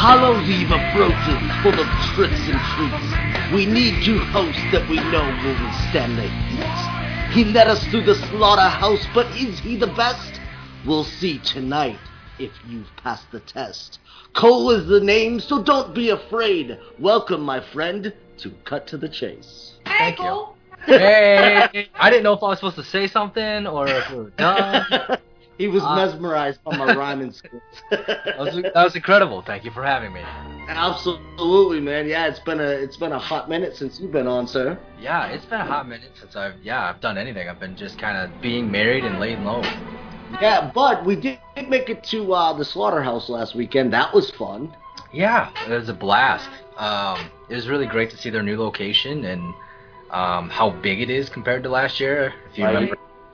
Hallows Eve approaches, full of tricks and treats. We need two hosts that we know will withstand the heat. He led us through the slaughterhouse, but is he the best? We'll see tonight if you've passed the test. Cole is the name, so don't be afraid. Welcome, my friend, to Cut to the Chase. Hey, Cole. Hey, I didn't know if I was supposed to say something or if we were done. He was mesmerized by my rhyming skills. That was incredible. Thank you for having me. Absolutely, man. Yeah, it's been a hot minute since you've been on, sir. Yeah, it's been a hot minute since I've done anything. I've been just kind of being married and laying low. Yeah, but we did make it to the slaughterhouse last weekend. That was fun. Yeah, it was a blast. It was really great to see their new location and how big it is compared to last year. If you remember.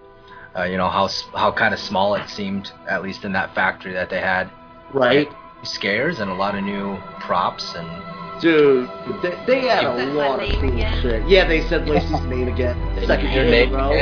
How kind of small it seemed, at least in that factory that they had. Right. Scares and a lot of new props and. Dude, they had a lot of cool shit. Yeah, they said Lacey's name again. Second year in a row.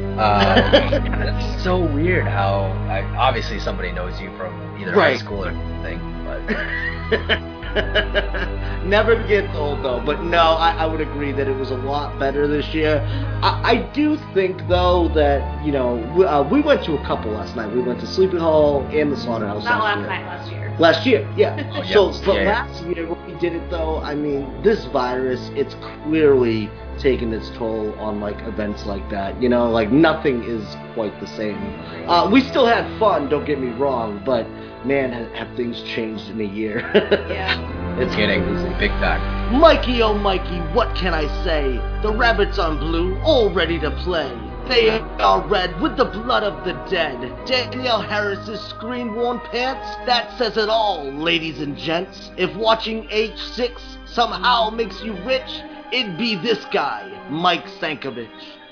It's so weird how obviously somebody knows you from either high school or something, but. Never get old though, but no, I would agree that it was a lot better this year. I do think though that, we went to a couple last night. We went to Sleepy Hollow and the Slaughterhouse last year. Last year, yeah. Oh, yeah. Last year when we did it though, I mean, this virus, it's clearly taken its toll on like events like that. Like nothing is quite the same. We still had fun, don't get me wrong, but man, have things changed in a year. Yeah. It's getting big time. Mikey, oh Mikey, what can I say? The rabbits on blue, all ready to play. They are red with the blood of the dead. Danielle Harris's screen-worn pants, that says it all, ladies and gents. If watching H6 somehow makes you rich, it'd be this guy, Mike Sankovich.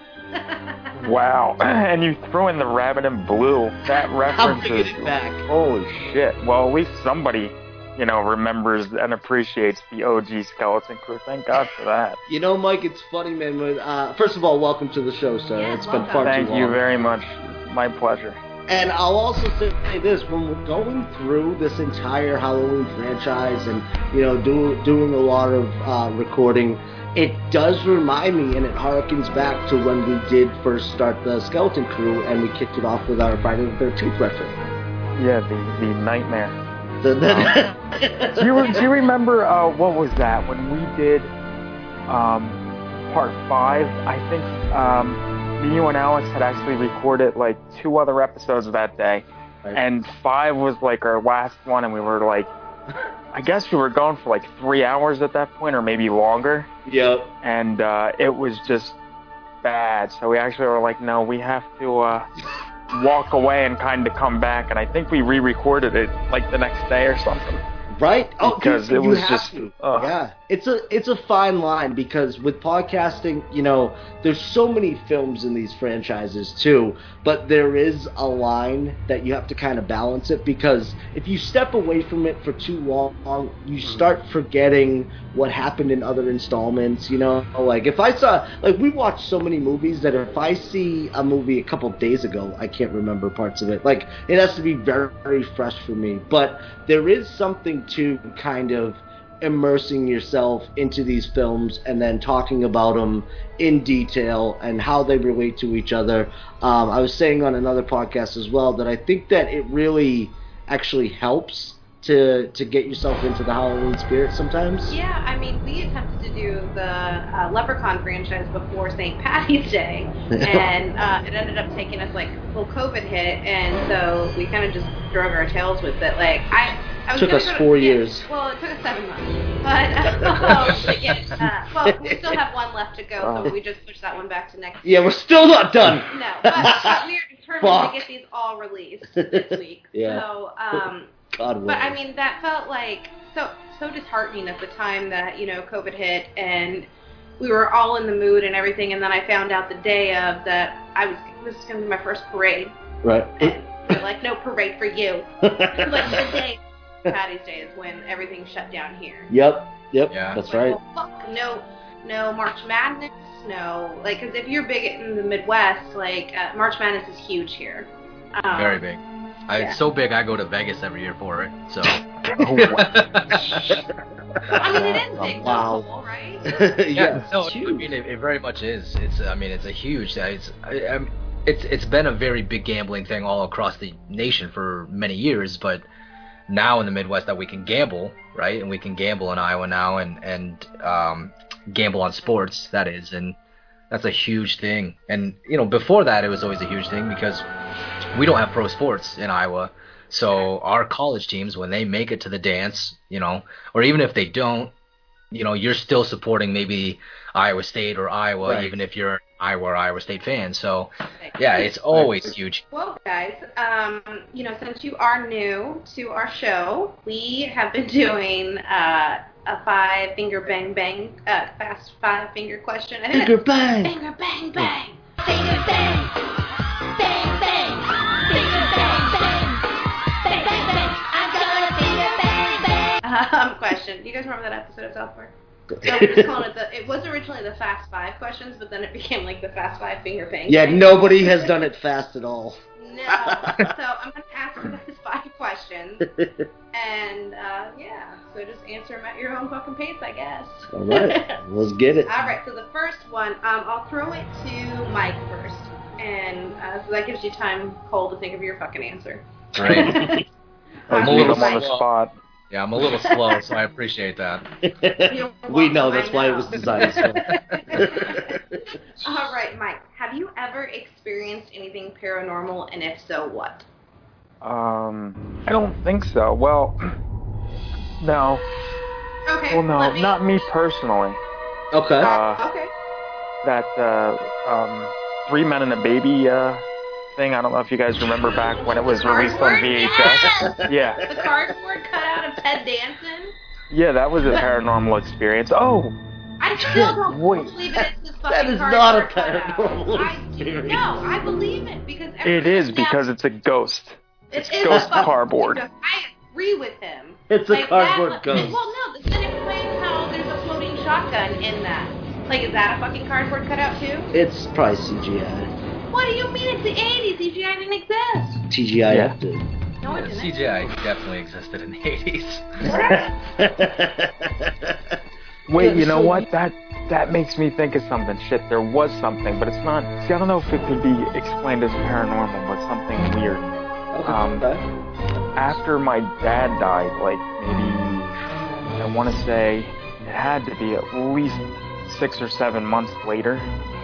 Wow, and you throw in the rabbit in blue. That reference I'm bringing it back. Holy shit. Well, at least somebody, remembers and appreciates the OG Skeleton Crew. Thank God for that. Mike, it's funny, man. First of all, welcome to the show, sir. Yeah, it's been welcome. far too long. Thank you very much. My pleasure. And I'll also say this, when we're going through this entire Halloween franchise and, doing a lot of recording, it does remind me, and it harkens back to when we did first start the Skeleton Crew, and we kicked it off with our Friday the 13th reference. Yeah, the nightmare. Do you remember, what was that, when we did part 5, I think me, you, and Alex had actually recorded like 2 other episodes that day, right. And 5 was like our last one, and we were like, I guess we were going for like 3 hours at that point, or maybe longer. Yep. And it was just bad. So we actually were like, no, we have to walk away and kind of come back. And I think we re-recorded it like the next day or something. Right? Oh, because it was just yeah. It's a fine line, because with podcasting, there's so many films in these franchises too, but there is a line that you have to kind of balance it, because if you step away from it for too long, you start forgetting what happened in other installments. Like if I saw, like, we watch so many movies that if I see a movie a couple days ago, I can't remember parts of it. Like, it has to be very, very fresh for me. But there is something to kind of immersing yourself into these films and then talking about them in detail and how they relate to each other. I was saying on another podcast as well that I think that it really actually helps to get yourself into the Halloween spirit sometimes. Yeah, I mean, we attempted to do the Leprechaun franchise before St. Patty's Day, and it ended up taking us, like, full COVID hit, and so we kind of just drug our tails with it. Like, I was took us 4 years. Well, it took us 7 months, but well, we still have one left to go, so we just pushed that one back to next year. Yeah, we're still not done. No, but we are determined to get these all released this week. Yeah. So, God but I mean, that felt like so disheartening at the time that, COVID hit, and we were all in the mood and everything, and then I found out the day of that this was going to be my first parade. Right. And they're like, no parade for you. Like, the day, Patty's Day, is when everything shut down here. Yep, yeah. That's like, right. Well, fuck, no March Madness, no, like, because if you're big in the Midwest, like, March Madness is huge here. Very big. It's so big, I go to Vegas every year for it. So. Oh, I mean, it is big, Wow. though, right? Yeah, no, it's I huge. mean, it very much is. It's a huge. It's been a very big gambling thing all across the nation for many years, but now in the Midwest that we can gamble, right? And we can gamble in Iowa now and gamble on sports, that is, and that's a huge thing. And before that, it was always a huge thing because we don't have pro sports in Iowa. So our college teams, when they make it to the dance, or even if they don't, you're still supporting maybe Iowa State or Iowa, Right. even if you're an Iowa or Iowa State fan. So, yeah, it's always huge. Well, guys, since you are new to our show, we have been doing a 5-finger bang bang, fast 5-finger question. Finger bang. Finger bang bang. Finger bang, bang bang, finger bang bang, bang bang bang. I'm gonna finger bang bang. Question. Do you guys remember that episode of South Park? So we're just calling it it was originally the Fast 5 questions, but then it became like the Fast 5 finger bang. Yeah, bang. nobody has done it fast at all. No. So I'm going to ask you guys 5 questions. And, so just answer them at your own fucking pace, I guess. All right, let's get it. All right, so the first one, I'll throw it to Mike first. And so that gives you time, Cole, to think of your fucking answer. Right. I I'm a put little him on the slow. spot. Yeah, I'm a little slow, so I appreciate that. We know, I that's why it was know. designed so. All right, Mike, have you ever experienced anything paranormal, and if so, what? I don't think so. Well, no. Okay. Well, no, let me- not me personally. Okay. Okay. That 3 Men and a Baby thing. I don't know if you guys remember back when it was released on Cardboard? VHS. Yeah, The cardboard cutout of Ted Danson? yeah, that was a paranormal experience. Oh, I still don't Wait. believe it is this fucking That is not a cardboard cutout. paranormal I do experience. no, I believe it because it is because it's a ghost. it's ghost a fucking cardboard. ghost. I agree with him. It's a Like, cardboard that, ghost. Well, no, then explain how there's a floating shotgun in that. Like, is that a fucking cardboard cutout too? It's probably CGI. What do you mean it's the 80s? CGI didn't exist. TGI Yeah. did. No, it didn't. CGI definitely existed in the 80s. Wait, you know what? That makes me think of something. Shit, there was something, but it's not. See, I don't know if it could be explained as paranormal, but something weird. After my dad died, like maybe I want to say it had to be at least 6 or 7 months later.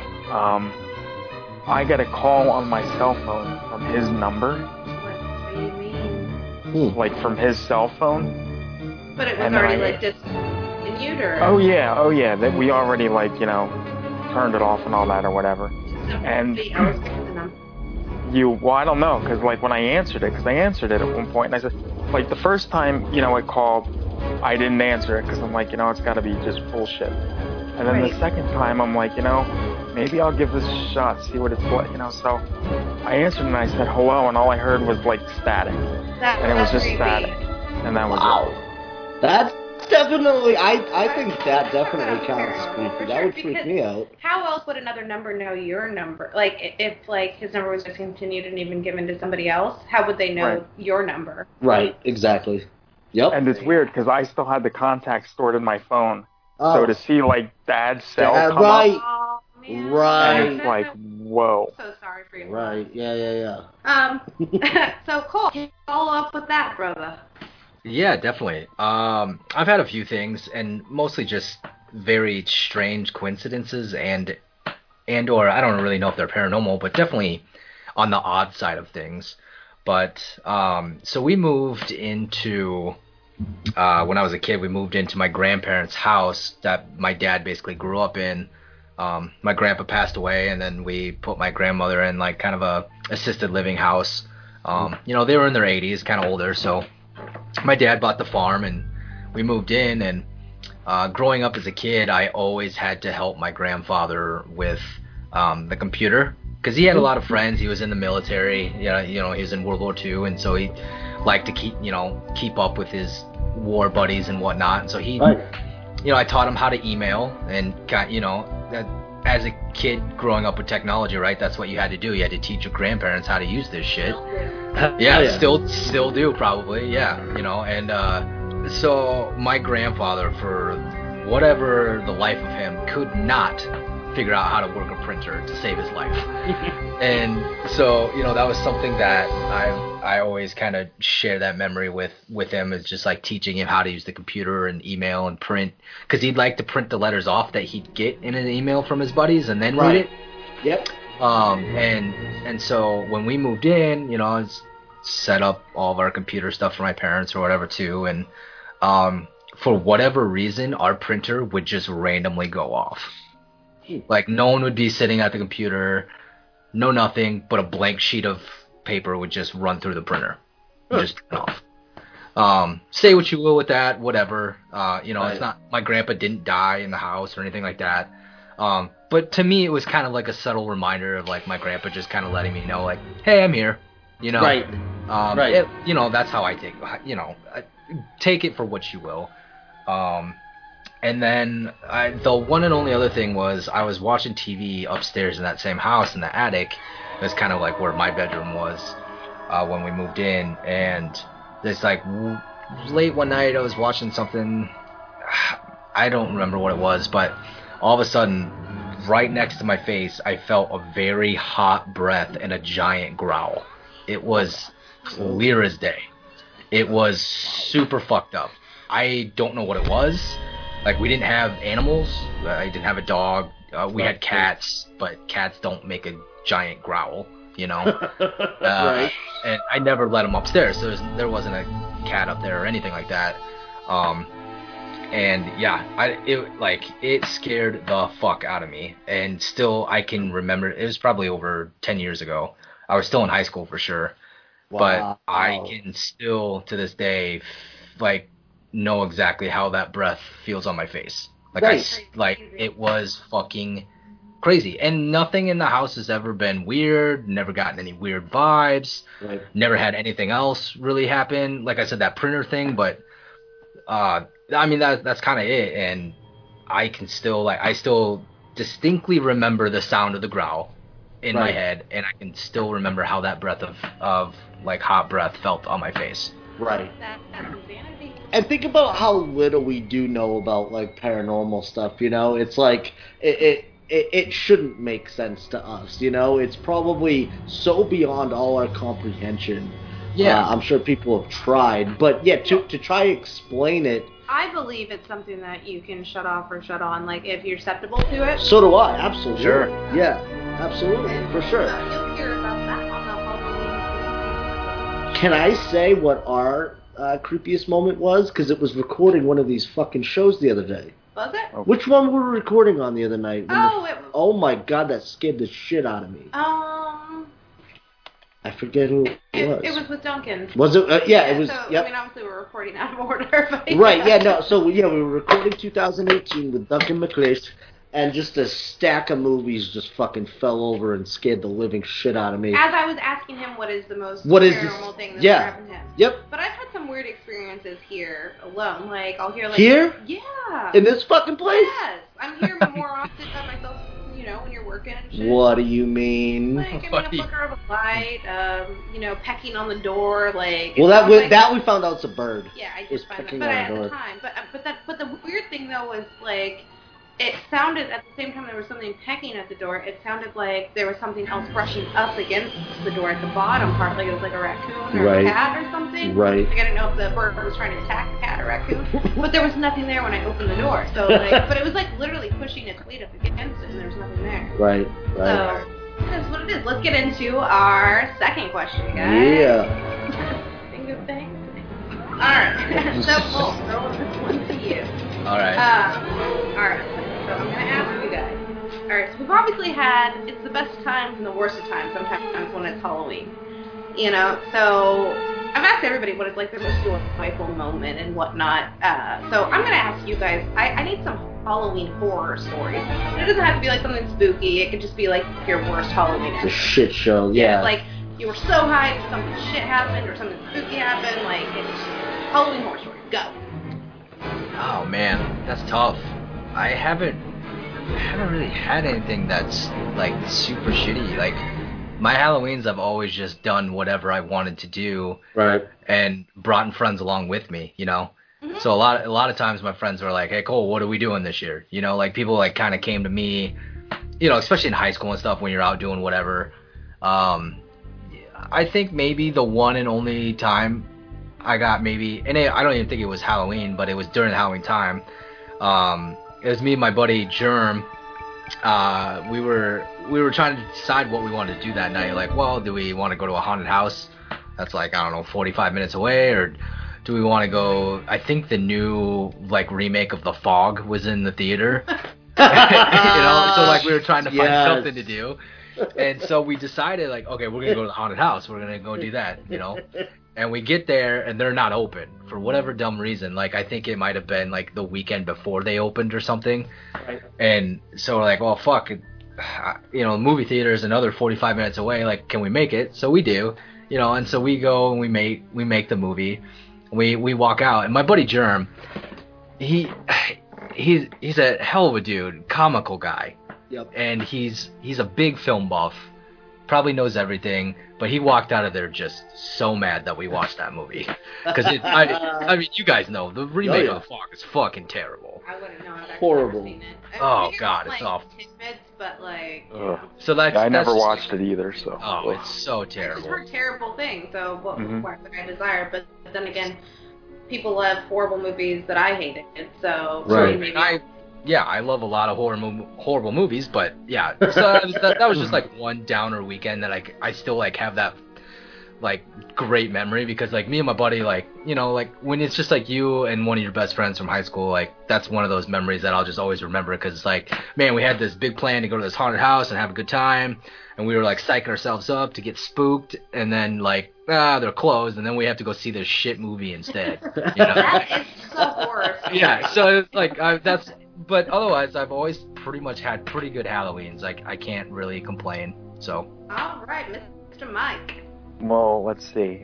I got a call on my cell phone from his number, What do you mean? like from his cell phone. But it was And already I- like discontinued, or Oh yeah, that we already turned it off and all that or whatever. and- somebody else picked the number. Well, I don't know, because when I answered it, because I answered it at one point, and I said, like the first time, it called, I didn't answer it, because I'm like, it's got to be just bullshit. And then Right. the second time, I'm like, maybe I'll give this a shot, see what it's like, So I answered and I said hello, and all I heard was like static, That, and it was that's just creepy. static, and that was Wow. it. That's definitely, I think that definitely That's counts as paranormal, creepy. for That sure, would freak because me out. How else would another number know your number? Like, if his number was discontinued and even given to somebody else, how would they know Right. your number? Right, exactly. Yep. And it's weird, because I still had the contact stored in my phone, Oh, so to see like Dad's cell Dad, come right. up, Oh, man. Right. and it's like, whoa. I'm so sorry for you. right, yeah. So Cole, can you follow up with that, brother? Yeah, definitely. I've had a few things, and mostly just very strange coincidences, and or I don't really know if they're paranormal, but definitely on the odd side of things. But so we moved into when I was a kid. We moved into my grandparents' house that my dad basically grew up in. My grandpa passed away, and then we put my grandmother in like kind of a assisted living house. They were in their 80s, kind of older, so my dad bought the farm and we moved in. And growing up as a kid, I always had to help my grandfather with the computer, because he had a lot of friends. He was in the military, he was in World War II, and so he liked to keep up with his war buddies and whatnot. And so he, Right. I taught him how to email, and got, as a kid growing up with technology, right? That's what you had to do. You had to teach your grandparents how to use this shit. Yeah, still do probably. Yeah, and so my grandfather, for whatever the life of him, could not figure out how to work a printer to save his life. And so, that was something that I always kind of share that memory with him, is just like teaching him how to use the computer and email and print, because he'd like to print the letters off that he'd get in an email from his buddies and then read it. Yep. And so when we moved in, I set up all of our computer stuff for my parents or whatever too, and for whatever reason, our printer would just randomly go off. Like, no one would be sitting at the computer, no nothing, but a blank sheet of paper would just run through the printer. Just turn off. Say what you will with that, whatever. It's not, my grandpa didn't die in the house or anything like that. But to me, it was kind of like a subtle reminder of, like, my grandpa just kind of letting me know, like, hey, I'm here. Right. That's how I take it for what you will. And then the one and only other thing was, I was watching TV upstairs in that same house in the attic. It was kind of like where my bedroom was when we moved in. And it's like late one night I was watching something. I don't remember what it was, but all of a sudden, right next to my face, I felt a very hot breath and a giant growl. It was clear as day. It was super fucked up. I don't know what it was. Like, we didn't have animals. I didn't have a dog. We had cats, but cats don't make a giant growl, Right. And I never let them upstairs, so there wasn't a cat up there or anything like that. And yeah, it scared the fuck out of me. And still, I can remember, it was probably over 10 years ago. I was still in high school for sure. Wow. But I can still, to this day, know exactly how that breath feels on my face. It was fucking crazy. And nothing in the house has ever been weird, never gotten any weird vibes, never had anything else really happen. Like I said, that printer thing, but that's kind of it. And I can still, I still distinctly remember the sound of the growl in my head, and I can still remember how that breath of hot breath felt on my face. Right. That's insanity. And think about how little we do know about, like, paranormal stuff, It's like, it shouldn't make sense to us, It's probably so beyond all our comprehension. Yeah. I'm sure people have tried, but yeah, to try to explain it. I believe it's something that you can shut off or shut on, like, if you're susceptible to it. So do I, absolutely. Sure. Yeah, absolutely, for sure. You'll hear about that on the Halloween. Can I say what our creepiest moment was? Because it was recording one of these fucking shows the other day. Was it? Which one were we recording on the other night? It was... Oh my god, that scared the shit out of me. I forget who it was. It was with Duncan. Was it? Yeah, it was. So, yep. obviously we're recording out of order. But Right, yeah, no. So, we were recording 2018 with Duncan McLeish, and just a stack of movies just fucking fell over and scared the living shit out of me. As I was asking him what is the most paranormal thing that's happened to him. Yep. But I've had some weird experiences here alone. Like, I'll hear, like... Here? Yeah. In this fucking place? Yes. I'm here more often by myself, when you're working and shit. What do you mean? Like, a flicker of a light, pecking on the door, like... Well, that we found out it's a bird. Yeah, I was did find that. pecking But on at the door. the time... But the weird thing, though, was, like... It sounded, at the same time there was something pecking at the door, it sounded like there was something else brushing up against the door at the bottom part, like it was like a raccoon or a cat or something. Right. Like, I didn't know if the bird was trying to attack the cat or raccoon, but there was nothing there when I opened the door. So, but it was like literally pushing its weight up against it, and there was nothing there. Right. So, that's what it is. Let's get into our second question, guys. Yeah. Finger bang. Alright. So, we'll throw this one to you. Alright. Alright. So I'm going to ask you guys. Alright, so we've obviously had, it's the best times and the worst of times sometimes when it's Halloween. So I've asked everybody what is like their most joyful moment and whatnot. So I'm going to ask you guys, I need some Halloween horror stories. And it doesn't have to be like something spooky, it could just be like your worst Halloween It's a experience. shit show, yeah. Like, you were so hyped, something shit happened or something spooky happened, like, it's Halloween horror story. Go. Oh man, that's tough. I haven't haven't really had anything that's like super shitty. Like my Halloweens, I've always just done whatever I wanted to do, Right. and brought in friends along with me. Mm-hmm. So a lot of times my friends were like, "Hey Cole, what are we doing this year?" Like people like kind of came to me, especially in high school and stuff when you're out doing whatever. I think maybe the one and only time I got I don't even think it was Halloween, but it was during the Halloween time. It was me and my buddy Germ. We were trying to decide what we wanted to do that night. Like, well, do we want to go to a haunted house that's like, I don't know, 45 minutes away, or do we want to go? I think the new like remake of The Fog was in the theater. So like we were trying to find something to do. And so we decided, like, okay, we're going to go to the haunted house. We're going to go do that, And we get there, and they're not open for whatever dumb reason. Like, I think it might have been, like, the weekend before they opened or something. Right. And so we're like, well, fuck. The movie theater is another 45 minutes away. Like, can we make it? So we do, And so we go and we make the movie. We walk out. And my buddy Germ, he's a hell of a dude, comical guy. Yep. And he's a big film buff, probably knows everything, but he walked out of there just so mad that we watched that movie. Because I mean, you guys know, the remake of The Fog is fucking terrible. I wouldn't know. I've actually Horrible. never seen it. Oh, I've God, heard, it's like, awful. tidbits, but like. So that's I never that's- watched it either, so. Oh, it's so I just terrible. heard terrible things, so what Mhm. why would I desire? But then again, people love horrible movies that I hated, so Right. maybe. I love a lot of horrible movies, but yeah, so that was just like one downer weekend that I still like have that like great memory, because like me and my buddy, like, like when it's just like you and one of your best friends from high school, like that's one of those memories that I'll just always remember, because it's like, man, we had this big plan to go to this haunted house and have a good time, and we were like psyching ourselves up to get spooked, and then like they're closed, and then we have to go see this shit movie instead. That is so horror. Yeah, so it's like but otherwise I've always pretty much had pretty good Halloweens. Like I can't really complain. So All right, Mr. Mike. Well, let's see.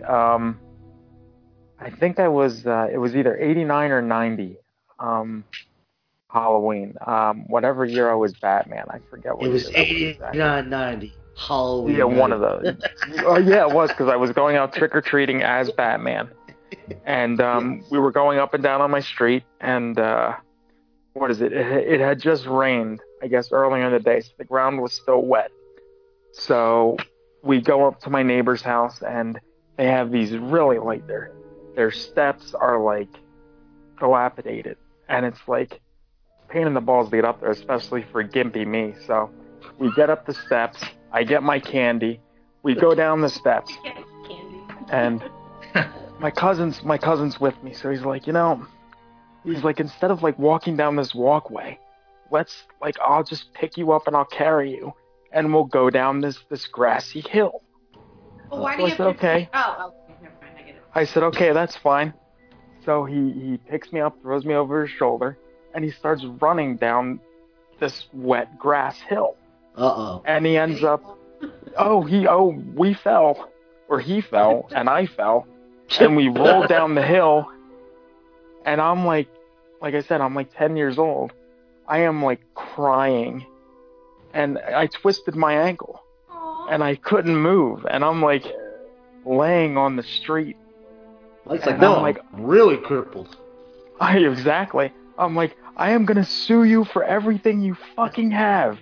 I think it was either 89 or 90 Halloween. Whatever year I was Batman. I forget what It was year that was exactly. 89, 90. Halloween. Yeah, one of those. Oh, yeah, it was, because I was going out trick-or-treating as Batman. And we were going up and down on my street, and what is it? It had just rained, I guess, earlier in the day, so the ground was still wet. So we go up to my neighbor's house, and they have these really, like, their steps are, like, dilapidated. And it's, like, pain in the balls to get up there, especially for gimpy me. So we get up the steps, I get my candy, we go down the steps, Candy. and my cousin's with me, so he's like, instead of like walking down this walkway, I'll just pick you up and I'll carry you, and we'll go down this grassy hill. Well, why So do I you said, have to? okay. Oh, never mind. I get it. I said, okay, that's fine. So he picks me up, throws me over his shoulder, and he starts running down this wet grass hill. Uh-oh. And he ends up, we fell, or he fell, and I fell, and we rolled down the hill, and I'm like I said, I'm like 10 years old. I am like crying, and I twisted my ankle, Aw. and I couldn't move, and I'm like laying on the street. Mike's like, And no, I'm like, I'm really crippled. Exactly. I'm like, I am gonna sue you for everything you fucking have.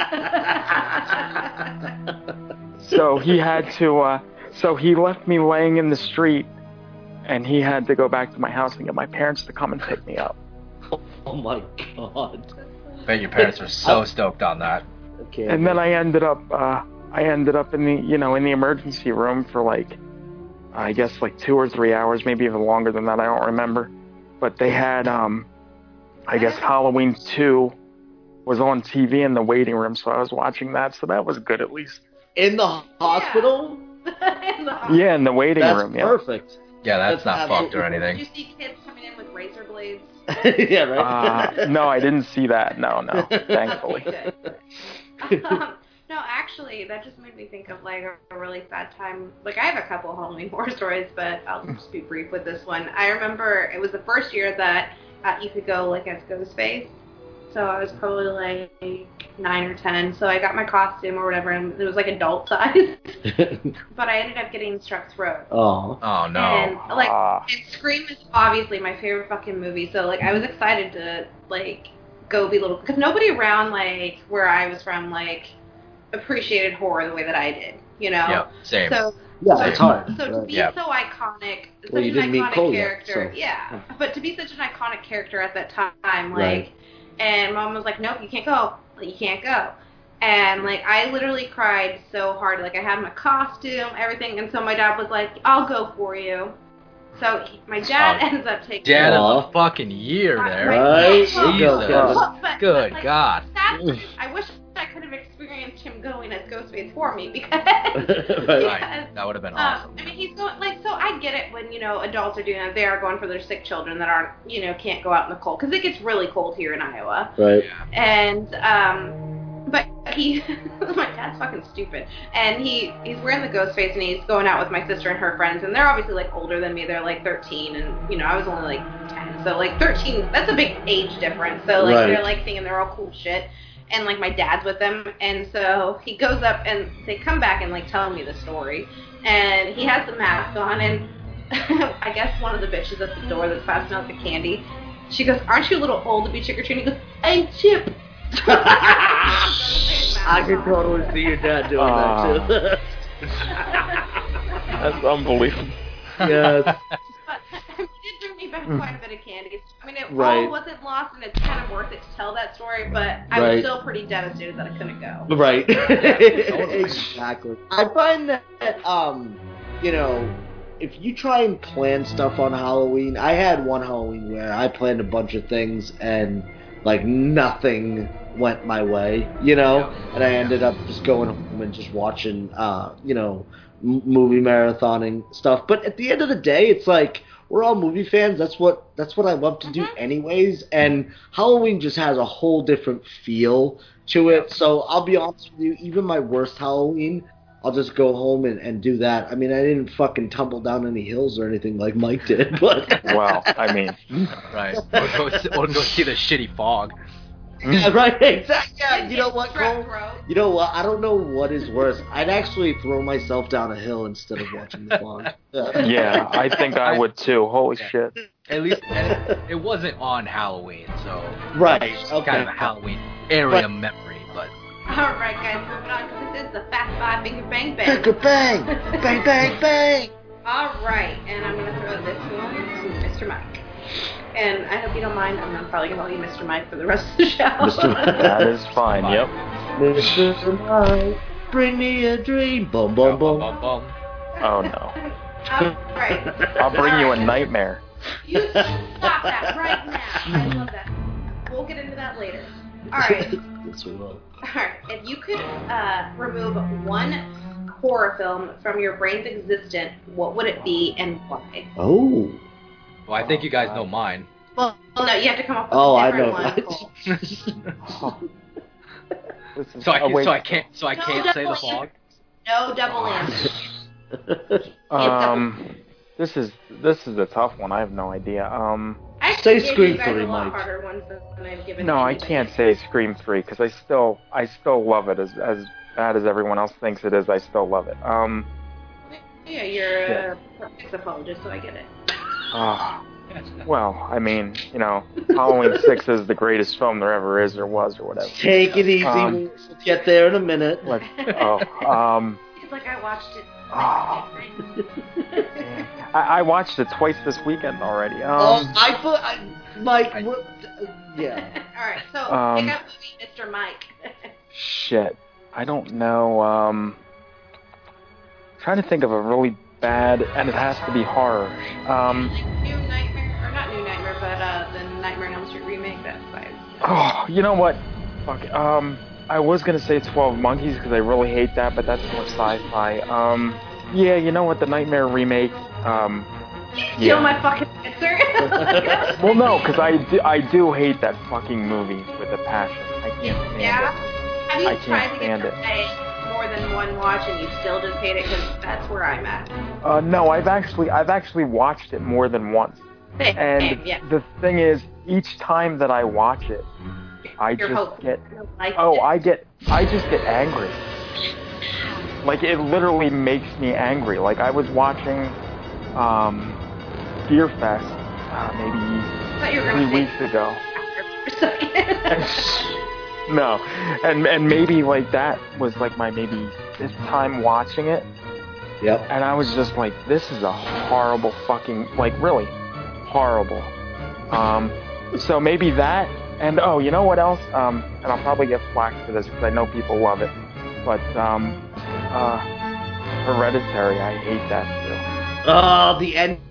So he had to, so he left me laying in the street, and he had to go back to my house and get my parents to come and pick me up. Oh my god. bet your parents were so stoked on that. Okay. And then I ended up in the emergency room for like, I guess like 2 or 3 hours, maybe even longer than that. I don't remember. But they had, I guess Halloween 2 was on TV in the waiting room, so I was watching that. So that was good at least. In the hospital? Yeah, in the waiting That's room. Yeah. perfect. Yeah, that's not absolutely fucked or Did anything. you see kids coming in with razor blades? Yeah, right? No, I didn't see that. No, thankfully. Okay, good. No, actually, that just made me think of like a really sad time. Like, I have a couple Halloween horror stories, but I'll just be brief with this one. I remember it was the first year that you could go like as Ghostface, So I was probably like 9 or 10. So I got my costume or whatever, and it was like adult size. But I ended up getting strep throat. Oh. Oh no. And and Scream is obviously my favorite fucking movie. So like I was excited to like go be little, because nobody around like where I was from like appreciated horror the way that I did. You know. Yeah. Same. So. Yeah, it's hard. So to be so iconic, such Well, you an didn't meet iconic Cole character, yet, so. yeah. But to be such an iconic character at that time, like, Right. and Mom was like, "Nope, you can't go. You can't go." And like, I literally cried so hard. Like, I had my costume, everything, and so my dad was like, "I'll go for you." So my dad ends up taking. Dad Aw. of the fucking year there. Right? Jesus. You go, Kevin. But, Good like, God. sadly, I wish I could have experienced him going as Ghostface for me because. Right. That would have been awesome. I mean, he's going, like, so I get it when, you know, adults are doing that. They are going for their sick children that aren't, you know, can't go out in the cold. Because it gets really cold here in Iowa. Right. And, but he, my dad's fucking stupid. And he's wearing the ghost face and he's going out with my sister and her friends. And they're obviously, like, older than me. They're, like, 13. And, you know, I was only, like, 10. So, like, 13, that's a big age difference. So, like, Right. they're, like, thinking they're all cool shit. And, like, my dad's with them, and so he goes up, and they come back and, like, tell me the story. And he has the mask on, and I guess one of the bitches at the door that's passing out the candy, she goes, "Aren't you a little old to be trick-or-treating?" He goes, "I'm Chip." I can totally see your dad doing that, too. That's unbelievable. Yes. But he did bring me back quite a bit of candy. I mean, it Right. all wasn't lost, and it's kind of worth it to tell that story, but I Right. was still pretty devastated that I couldn't go. Right. Exactly. I find that, you know, if you try and plan stuff on Halloween, I had one Halloween where I planned a bunch of things and, like, nothing went my way, you know? And I ended up just going home and just watching, you know, movie marathoning stuff. But at the end of the day, it's like, we're all movie fans. That's what I love to do anyways. And Halloween just has a whole different feel to it. So I'll be honest with you, even my worst Halloween, I'll just go home and do that. I mean, I didn't fucking tumble down any hills or anything like Mike did, but Well, I mean, Right. Or go see the shitty fog. yeah, right, exactly. Yeah, you know what, Strep Cole? throat. You know what? I don't know what is worse. I'd actually throw myself down a hill instead of watching the fog. yeah, I think I would too. Holy shit. At least and it wasn't on Halloween, so Right. it's Okay. kind of a Halloween area But- memory. But All right, guys, moving on, because this is the Fast Five Finger Bang Bang. Finger bang, bang, bang, bang. All right, and I'm going to throw this one to Mr. Mike. And I hope you don't mind, I'm probably going to call you Mr. Mike for the rest of the show. Mr. Mike. That is fine, yep. Mr. Mike, bring me a dream. Boom, boom, boom. bum. Oh no. All right. I'll bring you a All right. nightmare. You stop that right now. I love that. We'll get into that later. All right. Yes, we will. Alright, if you could remove one horror film from your brain's existence, what would it be and why? Oh. Well, I think you guys know mine. Well, no, you have to come up with Oh, a I different know. one. This is, So I wait, can't No, say the double fog. No double answer. This is a tough one. I have no idea. I Say gave Scream you guys 3, a lot Mike. harder ones than I've given No, I anybody. can't say Scream 3 because I still love it as bad as everyone else thinks it is. I still love it. Yeah, you're a apologist, so I get it. Well, I mean, you know, Halloween 6 is the greatest film there ever is or was or whatever. Take it easy. Um, We'll get there in a minute. Like, It's like I watched it. I watched it twice this weekend already. Mike, I- what, yeah. Alright, so Um, pick up Mr. Mike. Shit, I don't know. Trying to think of a really bad, and it has to be horror. Like New Nightmare, or not New Nightmare, but the Nightmare on Elm Street remake, that's fine. Oh, you know what? Fuck. I was gonna say 12 Monkeys because I really hate that, but that's more sci-fi. Yeah, you know what? The Nightmare remake. Steal Yeah. my fucking answer. Well, no, because I do hate that fucking movie with a passion. I can't stand Yeah? it. Have you I can't tried to stand get it. to more than one watch and you still just hate it? Because that's where I'm at. No, I've actually watched it more than once. Same, And yeah. the thing is, each time that I watch it, I Your just hope. get Like I just get angry. Like it literally makes me angry. Like I was watching Fear Fest maybe I thought you were 3 gonna weeks say ago. for a second. No, and maybe like that was like my maybe fifth time watching it, Yep. and I was just like, this is a horrible fucking, like really horrible. So maybe that, and oh, you know what else? And I'll probably get flack for this because I know people love it, but Hereditary, I hate that too. Oh, the ending.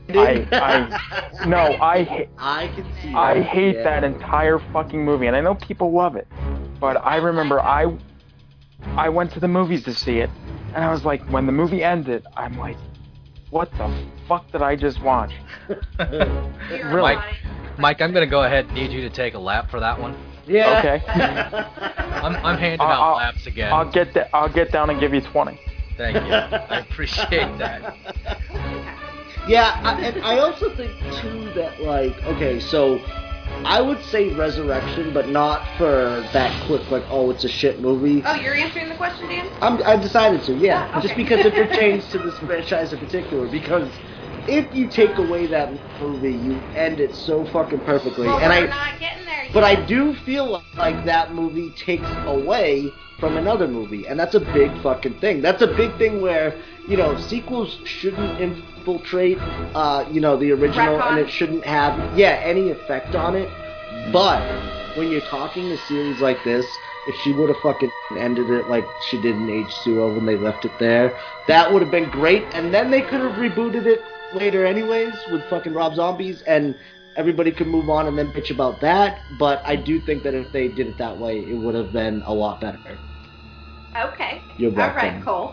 I can see. I hate Yeah. that entire fucking movie, and I know people love it, but I remember I went to the movies to see it, and I was like, when the movie ended, I'm like, what the fuck did I just watch? Really? Mike, I'm gonna go ahead and need you to take a lap for that one. Yeah. Okay. I'm handing out laps again. I'll get down and give you 20. Thank you. I appreciate that. Yeah, and I also think too that like, okay, so I would say Resurrection, but not for that quick, like, oh, it's a shit movie. Oh, you're answering the question, Dan? I've decided to, yeah, Okay. just because it pertains to this franchise in particular. Because if you take away that movie, you end it so fucking perfectly. Well, and we're not getting there yet. But I do feel like that movie takes away from another movie, and that's a big fucking thing. That's a big thing where, you know, sequels shouldn't infiltrate, the original, Retcon. and it shouldn't have, any effect on it. But when you're talking a series like this, if she would have fucking ended it like she did in H2O when they left it there, that would have been great, and then they could have rebooted it later anyways with fucking Rob Zombies, and everybody could move on and then bitch about that. But I do think that if they did it that way, it would have been a lot better. Okay. You're All welcome. right, Cole.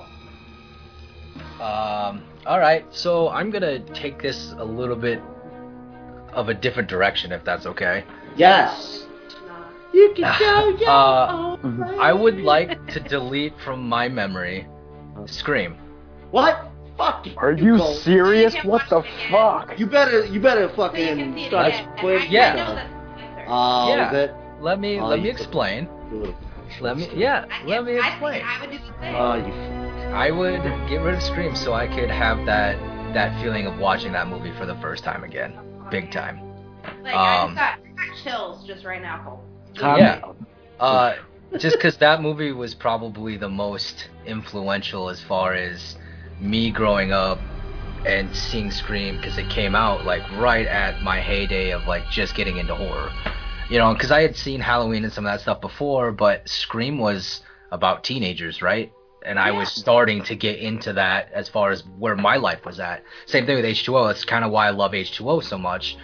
All right, so I'm gonna take this a little bit of a different direction, if that's okay. Yes. You can go your own way. I would like to delete from my memory Scream. What? Fuck. Are you Cole. serious? You can What the watch it again. fuck? You better So you can fucking see it start again. splitting. Yeah. I know that's the answer. Oh, Yeah. is it? Let me you- explain. Ugh. Let me explain. I would do the same. Oh, you. I would get rid of Scream so I could have that feeling of watching that movie for the first time again, big time. Like, I got chills just right now, Cole. Calm Yeah. down. Just because that movie was probably the most influential as far as me growing up and seeing Scream, because it came out like right at my heyday of like just getting into horror. You know, because I had seen Halloween and some of that stuff before, but Scream was about teenagers, right? And I was starting to get into that as far as where my life was at. Same thing with H2O. That's kind of why I love H2O so much.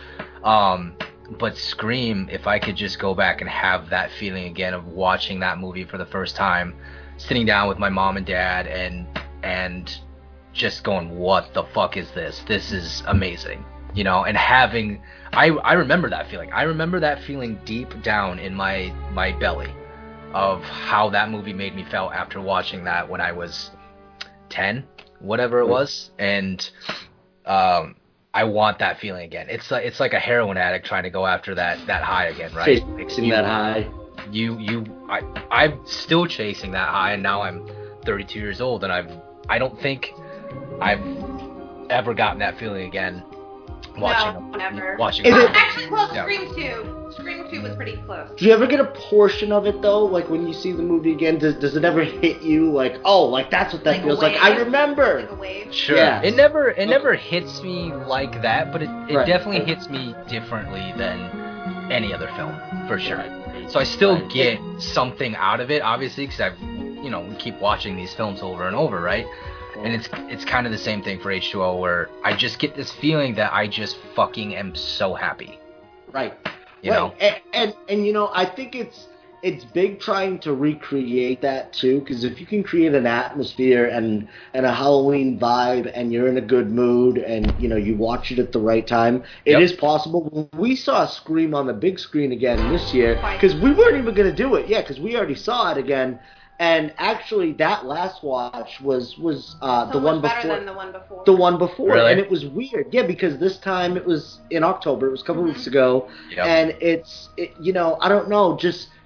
But Scream, if I could just go back and have that feeling again of watching that movie for the first time, sitting down with my mom and dad and just going, what the fuck is this? This is amazing. You know, and having... I remember that feeling. I remember that feeling deep down in my belly of how that movie made me feel after watching that when I was 10, whatever it was. And I want that feeling again. It's like a heroin addict trying to go after that high again, right? Chasing that high. I'm still chasing that high, and now I'm 32 years old, and I don't think I've ever gotten that feeling again. Never. Watching. Is it- Actually, well, Yeah. Scream 2. Scream 2 was pretty close. Do you ever get a portion of it though? Like when you see the movie again, does it ever hit you like, oh, like that's what that a feels like? wave. I remember. Like a wave. Sure. Yes. It never hits me like that, but it Right. definitely hits me differently than any other film, for sure. So I still Right. get something out of it, obviously, because we keep watching these films over and over, right? And it's kind of the same thing for H2O, where I just get this feeling that I just fucking am so happy. Right. You know? And I think it's big trying to recreate that too, because if you can create an atmosphere and a Halloween vibe, and you're in a good mood, and you watch it at the right time, it Yep. is possible. We saw Scream on the big screen again this year because we weren't even going to do it, because we already saw it again. And actually, that last watch was So the one much better before. than the one before. The one before, Really? and it was weird, because this time it was in October. It was a couple weeks ago, Yep. and I don't know, just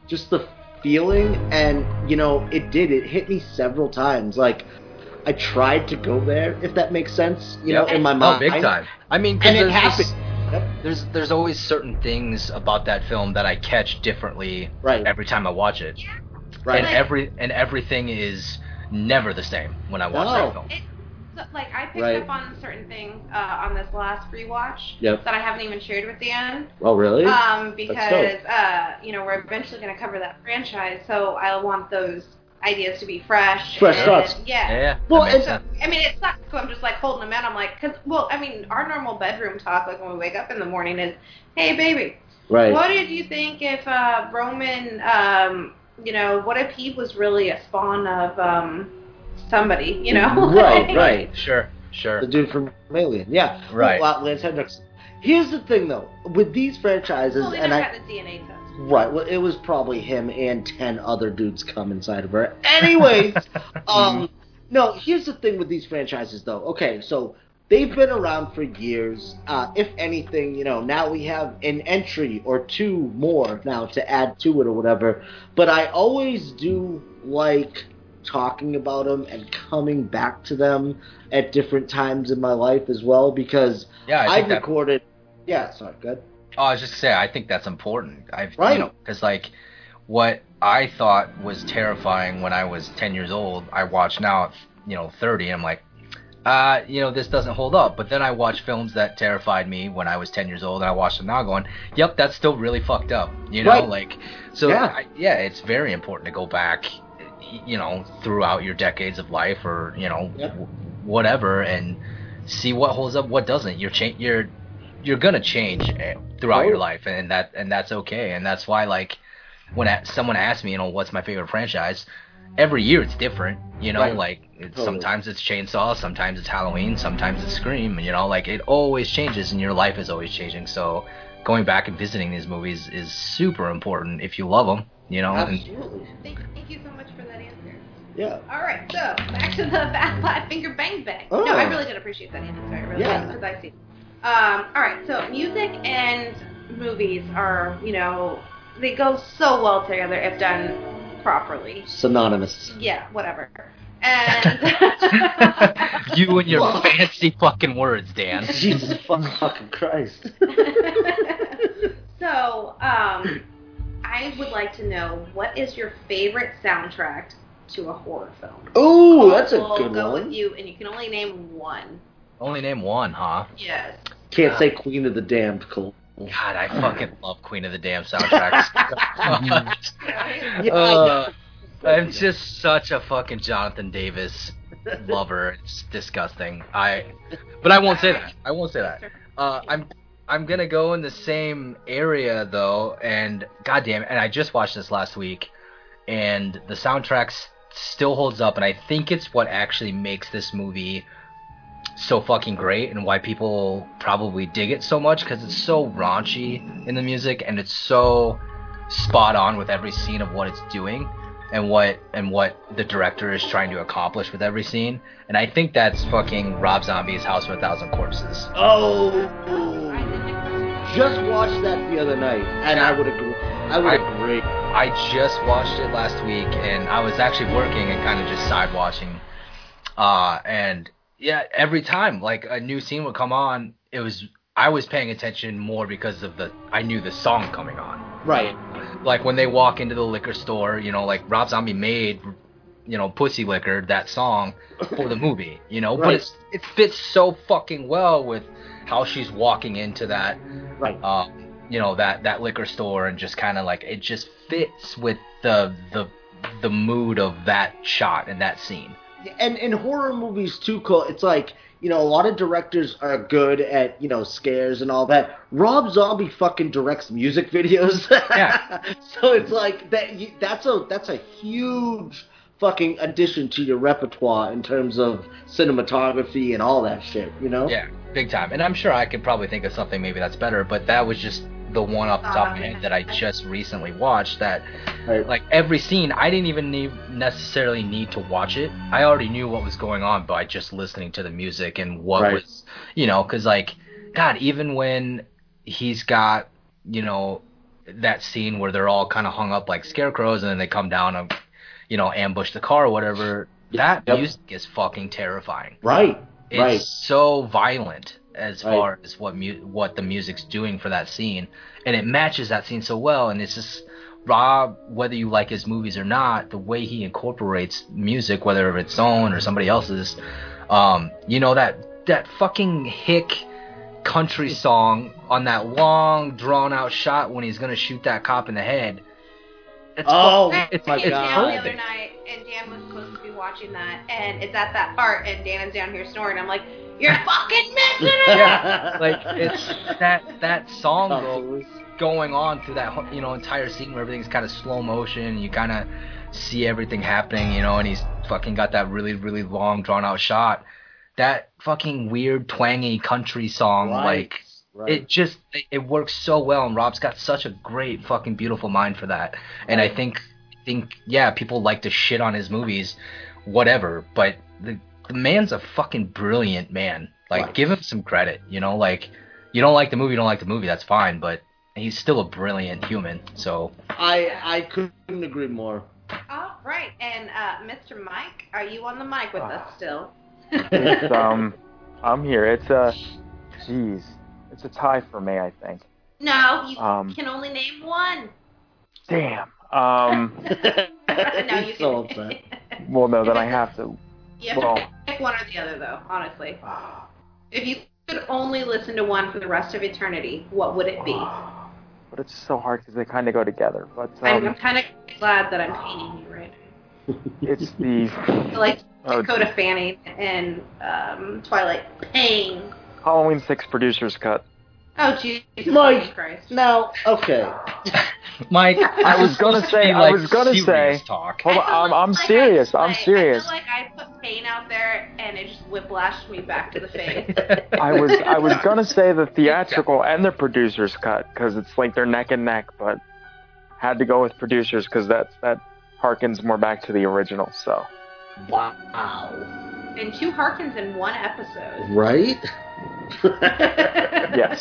just the feeling, and it hit me several times. Like, I tried to go there, if that makes sense, in my mind. Oh, big time. I mean, And it there's happened. there's always certain things about that film that I catch differently Right. every time I watch it. Right. And everything is never the same when I watch No. that film. So, like, I picked Right. up on certain things on this last rewatch Yep. that I haven't even shared with Dan. Oh, really? Because we're eventually going to cover that franchise, so I want those ideas to be fresh. Fresh and, thoughts. Yeah. Yeah. Well, that makes So, sense. I mean, it sucks, so I'm just, like, holding them out. I'm like, our normal bedroom talk, like, when we wake up in the morning is, hey, baby, Right. what did you think if Roman, what if he was really a spawn of somebody, Right. Sure. The dude from Alien. Yeah. Right. Well, Lance Hendrickson. Here's the thing, though. With these franchises, Well, they and never I... got the DNA test. Right. Well, it was probably him and 10 other dudes come inside of her. Anyways, no, here's the thing with these franchises, though. Okay, so they've been around for years. If anything, now we have an entry or two more now to add to it or whatever. But I always do like talking about them and coming back to them at different times in my life as well, because Yeah, I I've think that. recorded... Yeah, sorry, good. Oh, I was just saying, I think that's important. Right. Because like, what I thought was terrifying when I was 10 years old, I watch now at 30, and I'm like, this doesn't hold up. But then I watch films that terrified me when I was 10 years old, and I watch them now going, yep, that's still really fucked up. Right. Like, so Yeah. it's very important to go back, throughout your decades of life, or whatever, and see what holds up, what doesn't. You're gonna change throughout your life, and that's okay. And that's why, like, when someone asks me, what's my favorite franchise, every year it's different. Right. Like Totally. sometimes it's Chainsaw, sometimes it's Halloween, sometimes it's Scream. Like, it always changes, and your life is always changing. So going back and visiting these movies is super important if you love them. And Absolutely. Thank you so much for that answer. Yeah. All right, so back to the Fast Five Finger Bang Bang. Oh. No, I really did appreciate that answer. I really Yeah. did, because I see. All right, so music and movies are, they go so well together if done properly. Synonymous. Yeah, whatever. And you and your Whoa. fancy fucking words, Dan. Jesus fucking Christ. So, I would like to know, what is your favorite soundtrack to a horror film? Ooh, that's a We'll good go one. with you, and you can only name one. Only name one, huh? Yes. Can't say Queen of the Damned, Cole. God, I fucking love Queen of the Damn soundtracks. Yeah, I'm just such a fucking Jonathan Davis lover. It's disgusting. But I won't say that. I won't say that. I'm gonna go in the same area though, and goddamn it, and I just watched this last week, and the soundtrack still holds up, and I think it's what actually makes this movie so fucking great, and why people probably dig it so much, because it's so raunchy in the music, and it's so spot on with every scene of what it's doing, and what the director is trying to accomplish with every scene. And I think that's fucking Rob Zombie's House of a Thousand Corpses. Oh, I didn't. just watched that the other night, and I would agree. Agree. I just watched it last week, and I was actually working and kind of just side watching. And yeah, every time like a new scene would come on, I was paying attention more because I knew the song coming on. Right. Like when they walk into the liquor store, like Rob Zombie made, Pussy Liquor, that song, for the movie, Right. But it fits so fucking well with how she's walking into that, Right. that liquor store, and just kind of like, it just fits with the mood of that shot and that scene. And in horror movies too, Cole, it's like, a lot of directors are good at, scares and all that. Rob Zombie fucking directs music videos. Yeah. So it's like that's a huge fucking addition to your repertoire in terms of cinematography and all that shit, Yeah, big time. And I'm sure I could probably think of something maybe that's better, but that was just the one off the top of my head that I just recently watched, that Right. like every scene, I didn't even necessarily need to watch it. I already knew what was going on by just listening to the music and what Right. was, because like, God, even when he's got, that scene where they're all kind of hung up like scarecrows, and then they come down and, you know, ambush the car or whatever. That music is fucking terrifying. Right. It's so violent as far as what the music's doing for that scene, and it matches that scene so well. And it's just Rob, whether you like his movies or not, the way he incorporates music, whether it's own or somebody else's, you know, that fucking hick country song on that long drawn out shot when he's gonna shoot that cop in the head. It's my God. Dan the other night, and Dan was supposed to be watching that, and it's at that part, and Dan is down here snoring. I'm like, "You're fucking missing it!" Yeah, like it's that song going on through that, you know, entire scene where everything's kind of slow motion. You kind of see everything happening, you know, and he's fucking got that really, really long drawn out shot. That fucking weird twangy country song, it works so well, and Rob's got such a great fucking beautiful mind for that. And I think yeah, people like to shit on his movies, whatever, but the man's a fucking brilliant man. Like, give him some credit, you know, like, you don't like the movie, that's fine, but he's still a brilliant human. So I couldn't agree more. All right, and Mr. Mike, are you on the mic with us still? It's, I'm here. It's a tie for me, I think. No, you can only name one. Damn. No, you so can. upset. Well, no, then I have to. You have to pick one or the other, though, honestly. If you could only listen to one for the rest of eternity, what would it be? But it's so hard because they kind of go together. But I'm kind of glad that I'm painting you right now. It's the... Like Dakota Fanning and Twilight Pain. Halloween 6 producer's cut. Oh, Jesus Mike, Christ. now, okay. Mike, I was gonna say. talk. Hold on, I'm serious. I'm serious. I feel like I put pain out there and it just whiplashed me back to the face. I was gonna say the theatrical and the producer's cut because it's like they're neck and neck, but had to go with producers because that harkens more back to the original. So. Wow. And 2 harkens in one episode. Right? Yes.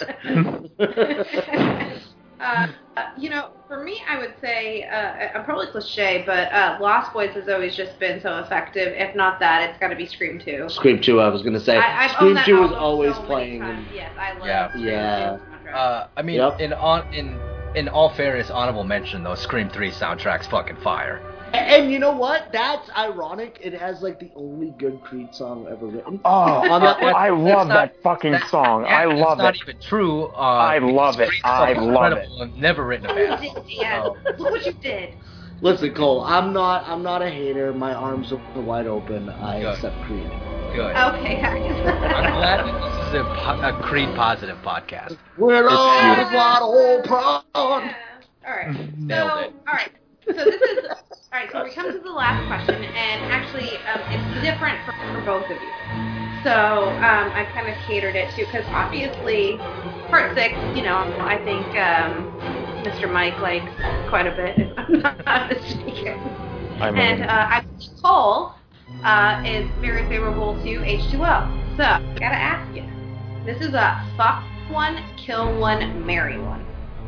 You know, for me, I would say, I'm probably cliche, but Lost Boys has always just been so effective. If not that, it's got to be Scream 2. Scream 2, I was going to say. I've Scream owned that 2 is album always so many playing. times. Yes, I love Scream 2 soundtrack. I mean, in all fairness, honorable mention though, Scream 3 soundtrack's fucking fire. And you know what? That's ironic. It has like the only good Creed song ever written. Oh, I love that fucking song. I love it. That's not even true. I love it. I love it. I've never written a bad song. Look what you did. Listen, Cole, I'm not a hater. My arms are wide open. I accept Creed. Good. Okay, guys. I'm glad that this is a Creed positive podcast. We're all wide open. All right. Nailed it. All right. So this is all right. So we come to the last question, and actually, it's different for both of you. So I kind of catered it to because obviously, part 6. You know, I think Mr. Mike likes quite a bit, if I'm not mistaken. And I think Cole is very favorable to H2O. So I gotta ask you, this is a fuck one, kill one, marry one.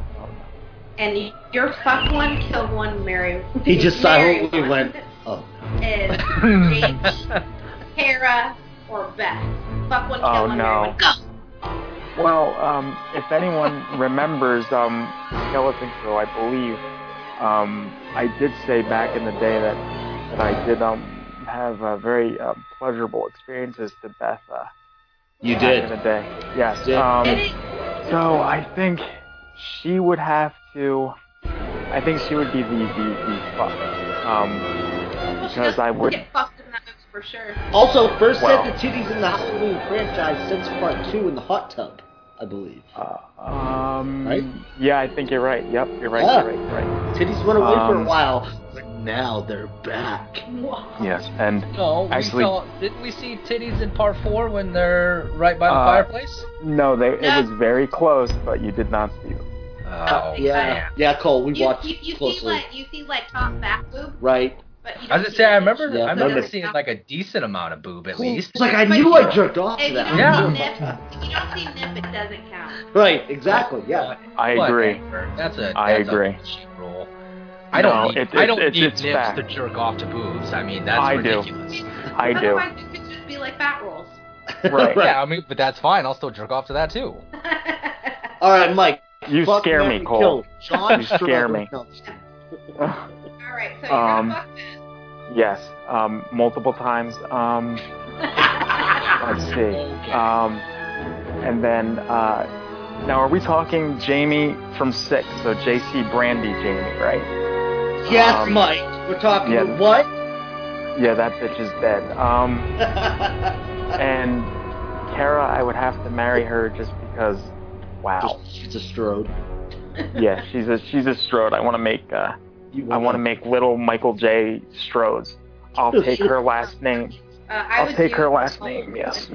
And your fuck one, kill one, marry one. He just silently went, oh. Is James, Tara, or Beth? Fuck one, kill one, marry one. Go! Well, if anyone remembers Skeleton Crew, I believe I did say back in the day that I did have very pleasurable experiences to Beth. You back did. In the day. Yes. So I think she would have to. I think she would be the fuck. Because I would get fucked in that movie for sure. Also, first set the titties in the Halloween franchise since part 2 in the hot tub, I believe. Right? Yeah, I think you're right. Yep, you're right. Yeah. You're right. Titties went away for a while, but now they're back. Yes, and actually, didn't we see titties in part 4 when they're right by the fireplace? No, it was very close, but you did not see them. Oh, yeah, Cole, we watched you closely. You see top back boob? Right. But you I don't was gonna see say, I nips. remember, Yeah, I remember remember. seeing like a decent amount of boob at least. It's like I knew I jerked off If to you that. don't Yeah. see nip, if you don't see nip, it doesn't count. Right, exactly. Yeah. I agree. Whatever. That's a agree. bullshit rule. No, I don't need it's nips fact. to jerk off to boobs. I mean, that's I do. ridiculous. I do. Otherwise, it could just be like fat rolls. Right. Yeah, I mean, but that's fine. I'll still jerk off to that too. All right, Mike. You fuck, scare marry, me, Cole. kill. John You scare me. No. All right, so you're gonna fuck this. Yes, multiple times. Let's see. Okay. And then, now are we talking Jamie from 6? So JC Brandy Jamie, right? Yes, Mike. We're talking yeah. what? Yeah, that bitch is dead. And Kara, I would have to marry her just because, wow. She's a strode. Yeah, she's a Strode. I want to make little Michael J. Strodes. I'll take her last name. I'll take her last name. Yes.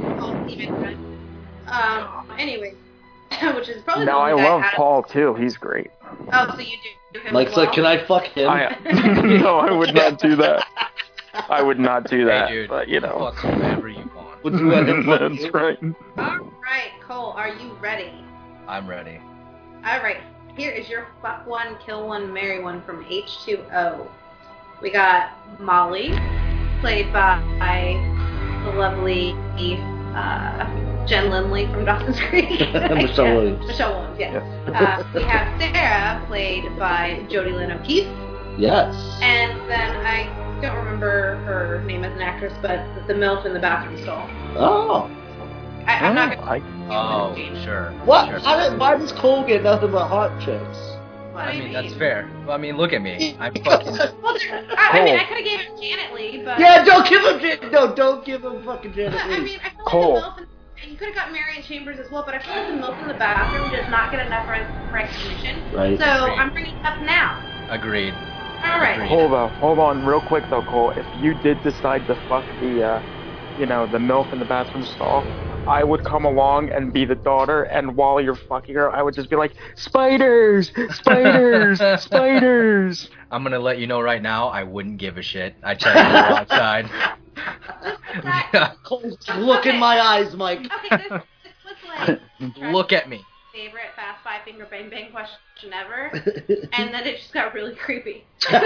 Anyway, which is probably No, the I only guy love out of- Paul too. He's great. Oh, so you do him Mike's as well? like, can I fuck him? No, I would not do that. I would not do that. Hey, dude, but you know, fuck whoever you want. Would you let him fuck you? that's right. All right, Cole, are you ready? I'm ready. All right, here is your fuck one, kill one, marry one from H2O. We got Molly, played by the lovely Jen Lindley from Dawson's Creek. Michelle Williams. Michelle Williams, yes. Yes. We have Sarah, played by Jodie Lynn O'Keefe. Yes. And then I don't remember her name as an actress, but the MILF in the bathroom stall. Oh. I'm not going Oh, sure. What? Sure. Why does Cole get nothing but hot chicks? I mean, that's fair. Well, I mean, look at me. I'm fucking. Well, I mean, I could have gave him Janet Leigh, but... Yeah, don't give him don't give him fucking Janet I Leigh. mean, I feel Cole. like the MILF, and you could have got Marion Chambers as well, but I feel like the MILF in the bathroom does not get enough recognition. Right. So I'm bringing it up now. Agreed. All right. Hold on, real quick though, Cole. If you did decide to fuck the MILF in the bathroom stall, I would come along and be the daughter, and while you're fucking her, I would just be like, spiders, spiders, spiders. I'm gonna let you know right now. I wouldn't give a shit. I tell you, go outside. Cole, look in my eyes, Mike. Okay, this was like Look at me. favorite Fast Five Finger Bang Bang question ever, and then it just got really creepy.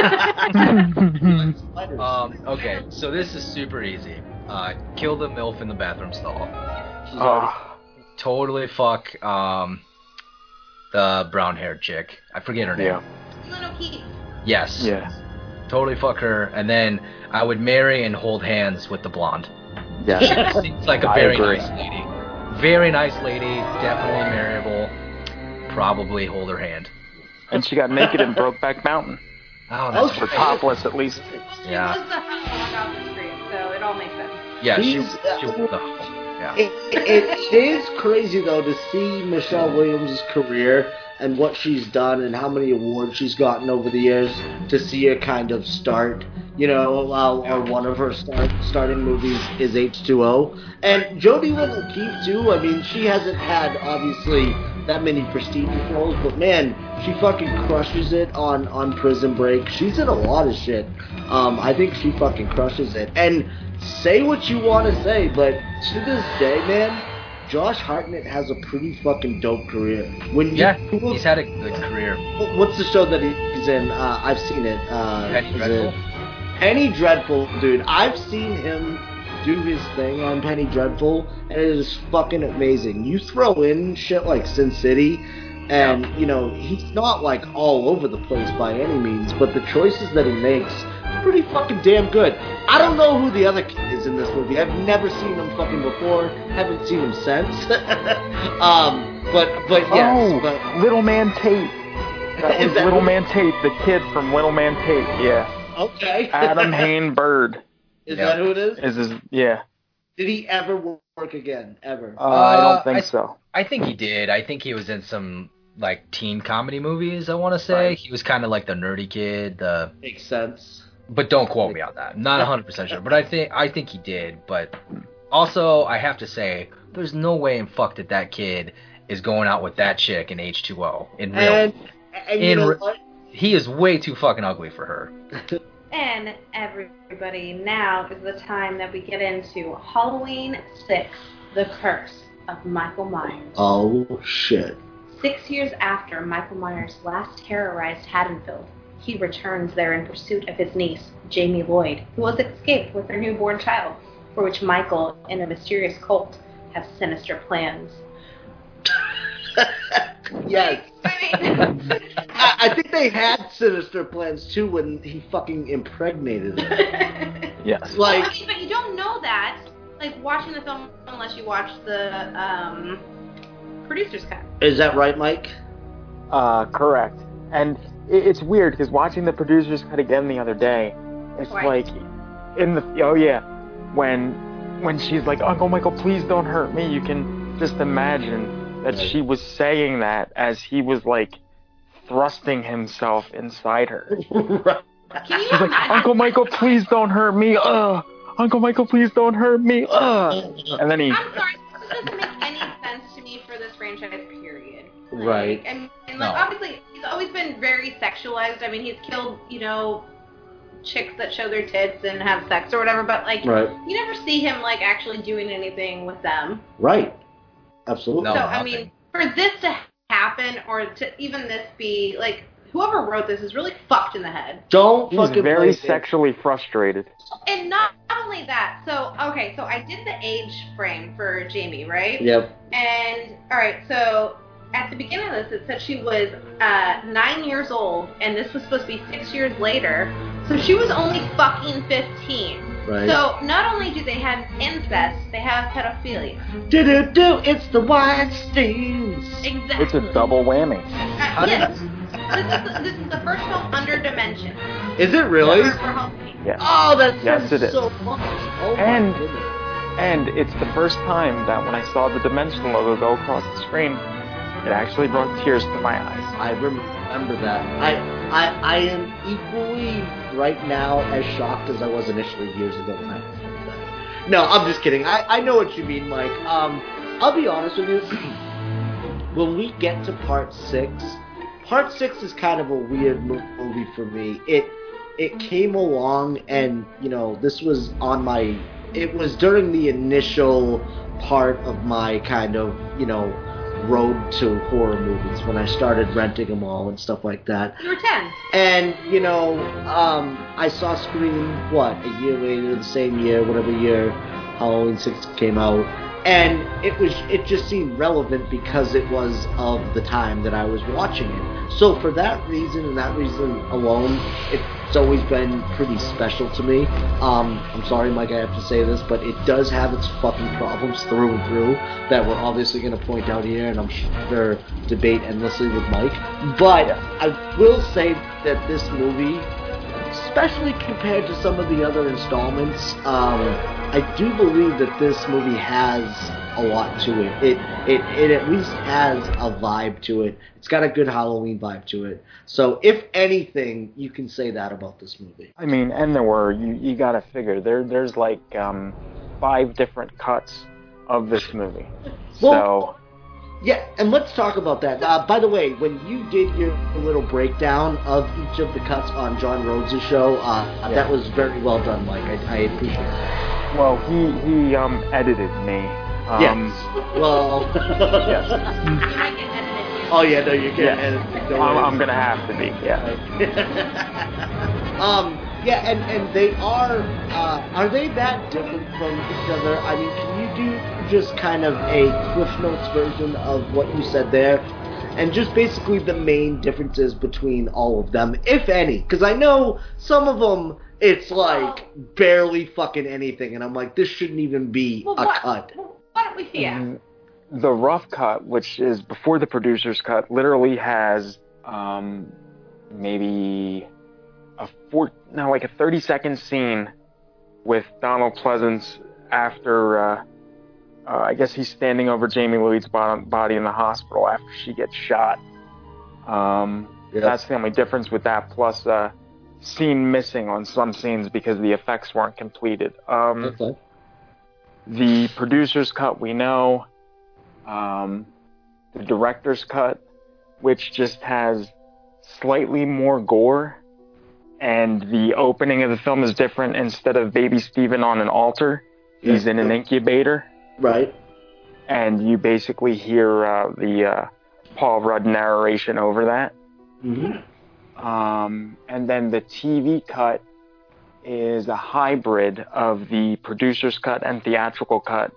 Okay, so this is super easy. Kill the MILF in the bathroom stall. Totally fuck the brown-haired chick. I forget her name. Yeah. Lynn O'Keefe. Yes. Yeah. Totally fuck her, and then I would marry and hold hands with the blonde. Yeah. Seems like a I very agree. nice lady. Very nice lady, definitely marryable. Probably hold her hand. And she got naked in Brokeback Mountain. Oh, that's Or topless, at least. She Yeah. was the hot off the street, so it all makes sense. yeah. She He's, was the yeah. It is crazy though to see Michelle Williams' career and what she's done and how many awards she's gotten over the years. To see her kind of start, or one of her starting movies is H2O, and Jodie Lynn O'Keefe too. I mean, she hasn't had obviously that many prestigious roles, but man, she fucking crushes it on Prison Break. She's in a lot of shit. I think she fucking crushes it. And say what you want to say, but to this day, man, Josh Hartnett has a pretty fucking dope career. He's had a good career. What's the show that he's in? I've seen it. Penny is Dreadful? it Penny Dreadful, dude. I've seen him do his thing on Penny Dreadful, and it is fucking amazing. You throw in shit like Sin City, and he's not like all over the place by any means, but the choices that he makes are pretty fucking damn good. I don't know who the other kid is in this movie. I've never seen him fucking before. Haven't seen him since. but yes. But Little Man Tate. That Is was that Little who- Man Tate, the kid from Little Man Tate. Yeah. okay. Adam Hain Bird Is that who it is? is his. Yeah. Did he ever work again? Ever? I don't think so. I think he did. I think he was in some like teen comedy movies. I want to say Right. he was kind of like the nerdy kid. Makes sense. But don't quote me on that. I'm not 100% sure. But I think he did. But also, I have to say, there's no way in fuck that kid is going out with that chick in H2O. In real, And you know what? he is way too fucking ugly for her. And everybody, now is the time that we get into Halloween 6, The Curse of Michael Myers. Oh, shit. 6 years after Michael Myers last terrorized Haddonfield, he returns there in pursuit of his niece, Jamie Lloyd, who has escaped with her newborn child, for which Michael and a mysterious cult have sinister plans. Yes. I mean, I think they had sinister plans, too, when he fucking impregnated her. Yes. Like, I mean, but you don't know that, like, watching the film unless you watch the producer's cut. is that right, Mike? Correct. And it's weird because watching the producers cut again the other day, it's Twice. like when she's like, Uncle Michael, please don't hurt me. You can just imagine that she was saying that as he was like thrusting himself inside her. Right. Can you She's like, imagine? Uncle Michael, please don't hurt me. Uncle Michael, please don't hurt me. And then he. I'm sorry, this doesn't make any sense to me for this franchise, period. Right. Like, and like, No. obviously, he's always been very sexualized. I mean, he's killed, chicks that show their tits and have sex or whatever, but, like, Right. you never see him, like, actually doing anything with them. Right. Absolutely. No. So, I nothing. mean, for this to happen, or to even this be, like, whoever wrote this is really fucked in the head. Don't He's fucking very play it. sexually frustrated. And not only that, so I did the age frame for Jamie, right? Yep. And, alright, so at the beginning of this, it said she was 9 years old, and this was supposed to be 6 years later, so she was only fucking 15. Right. So, not only do they have incest, they have pedophilia. Do, it's the Weinsteins. Exactly. It's a double whammy. Yes. This is the first film under Dimension. Is it really? For Halloween. Yeah. Oh, that Yes, says it is. so much. Oh, And- my goodness. And it's the first time that when I saw the Dimension logo go across the screen, it actually brought tears to my eyes. I remember that. I am equally right now as shocked as I was initially years ago when I heard that. No, I'm just kidding. I know what you mean, Mike. I'll be honest with you. When we get to part 6 is kind of a weird movie for me. It came along, and this was on my. It was during the initial part of my kind of road to horror movies when I started renting them all and stuff like that. You were 10. And I saw Scream a year later, the same year, whatever year Halloween 6 came out, and it just seemed relevant because it was of the time that I was watching it. So for that reason and that reason alone, it's always been pretty special to me. I'm sorry, Mike, I have to say this, but it does have its fucking problems through and through that we're obviously going to point out here, and I'm sure debate endlessly with Mike. But I will say that this movie, especially compared to some of the other installments, I do believe that this movie has a lot to it. It at least has a vibe to it. It's got a good Halloween vibe to it. So if anything, you can say that about this movie. I mean, and there were, you gotta figure, there's like 5 different cuts of this movie. Well, yeah, and let's talk about that. By the way, when you did your little breakdown of each of the cuts on John Rhodes' show, that was very well done, Mike. I appreciate it. Well, he edited me. Yes. Well. Yes. You might get edited. Oh yeah, no, you can't Yeah. edit. Don't worry. I'm gonna have to be, yeah. Yeah, and they are they that different from each other? I mean, can you do just kind of a Cliff Notes version of what you said there? And just basically the main differences between all of them, if any. Because I know some of them, it's like barely fucking anything, and I'm like, this shouldn't even be a cut. Well, why don't we see it? The rough cut, which is before the producer's cut, literally has maybe a 30-second scene with Donald Pleasance after I guess he's standing over Jamie Lloyd's body in the hospital after she gets shot. That's the only difference with that, plus scene missing on some scenes because the effects weren't completed. Okay. The producer's cut, we know. The director's cut, which just has slightly more gore and the opening of the film is different. Instead of baby Steven on an altar, he's in an incubator. Right. And you basically hear the Paul Rudd narration over that. Mm-hmm. And then the TV cut is a hybrid of the producer's cut and theatrical cut,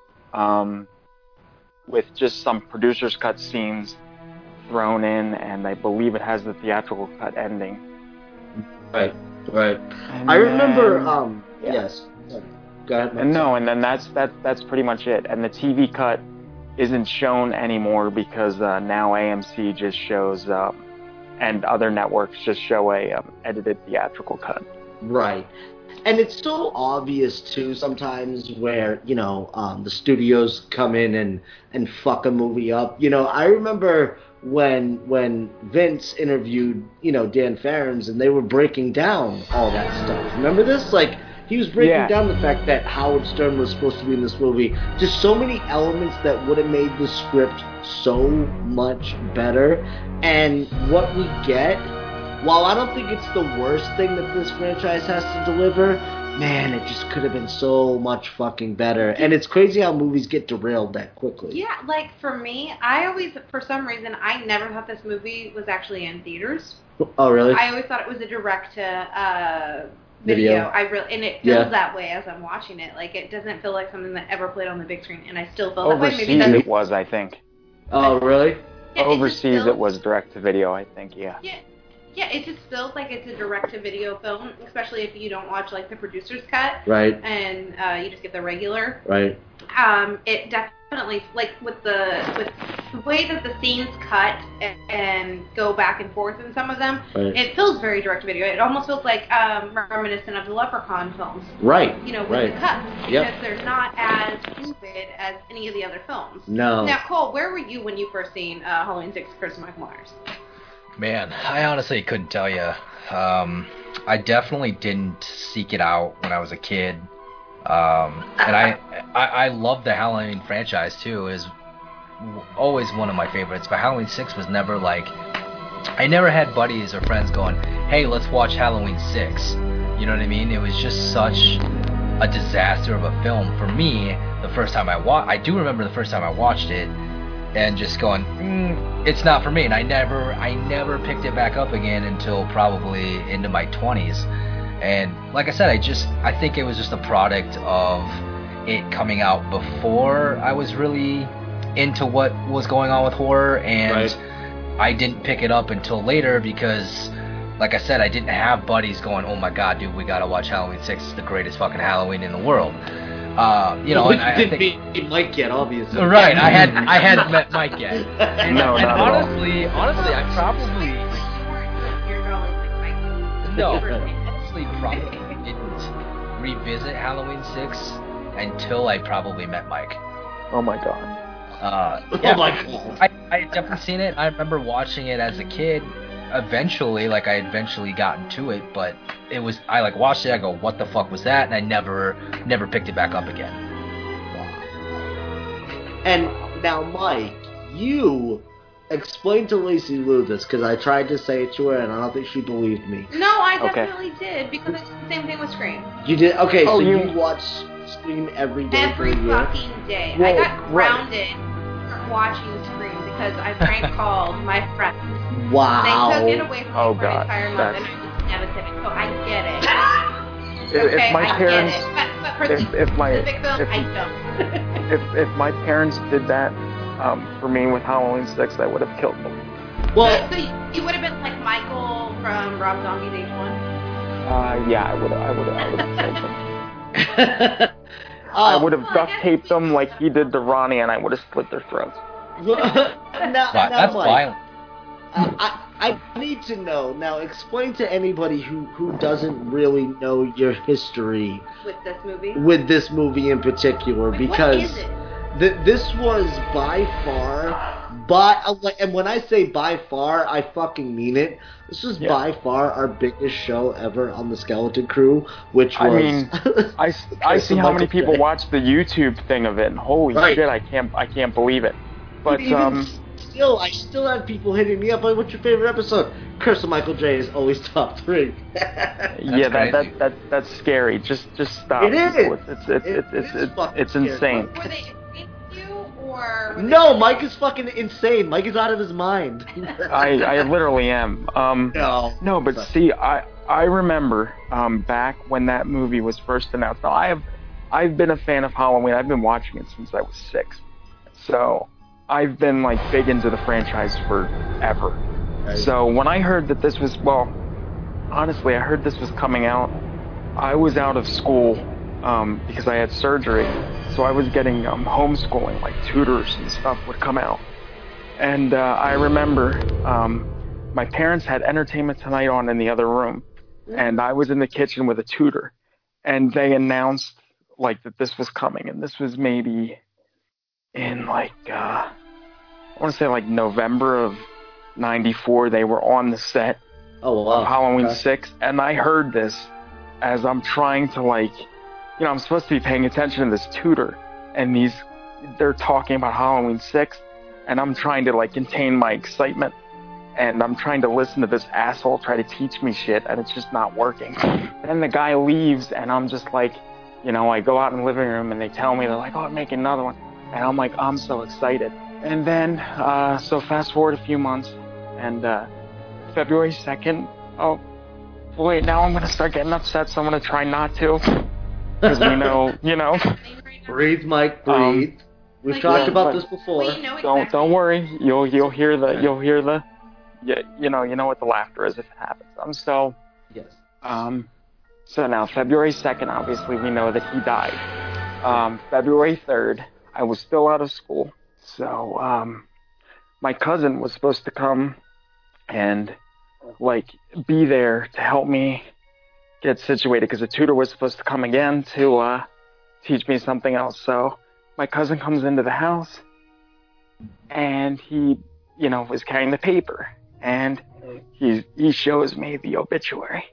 with just some producer's cut scenes thrown in, and I believe it has the theatrical cut ending. Right. And I remember. yeah. Yes. Go ahead. And then that's pretty much it. And the TV cut isn't shown anymore because now AMC just shows, and other networks just show a edited theatrical cut. Right. And it's so obvious too sometimes where, the studios come in and fuck a movie up. I remember when Vince interviewed, Dan Farrens, and they were breaking down all that stuff. Remember this? Like, he was breaking down the fact that Howard Stern was supposed to be in this movie. Just so many elements that would have made the script so much better. And what we get, while I don't think it's the worst thing that this franchise has to deliver, man, it just could have been so much fucking better. And it's crazy how movies get derailed that quickly. Yeah, like for me, I always, for some reason, I never thought this movie was actually in theaters. Oh, really? I always thought it was a direct to Video. And it feels that way as I'm watching it. Like, it doesn't feel like something that ever played on the big screen, and I still feel that way. Maybe Overseas that's it was, I think. Oh, really? Yeah, Overseas it was direct to video, I think. Yeah. Yeah, it just feels like it's a direct-to-video film, especially if you don't watch, like, the producer's cut. Right. And you just get the regular. Right. It definitely, like, with the way that the scenes cut and go back and forth in some of them, it feels very direct-to-video. It almost feels like reminiscent of the Leprechaun films. Right. With the cuts. Yep. Because they're not as stupid as any of the other films. No. Now, Cole, where were you when you first seen Halloween 6: Curse of Michael Myers? Man, I honestly couldn't tell you. I definitely didn't seek it out when I was a kid. And I love the Halloween franchise too. Is always one of my favorites. But Halloween 6 was never like, I never had buddies or friends going, hey, let's watch Halloween 6. You know what I mean? It was just such a disaster of a film for me. The first time I do remember the first time I watched it, and just going, it's not for me. And I never picked it back up again until probably into my 20s. And like I said, I think it was just a product of it coming out before I was really into what was going on with horror, and I didn't pick it up until later because, like I said, I didn't have buddies going, oh my god, dude, we gotta watch Halloween 6, it's the greatest fucking Halloween in the world. And I didn't think meet Mike yet, obviously. Right, I hadn't met Mike yet. And No, not honestly, I probably didn't revisit Halloween 6 until I probably met Mike. Oh my god. Oh my god. I had definitely seen it. I remember watching it as a kid. I eventually gotten to it, but I watched it, I go, what the fuck was that? And I never picked it back up again. And now, Mike, you explained to Lacey Lou this, because I tried to say it to her, and I don't think she believed me. No, I definitely did, because it's the same thing with Scream. You did? Okay, so you watch Scream every day Every for a year? fucking day. Well, I got grounded from watching Scream because I prank called my friends. Wow. They took it away from me for God, an entire month, and I was devastated. So I get it. If my parents, get it. But for if this my specific film, I don't. if my parents did that for me with Halloween 6, that would have killed me. Well, So you would have been like Michael from Rob Zombie's Age 1? Yeah, I would have killed them. I I would have duct taped them like he did to Ronnie, and I would have slit their throats. That's violent. I need to know now. Explain to anybody who doesn't really know your history With this movie? with this movie in particular, Like, because what is it? this was by far, and when I say by far, I fucking mean it. This was by far our biggest show ever on the Skeleton Crew, which was. I mean, I see how many people watch the YouTube thing of it, and holy shit, I can't believe it. But I still have people hitting me up. Like, what's your favorite episode? Curse of Michael J is always top 3. That's scary. Just stop. It is. It's insane. Were they against you, or were they No, Mike is fucking insane. Mike is out of his mind. I literally am. No, but Sorry. see, I remember back when that movie was first announced. Now I've been a fan of Halloween. I've been watching it since I was 6. So I've been like big into the franchise forever. Right. So when I heard that this was, well, honestly, I heard this was coming out. I was out of school because I had surgery. So I was getting homeschooling, like tutors and stuff would come out. And I remember my parents had Entertainment Tonight on in the other room. And I was in the kitchen with a tutor. And they announced like that this was coming. And this was maybe in like, I want to say like November of 94. They were on the set of Halloween 6. And I heard this as I'm trying to like, I'm supposed to be paying attention to this tutor. And they're talking about Halloween 6. And I'm trying to like contain my excitement. And I'm trying to listen to this asshole try to teach me shit, and it's just not working. And the guy leaves, and I'm just like, I go out in the living room, and they tell me, they're like, oh, I'm making another one. And I'm like, I'm so excited. And then, so fast forward a few months, and February 2nd, oh, wait, now I'm going to start getting upset, so I'm going to try not to. Because we know. Breathe, Mike, breathe. We've talked about this before. Well, exactly. Don't worry. You'll hear the. You know what the laughter is if it happens. Yes. So now February 2nd, obviously we know that he died. February 3rd, I was still out of school. So my cousin was supposed to come and like be there to help me get situated because the tutor was supposed to come again to teach me something else. So my cousin comes into the house and he, was carrying the paper. And he shows me the obituary.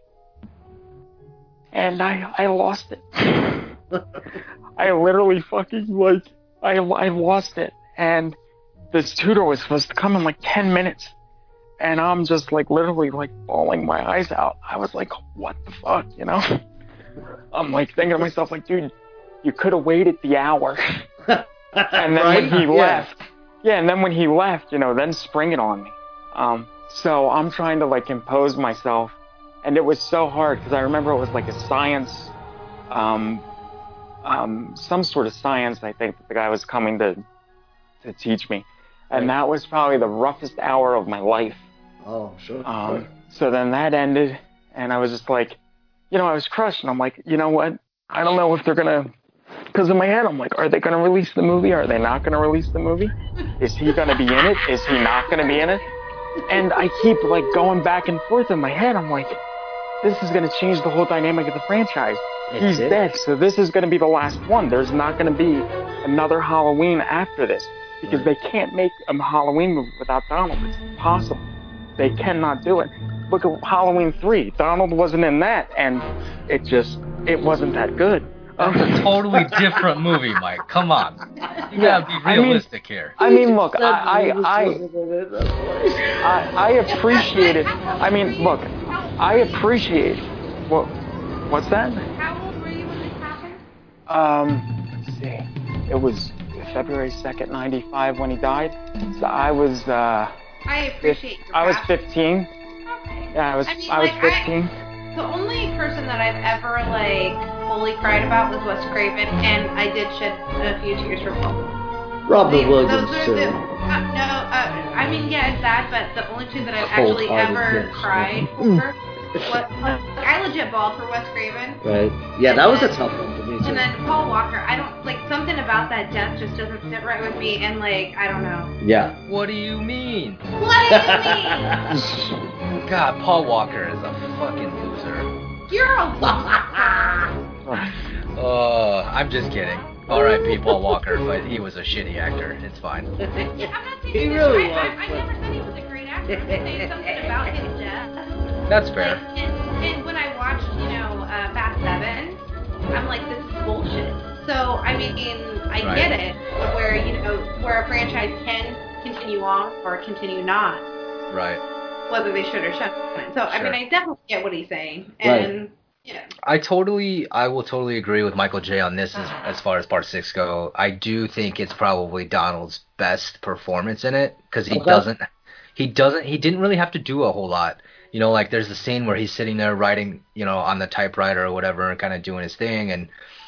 And I lost it. I literally fucking, I lost it. And this tutor was supposed to come in like 10 minutes. And I'm just like literally like bawling my eyes out. I was like, what the fuck, I'm like thinking to myself like, dude, you could have waited the hour. And then when he left, and then when he left, then spring it on me. So I'm trying to like impose myself, and it was so hard because I remember it was like a science, some sort of science I think that the guy was coming to teach me, and that was probably the roughest hour of my life. Oh, sure. So then that ended, and I was just like, I was crushed, and I'm like, you know what? I don't know if they're gonna. Because in my head, I'm like, are they going to release the movie? Are they not going to release the movie? Is he going to be in it? Is he not going to be in it? And I keep like going back and forth in my head. I'm like, this is going to change the whole dynamic of the franchise. He's dead, so this is going to be the last one. There's not going to be another Halloween after this. Because they can't make a Halloween movie without Donald. It's impossible. They cannot do it. Look at Halloween 3. Donald wasn't in that, and it wasn't that good. That's a totally different movie, Mike. Come on. You gotta be realistic here. I mean, look, I appreciate it. I mean, look, I appreciate. What's that? How old were you when this happened? Let's see. It was February 2nd, 95 when he died. So I was. I appreciate your I was passion. 15. Okay. Yeah, I was 15. The only person that I've ever fully cried about was Wes Craven, and I did shed a few tears for both. Robert Williams Those are too. I mean, yeah, it's sad, but the only two that I've actually ever cried for was I legit bawled for Wes Craven. Right. Yeah, that was a tough one for me too. And then Paul Walker, I don't something about that death just doesn't sit right with me, and I don't know. Yeah. What do you mean? What do you mean? God, Paul Walker is a fucking loser. You're a loser. I'm just kidding. R.I.P. Paul Walker, but he was a shitty actor. It's fine. I'm not saying He really was. I never said he was a great actor. I'm just saying something about his death. That's fair. And when I watched, Fast 7, I'm like, this is bullshit. So, I mean, I get it, where a franchise can continue continue on or continue not, Right. whether they should or shouldn't. So, I Sure. mean, I definitely get what he's saying. And, yeah. I will totally agree with Michael J on this as far as part 6 go. I do think it's probably Donald's best performance in it, because he didn't really have to do a whole lot. You know, like there's the scene where he's sitting there writing, you know, on the typewriter or whatever, and kind of doing his thing, and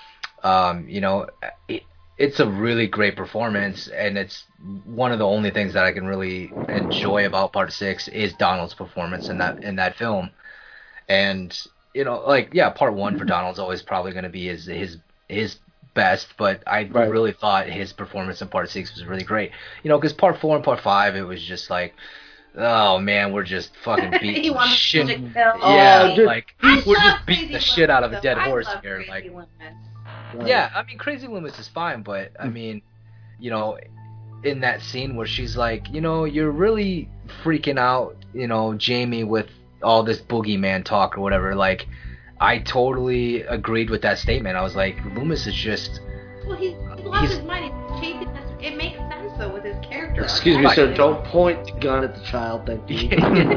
you know, it's a really great performance, and it's one of the only things that I can really enjoy about part 6 is Donald's performance in that film. And you know, like, yeah, part 1 for Donald's always probably going to be his best, but I really thought his performance in part 6 was really great. You know, because part 4 and part 5, it was just like, oh man, we're just fucking beating the shit. Yeah, like we're just beating the shit out of a dead horse here. Like, yeah, I mean, Crazy Loomis is fine, but I mean, you know, in that scene where she's like, you know, you're really freaking out, you know, Jamie, with all this boogeyman talk or whatever, like, I totally agreed with that statement. I was like, Loomis is just... Well, he lost his mind. He's chasing this. It makes sense, though, with his character. Excuse me, sir. Don't point the gun at the child. Thank you.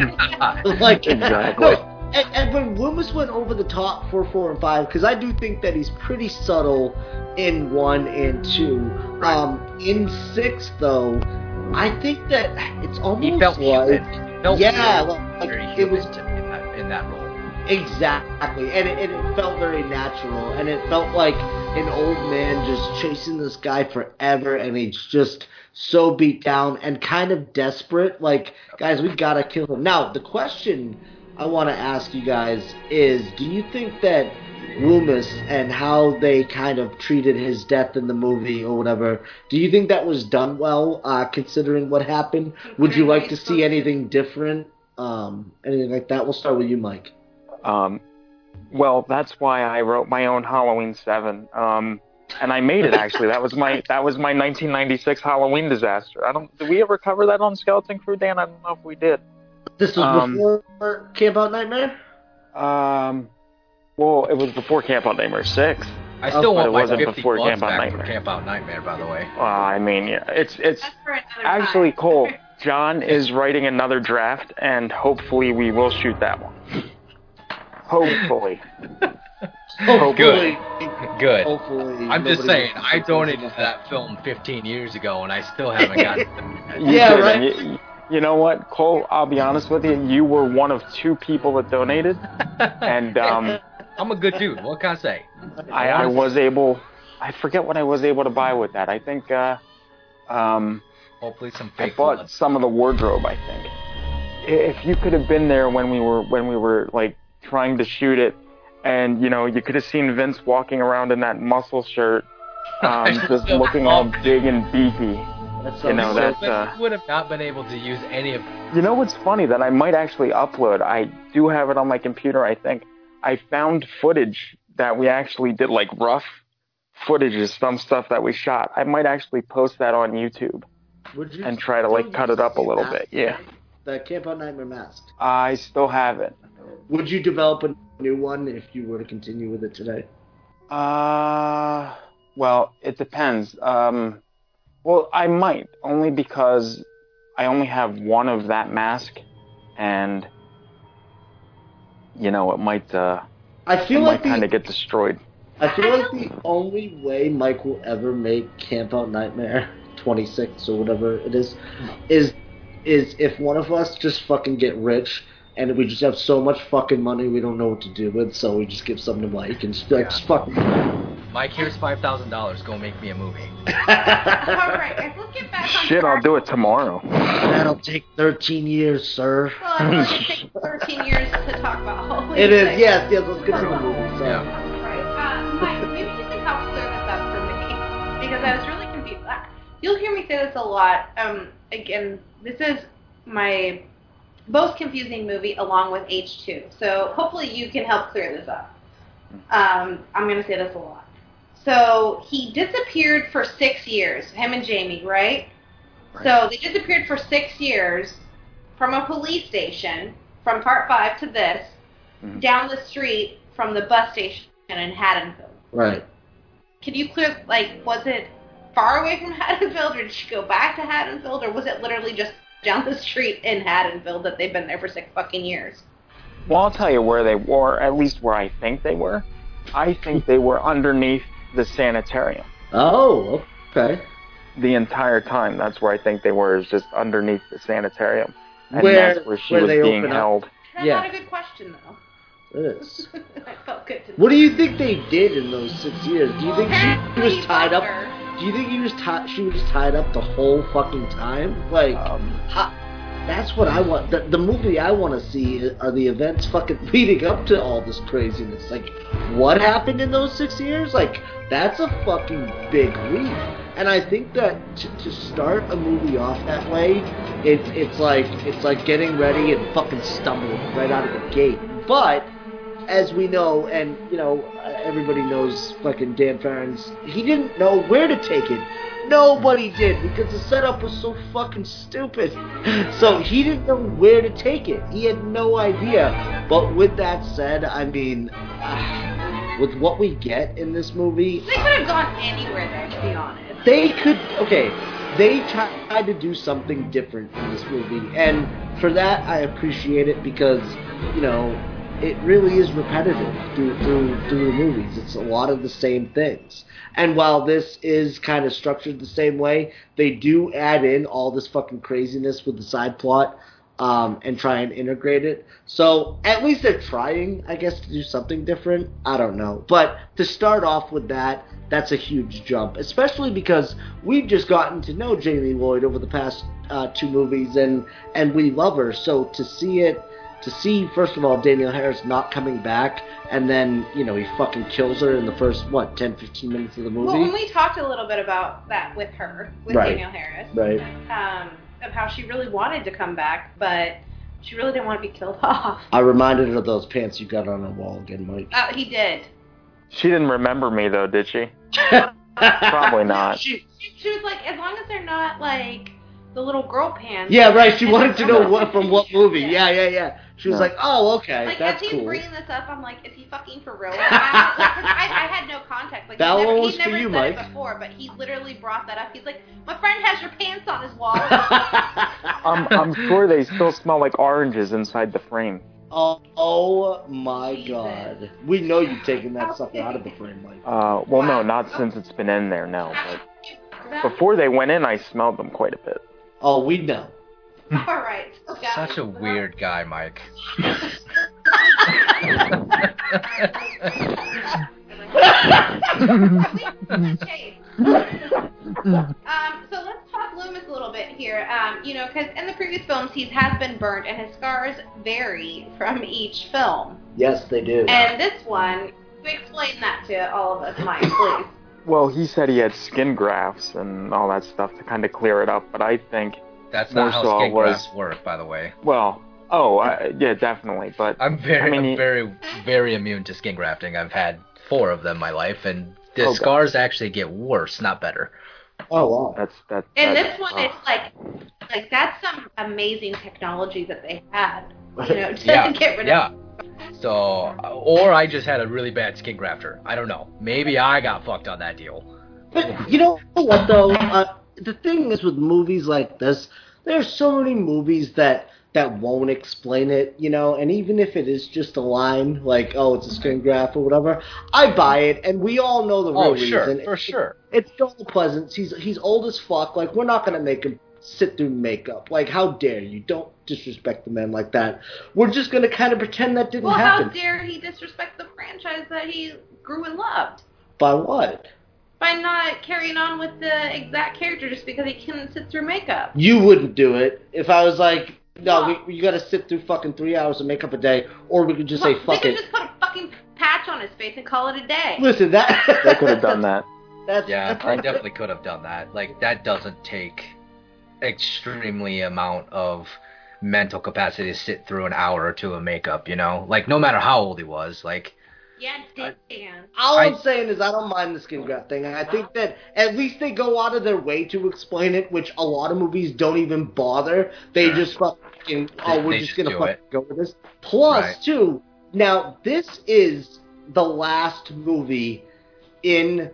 Like, Exactly. No, and when Loomis went over the top for 4 and 5, because I do think that he's pretty subtle in 1 and 2. In 6, though, I think that it's almost He felt like... Yeah, like it was in that role. Exactly, and it felt very natural, and it felt like an old man just chasing this guy forever, and he's just so beat down and kind of desperate. Like, guys, we gotta kill him. Now, the question I want to ask you guys is, do you think that Loomis and how they kind of treated his death in the movie or whatever, do you think that was done well, considering what happened? Would you like to see anything different? Anything like that? We'll start with you, Mike. Well, that's why I wrote my own Halloween 7. And I made it, actually. That was my 1996 Halloween disaster. Did we ever cover that on Skeleton Crew, Dan? I don't know if we did. This was before Camp Out Nightmare? Well, it was before Camp Out Nightmare 6. I still want my wasn't 50 before bucks Camp Out back Nightmare. for Camp Out Nightmare, by the way. I mean, yeah, it's That's for another actually, time. Cole, John is writing another draft, and hopefully we will shoot that one. Hopefully. Hopefully. Good. Hopefully. I'm just nobody saying, will- I donated to that film 15 years ago, and I still haven't gotten it. Yeah, did, right. and you know what, Cole? I'll be honest with you. You were one of 2 people that donated, and I'm a good dude. What can I say? I was able. I forget what I was able to buy with that. I think Hopefully some I fake bought blood. some of the wardrobe. I think. If you could have been there when we were like trying to shoot it, and you know you could have seen Vince walking around in that muscle shirt, just looking all big and beefy. You know, that's You would have not been able to use any of... You know what's funny that I might actually upload? I do have it on my computer, I think. I found footage that we actually did, like rough footages, some stuff that we shot. I might actually post that on YouTube and try to like cut it up a little bit. Yeah. The Camp Out Nightmare mask. I still have it. Would you develop a new one if you were to continue with it today? Well, it depends. Well, I might, only because I only have one of that mask, and you know, it might kind of get destroyed. I feel like the only way Mike will ever make Camp Out Nightmare 26 or whatever it is if one of us just fucking get rich and we just have so much fucking money we don't know what to do with, so we just give something to Mike and just be like, just fucking... Mike, here's $5,000. Go make me a movie. Alright, let's get back on Shit, track. I'll do it tomorrow. That'll take 13 years, sir. Well, it's going to take 13 years to talk about Halloween. It is, yes, let's get to the movie. So. Yeah. Right. Mike, maybe you can help clear this up for me, because I was really confused. You'll hear me say this a lot. Again, this is my most confusing movie along with H2. So hopefully you can help clear this up. I'm going to say this a lot. So he disappeared for 6 years, him and Jamie, right? So they disappeared for 6 years from a police station, from part 5 to this, down the street from the bus station in Haddonfield. Right. Can you clear, like, was it far away from Haddonfield, or did she go back to Haddonfield, or was it literally just down the street in Haddonfield that they've been there for 6 fucking years? Well, I'll tell you where they were, at least where I think they were. I think they were underneath the sanitarium. Oh, okay. The entire time, that's where I think they were, is just underneath the sanitarium. And Where- that's where she where was they being open up? held. That's Yeah. not a good question, though. It is. That felt good to What do you think they did in those 6 years? Do you think she Apparently was he tied up? fucked her. Do you think she was tied up the whole fucking time? Like, how, that's what I want. The movie I want to see are the events fucking leading up to all this craziness. Like, what happened in those 6 years? Like, that's a fucking big leap. And I think that to start a movie off that way, it's like getting ready and fucking stumbling right out of the gate. But as we know, and you know, everybody knows fucking Dan Farron's, he didn't know where to take it. Nobody did, because the setup was so fucking stupid. So he didn't know where to take it. He had no idea. But with that said, I mean, with what we get in this movie, They could have gone anywhere there, to be honest. they tried to do something different in this movie, and for that I appreciate it, because, you know, it really is repetitive through the movies. It's a lot of the same things. And while this is kind of structured the same way, they do add in all this fucking craziness with the side plot, and try and integrate it. So at least they're trying, I guess, to do something different. I don't know. But to start off with that, that's a huge jump, especially because we've just gotten to know Jamie Lloyd over the past 2 movies, and we love her. So to see, first of all, Danielle Harris not coming back, and then, you know, he fucking kills her in the first, 10-15 minutes of the movie? Well, when we talked a little bit about that with her, with Right. Danielle Harris, Right. of how she really wanted to come back, but she really didn't want to be killed off. I reminded her of those pants you got on her wall again, Mike. Oh, he did. She didn't remember me, though, did she? Probably not. She was like, as long as they're not, like, the little girl pants. Yeah, right. She And wanted to the- know what from what movie. Yeah. She was Yeah. like, "Oh, okay, Like, that's as he's cool." bringing this up, I'm like, is he fucking for real? Like, I had no context. Like, That he's never, one was he's never for you, said Mike. it before, but he literally brought that up. He's like, my friend has your pants on his wall. I'm sure they still smell like oranges inside the frame. Oh my Jesus. God. We know you've taken that stuff out of the frame, Mike. Well, no, not since it's been in there, no. But before they went in, I smelled them quite a bit. Oh, we know. All right. Okay. Such a weird guy, Mike. So let's talk Loomis a little bit here. You know, because in the previous films, he has been burned, and his scars vary from each film. Yes, they do. And this one, explain that to all of us, Mike, please. Well, he said he had skin grafts and all that stuff to kind of clear it up, but I think, That's More not how so skin was- grafts work, by the way. well, yeah, definitely, but I'm very, I mean, very, very immune to skin grafting. I've had 4 of them in my life, and the Oh, God. scars actually get worse, not better. Oh, wow. that's And that's- this one, it's like that's some amazing technology that they had, you know, to Yeah, get rid yeah. of. So, or I just had a really bad skin grafter. I don't know. Maybe I got fucked on that deal. But you know what, though? The thing is with movies like this, there's so many movies that won't explain it, you know, and even if it is just a line, like, oh, it's a skin graft or whatever, I buy it, and we all know the real Oh, sure, reason. for sure. It's Donald Pleasance. He's old as fuck. Like, we're not going to make him sit through makeup. Like, how dare you? Don't disrespect the man like that. We're just going to kind of pretend that didn't Well, how happen. dare he disrespect the franchise that he grew and loved By what? by not carrying on with the exact character just because he couldn't sit through makeup? You wouldn't do it if I was like, no, Well- you got to sit through fucking 3 hours of makeup a day, or we could just say, Well, fuck they it. could just put a fucking patch on his face and call it a day. Listen, that they could have done that. That's, Yeah, I definitely could have done that. Like, that doesn't take extremely amount of mental capacity to sit through an hour or 2 of makeup, you know? Like, no matter how old he was, like, Yeah, Dan. All I'm I- saying is I don't mind the skin graft thing. I think that at least they go out of their way to explain it, which a lot of movies don't even bother. They Sure. just fucking, oh, we're They just just gonna do fucking it. go with this. Plus, Right. too, now this is the last movie in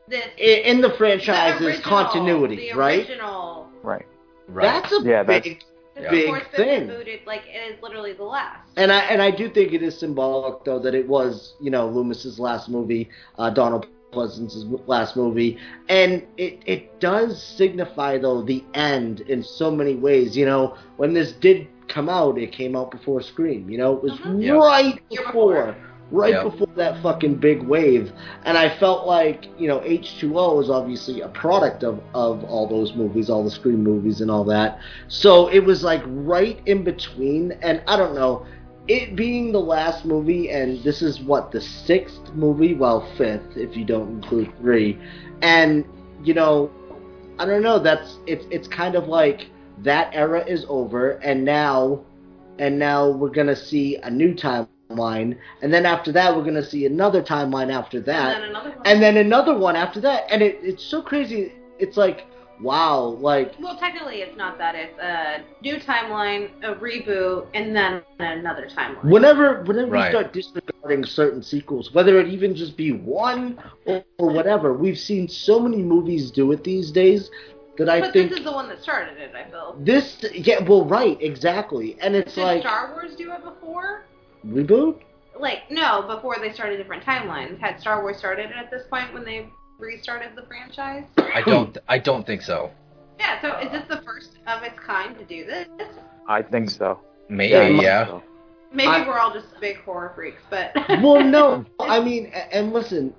this in the franchise's the original, continuity, the right? original. Right. That's a big The big fourth, fifth, thing. and booted, like, it is literally the last. And I do think it is symbolic, though, that it was, Loomis's last movie, Donald Pleasance's last movie, and it does signify, though, the end in so many ways. When this did come out, it came out before Scream. It was right before that fucking big wave, and I felt like H2O is obviously a product of all those movies, all the Scream movies and all that. So it was like right in between, and I don't know. It being the last movie, and this is what, the sixth movie? Well, fifth, if you don't include 3. And, I don't know, it's kind of like that era is over, and now we're going to see a new timeline, and then after that, we're going to see another timeline after that, and then another one. And then another one after that, and it's so crazy, it's like, wow, like... Well, technically it's not that. It's a new timeline, a reboot, and then another timeline. Whenever we start disregarding certain sequels, whether it even just be one or whatever, we've seen so many movies do it these days that I think... But this is the one that started it, I feel. Right, exactly. And it's Did like... Did Star Wars do it before? Reboot? No, before they started different timelines. Had Star Wars started it at this point when they restarted the franchise? I don't think so. Yeah, so is this the first of its kind to do this? I think so. Maybe, yeah. Maybe we're all just big horror freaks, but... Well, no, I mean, and listen,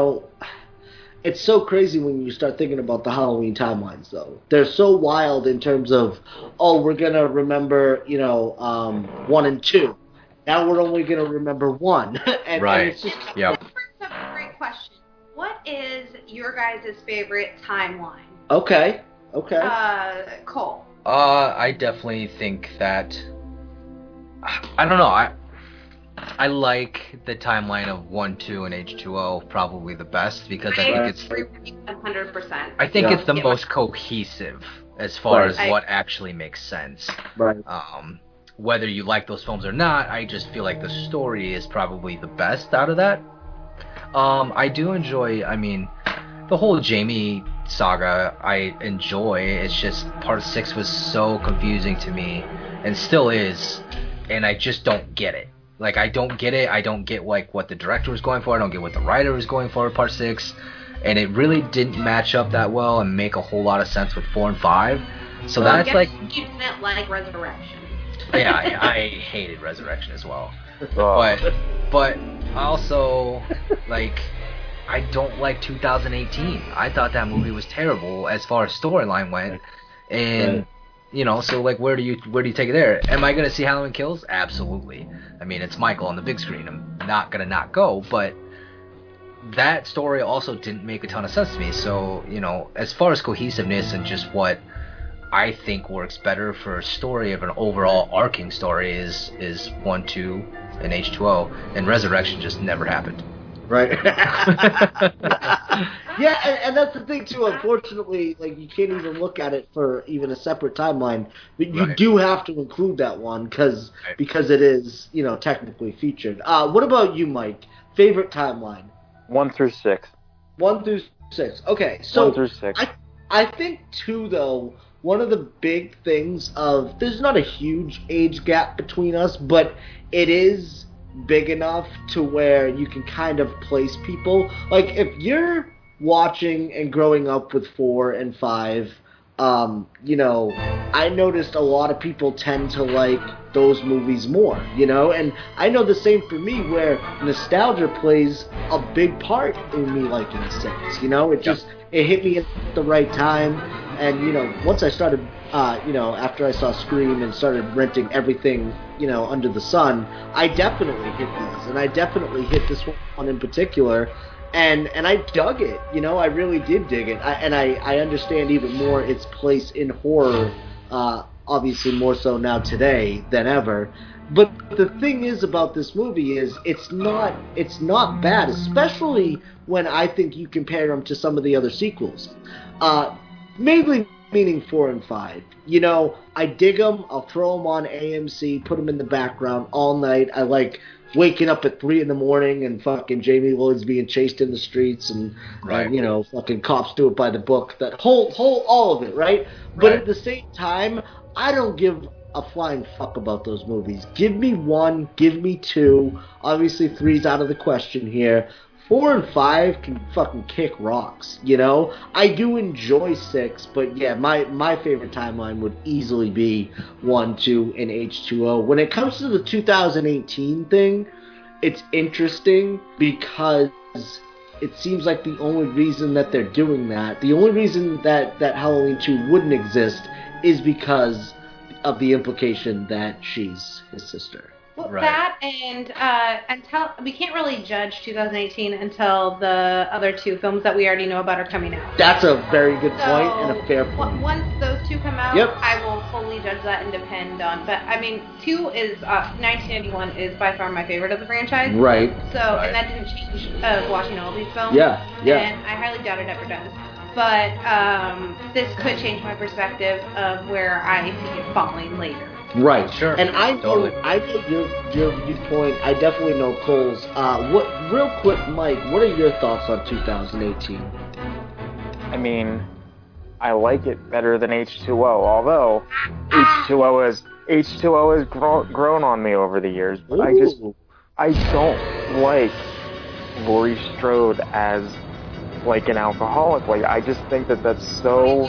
it's so crazy when you start thinking about the Halloween timelines, though. They're so wild in terms of, we're going to remember, 1 and 2. Now we're only going to remember 1. and it's just... Yep. That's a great question. What is your guys' favorite timeline? Okay. Cole. I definitely think that... I don't know, I like the timeline of 1, 2, and H2O probably the best because I think it's 100%. I think it's the most cohesive as far as what actually makes sense. Right. Whether you like those films or not, I just feel like the story is probably the best out of that. I do enjoy, the whole Jamie saga I enjoy. It's just part 6 was so confusing to me and still is, and I just don't get it. Like, I don't get it. I don't get what the director was going for. I don't get what the writer was going for part 6, and it really didn't match up that well and make a whole lot of sense with 4 and 5. So that's like, you didn't like Resurrection. Yeah, I hated Resurrection as well. But also, I don't like 2018. I thought that movie was terrible as far as storyline went, and so where do you take it there? Am I gonna see Halloween Kills? Absolutely. It's Michael on the big screen. I'm not gonna not go, but that story also didn't make a ton of sense to me. So as far as cohesiveness and just what I think works better for a story of an overall arcing story is 1, 2, and H2O, and Resurrection just never happened. Right. Yeah, and that's the thing too. Unfortunately, you can't even look at it for even a separate timeline. But you do have to include that one because it is technically featured. What about you, Mike? Favorite timeline? 1 through 6. 1 through 6. Okay, so 1 through 6. I think too, though. One of the big things there's not a huge age gap between us, but it is big enough to where you can kind of place people. Like, if you're watching and growing up with 4 and 5, I noticed a lot of people tend to like those movies more, and I know the same for me, where nostalgia plays a big part in me liking 6, it hit me at the right time, and, once I started, after I saw Scream and started renting everything, under the sun, I definitely hit these, and I definitely hit this one in particular, and I dug it, I really did dig it, I understand even more its place in horror, obviously more so now today than ever. But the thing is about this movie is it's not bad, especially when I think you compare them to some of the other sequels. Mainly meaning 4 and 5. I dig them. I'll throw them on AMC, put them in the background all night. I like waking up at 3 a.m. and fucking Jamie Lloyd's being chased in the streets and fucking cops do it by the book. That whole all of it, right? But at the same time, I don't give a flying fuck about those movies. Give me 1, give me 2. Obviously 3's out of the question here. 4 and 5 can fucking kick rocks, you know? I do enjoy 6, but yeah, my favorite timeline would easily be 1, 2, and H2O. When it comes to the 2018 thing, it's interesting because it seems like the only reason that they're doing that, the only reason that Halloween 2 wouldn't exist is because of the implication that she's his sister. Well, that and until we can't really judge 2018 until the other 2 films that we already know about are coming out. That's a very good point and a fair point. Once those 2 come out, yep. I will fully judge that and depend on. But I mean, 2 is 1981 is by far my favorite of the franchise. Right. So and that didn't change watching all these films. Yeah. And I highly doubt it ever does. But this could change my perspective of where I see it falling later. Right. Sure. And I know your viewpoint. I definitely know Cole's. Real quick, Mike, what are your thoughts on 2018? I mean, I like it better than H2O, although H2O has grown on me over the years. But I don't like Laurie Strode as like an alcoholic. Like, I just think that's so. Are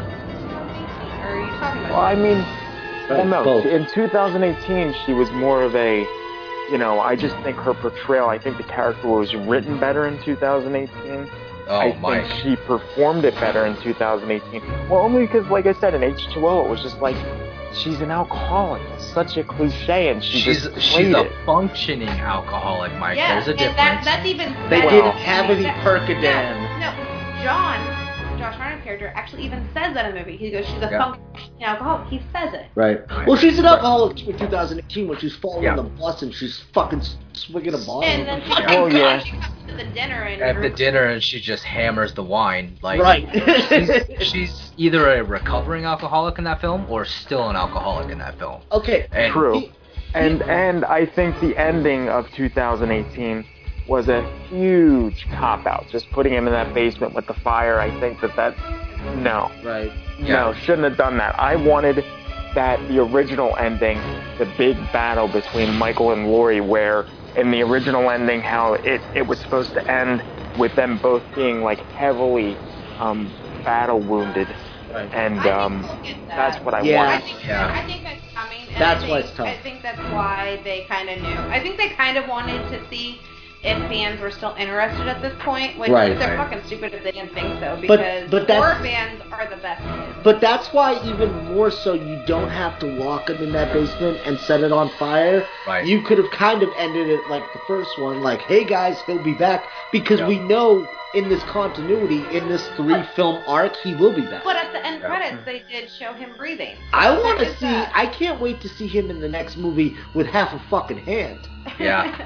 you talking about? Well, I mean. Well, no. Both. In 2018, she was more of a, I just think her portrayal, I think the character was written better in 2018. I think she performed it better in 2018. Well, only because, like I said, in H2O, it was just like, she's an alcoholic. It's such a cliche, and she's a functioning alcoholic, Mike. Yeah, there's a difference. That's even. They didn't have any Percodan. No, Josh Hartnett's character actually even says that in the movie. He goes, she's a functioning alcoholic. He says it. Right. Well, she's an alcoholic in 2018 when she's falling on the bus and she's fucking swinging a bottle. And then she comes to the dinner and she just hammers the wine. Like, right. she's either a recovering alcoholic in that film or still an alcoholic in that film. Okay. True. And I think the ending of 2018 was a huge cop-out. Just putting him in that basement with the fire, I think no. Right. No, shouldn't have done that. I wanted the original ending, the big battle between Michael and Laurie, where in the original ending, how it was supposed to end with them both being like heavily battle wounded. Right. And that's what I wanted. I think that's coming. That's why it's tough. I think that's why they kind of knew. I think they kind of wanted to see if fans were still interested at this point, which they're fucking stupid if they didn't think so, because horror fans are the best. But that's why even more so you don't have to lock him in that basement and set it on fire. Right. You could have kind of ended it like the first one, like, hey guys, he'll be back, because we know in this continuity, in this 3-film arc, he will be back. But at the end credits, they did show him breathing. I want to see, I can't wait to see him in the next movie with half a fucking hand. Yeah.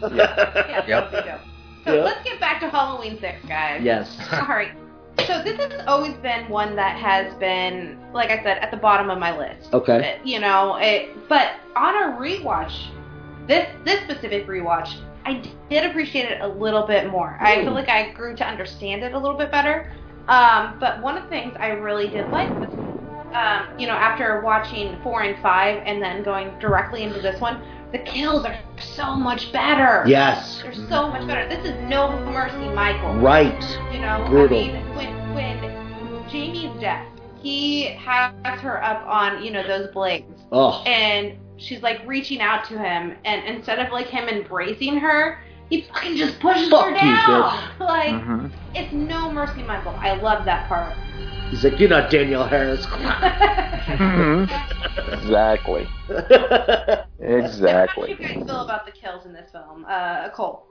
Yep. So let's get back to Halloween 6, guys. Yes. Alright. So this has always been one that has been, like I said, at the bottom of my list. Okay. But on a rewatch, this specific rewatch, I did appreciate it a little bit more. I feel like I grew to understand it a little bit better. But one of the things I really did like was, after watching 4 and 5 and then going directly into this one, the kills are so much better. Yes. They're so much better. This is No Mercy, Michael. Right. Brutal. I mean, when Jamie's death, he has her up on, those blades. Oh. And she's like reaching out to him, and instead of like him embracing her, he fucking just pushes her down. It's No Mercy, Michael. I love that part. He's like, you're not Danielle Harris. Exactly. Exactly. How do you guys feel about the kills in this film, Cole?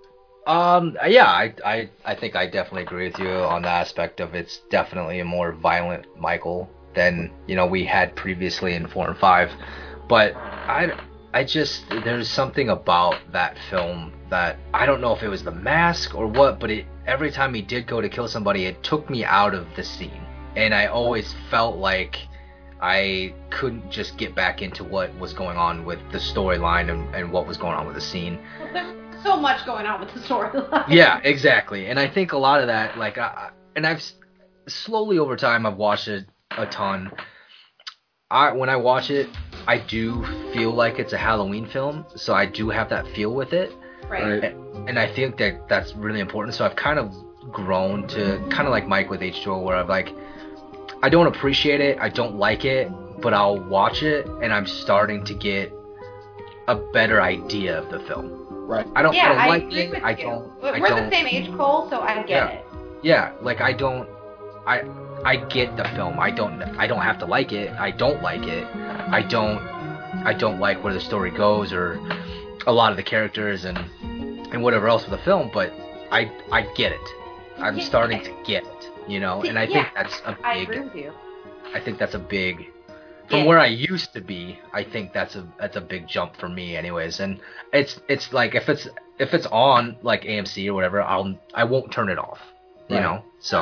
I think I definitely agree with you on the aspect of it's definitely a more violent Michael than we had previously in 4 and 5. But I just, there's something about that film that I don't know if it was the mask or what, but every time he did go to kill somebody, it took me out of the scene, and I always felt like I couldn't just get back into what was going on with the storyline and what was going on with the scene. Well, there's so much going on with the storyline. Yeah, exactly. And I think a lot of that, like, I've slowly over time I've watched it a ton. When I watch it, I do feel like it's a Halloween film, so I do have that feel with it. Right. And I think that that's really important. So I've kind of grown to kind of like Mike with H2O, where I'm like, I don't appreciate it, I don't like it, but I'll watch it, and I'm starting to get a better idea of the film. Right. I don't like agree it. with I you. don't. We're the same age, Cole, so I get it. Yeah, like I get the film. I don't have to like it. I don't like it. I don't like where the story goes or a lot of the characters and whatever else with the film, but I get it. I'm starting to get it, you know, and I think that's a big. I agree with you. I think that's a big. From where I used to be, I think that's a big jump for me, anyways. And it's like if it's on like AMC or whatever, I won't turn it off, you know. So.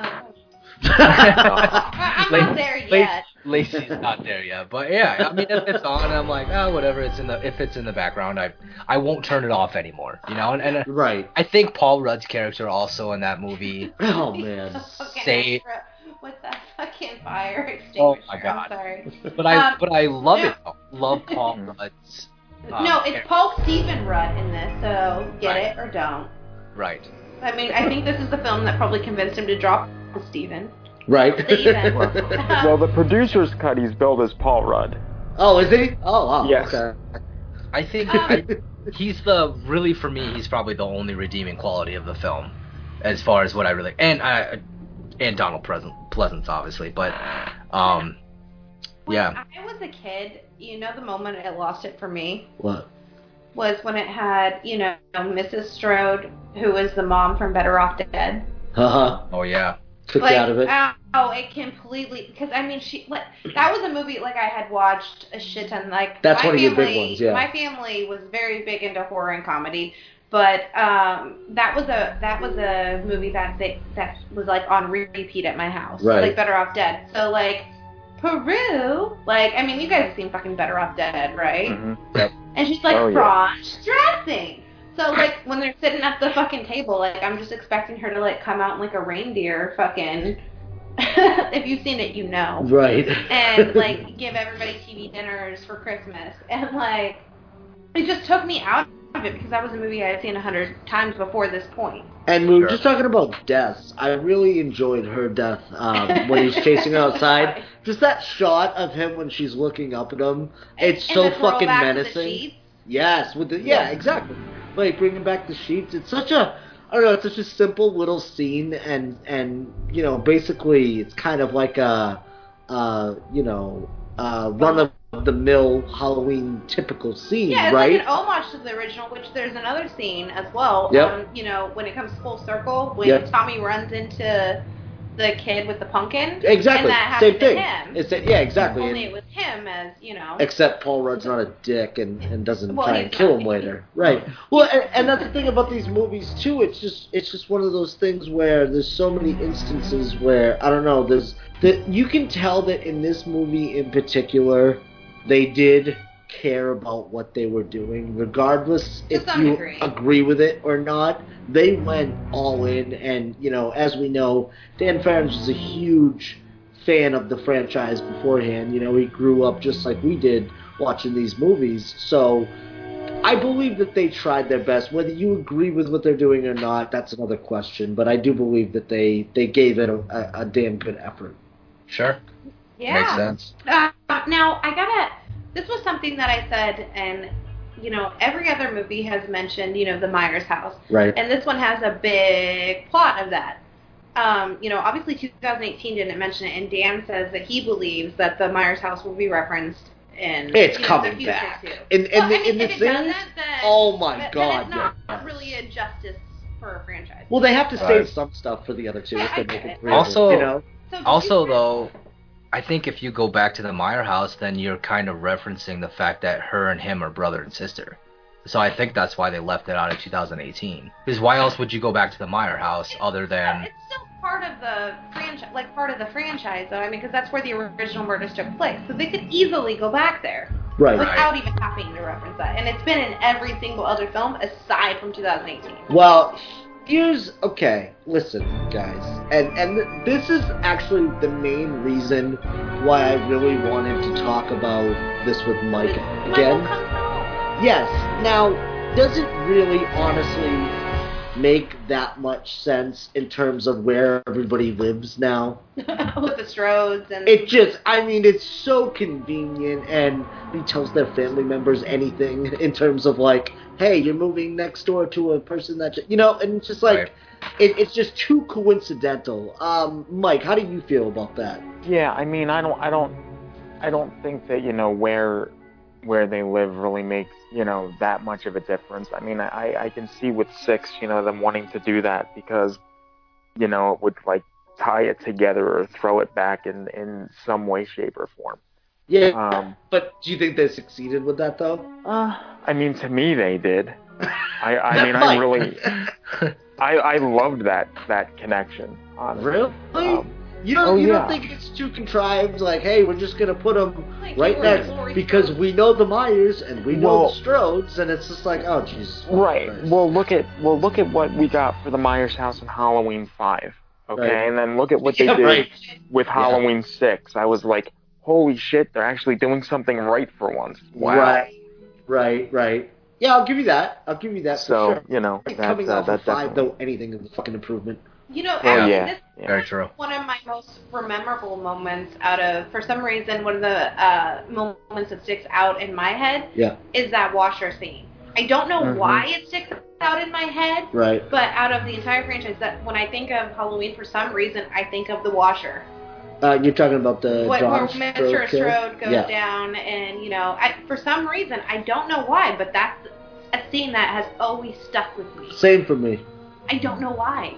I'm not there yet. Lacey's not there yet, but yeah, I mean, if it's on, I'm like, oh, whatever. If it's in the background, I won't turn it off anymore, you know. And Right. I think Paul Rudd's character also in that movie. Oh man. With that fucking fire extinguisher. Oh my God. I'm sorry. But I love it. Love Paul Rudd's. No, it's Paul Stephen Rudd in this, so get it or don't. Right. I mean, I think this is the film that probably convinced him to drop Stephen. Right. Stephen. Well, the producer's cut, he's billed as Paul Rudd. Oh, is he? Oh, wow. Yes. Okay. I think he's for me, he's probably the only redeeming quality of the film, as far as what I really and Donald Pleasance obviously, but When yeah. I was a kid, you know, the moment it lost it for me What? was when it had, you know, Mrs. Strode, who was the mom from Better Off Dead. Oh yeah. Took you out of it. Oh, it completely, because I mean, that was a movie like I had watched a shit ton. Like That's my one of your family, big ones, yeah. My family was very big into horror and comedy, but that was a movie that was like on repeat at my house. Right. Like Better Off Dead. So like Peru, like I mean, you guys have seen fucking Better Off Dead, right? Mm-hmm. Yep. And she's like Oh, yeah. cross-dressing. So, like, when they're sitting at the fucking table, like, I'm just expecting her to, like, come out in, like, a reindeer fucking... if you've seen it, you know. Right. And, like, give everybody TV dinners for Christmas. And, like, it just took me out of it because that was a movie I had seen 100 times before this point. And we were just talking about deaths. I really enjoyed her death when he's chasing her outside. Just that shot of him when she's looking up at him. It's And so the fucking throwback to the menacing. sheets. Yes, exactly. Like bringing back the sheets. It's such a, I don't know, it's such a simple little scene, and you know, basically it's kind of like a, run of the mill Halloween typical scene, Yeah, it's right? like an homage to the original, which there's another scene as well. Yep. You know, when it comes full circle, when Yep. Tommy runs into the kid with the pumpkin. Exactly. And that Same happened thing. to him. Yeah, exactly. Only it was him as, you know. Except Paul Rudd's not a dick and doesn't Well, try and he's kill not. him later. Right. Well, and that's the thing about these movies too. It's just one of those things where there's so many instances where I don't know. You can tell that in this movie in particular, they did care about what they were doing, regardless To if some you degree. agree with it or not. They went all in, and you know, as we know, Dan Farrens was a huge fan of the franchise beforehand. You know, he grew up just like we did watching these movies. So I believe that they tried their best. Whether you agree with what they're doing or not, that's another question. But I do believe that they gave it a damn good effort. Sure. Yeah. Makes sense. Now, this was something that I said, and, you know, every other movie has mentioned, you know, the Myers house. Right. And this one has a big plot of that. You know, obviously 2018 didn't mention it, and Dan says that he believes that the Myers house will be referenced in It's the coming future back. too. In Well, I mean, the if it thing, doesn't, then, oh my then God, it's not yes. really a justice for a franchise. Well, they have to Right. save some stuff for the other two if I they get make it. it real. Also- you know. So did Also, you- though, I think if you go back to the Meyer house, then you're kind of referencing the fact that her and him are brother and sister. So I think that's why they left it out of 2018. Because why else would you go back to the Meyer house other than... It's still part of the franchise, though. I mean, because that's where the original murders took place, so they could easily go back there Right. without even having to reference that. And it's been in every single other film aside from 2018. Well, listen, guys, and this is actually the main reason why I really wanted to talk about this with Mike Michael again. comes home. Yes. Now, does it really honestly make that much sense in terms of where everybody lives now? With the Strodes and It's so convenient, and he tells their family members anything in terms of like, hey, you're moving next door to a person that, and it's just like, Right. it's just too coincidental. Mike, how do you feel about that? Yeah, I mean, I don't think that, where they live really makes, that much of a difference. I mean, I can see with 6, them wanting to do that because, it would like tie it together or throw it back in some way, shape, or form. Yeah, but do you think they succeeded with that though? I mean, to me, they did. I mean, Mike. I loved that connection, honestly. Really? You don't think it's too contrived? Like, hey, we're just gonna put them Like, right you next were- because we know the Myers and we know Well- the Strodes, and it's just like, oh, Jesus. Right. Christ. Well, look at what we got for the Myers house in Halloween 5. Okay, Right. and then look at what they Yeah, did right. with Halloween 6. I was like, holy shit, they're actually doing something right for once. Wow. Right. Yeah, I'll give you that. For So, sure. that's Coming off of 5, definitely. though, anything is a fucking improvement. Well, actually, yeah. this Yeah. Very true. one of my most memorable moments for some reason, one of the moments that sticks out in my head Yeah. is that washer scene. I don't know Mhm. why it sticks out in my head, Right. but out of the entire franchise, that when I think of Halloween, for some reason, I think of the washer. You're talking about the Where John Mr. Strode kill? Strode goes Yeah. down, and for some reason, I don't know why, but that's a scene that has always stuck with me. Same for me. I don't know why.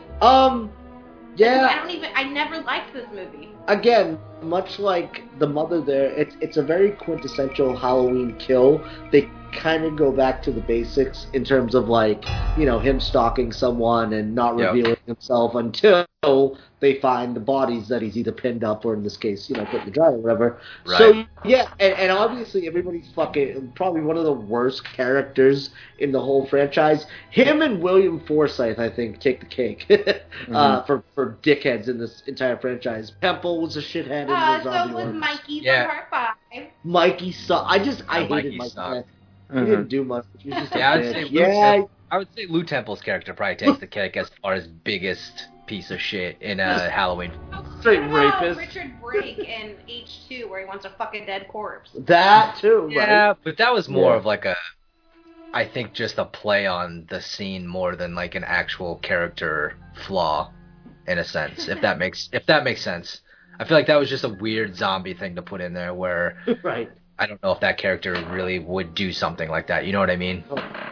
Yeah. I never liked this movie. Again, much like the mother there, it's a very quintessential Halloween kill. They kind of go back to the basics in terms of like, him stalking someone and not Yep. revealing himself until they find the bodies that he's either pinned up or in this case, put in the dryer or whatever. Right. So yeah, and obviously everybody's probably one of the worst characters in the whole franchise. Him and William Forsythe, I think, take the cake for dickheads in this entire franchise. Temple was a shithead in the So zombie was one. Mikey Yeah. from Part 5. Mikey sucked. I hated Mikey Mikey. sucked. He didn't do much. He was just a Yeah, bitch. I would say Lou Temple's character probably takes the cake as far as biggest piece of shit in Halloween. Straight What about rapist. Richard Brake in H2, where he wants to fuck a dead corpse. That too, Yeah, right? but that was more Yeah. of like I think just a play on the scene more than like an actual character flaw, in a sense. If that makes sense. I feel like that was just a weird zombie thing to put in there where Right. I don't know if that character really would do something like that. You know what I mean?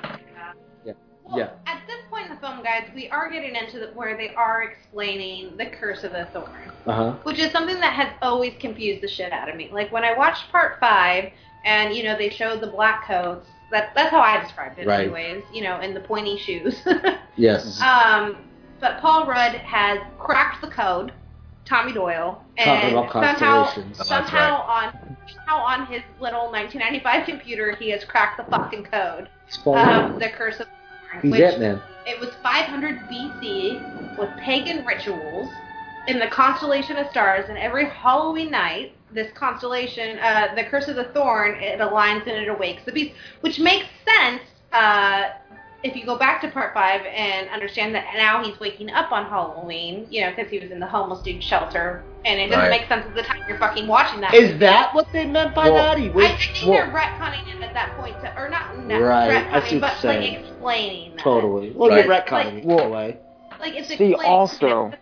Well, Yeah. At this point in the film, guys, we are getting into where they are explaining the Curse of the Thorn, which is something that has always confused the shit out of me. Like when I watched Part 5, and they showed the black coats. That's how I described it, Right. anyways. In the pointy shoes. Yes. But Paul Rudd has cracked the code, Tommy Doyle, Talking and about somehow constellations. Oh, that's on his little 1995 computer, he has cracked the fucking code It's falling. of the Curse of the Thorn, He's which it, man. it was 500 BC with pagan rituals in the constellation of stars, and every Halloween night, this constellation, the Curse of the Thorn, it aligns and it awakes the beast, which makes sense if you go back to Part 5 and understand that now he's waking up on Halloween, because he was in the homeless dude shelter, and it doesn't Right. make sense at the time you're fucking watching that. Is that what they meant by Well, that? He I wakes. think they're retconning it at that point, or not Right, I see retconning, what but you're like saying. explaining that. Totally. Well, Right. you're retconning it in a way. Like it's See, explaining.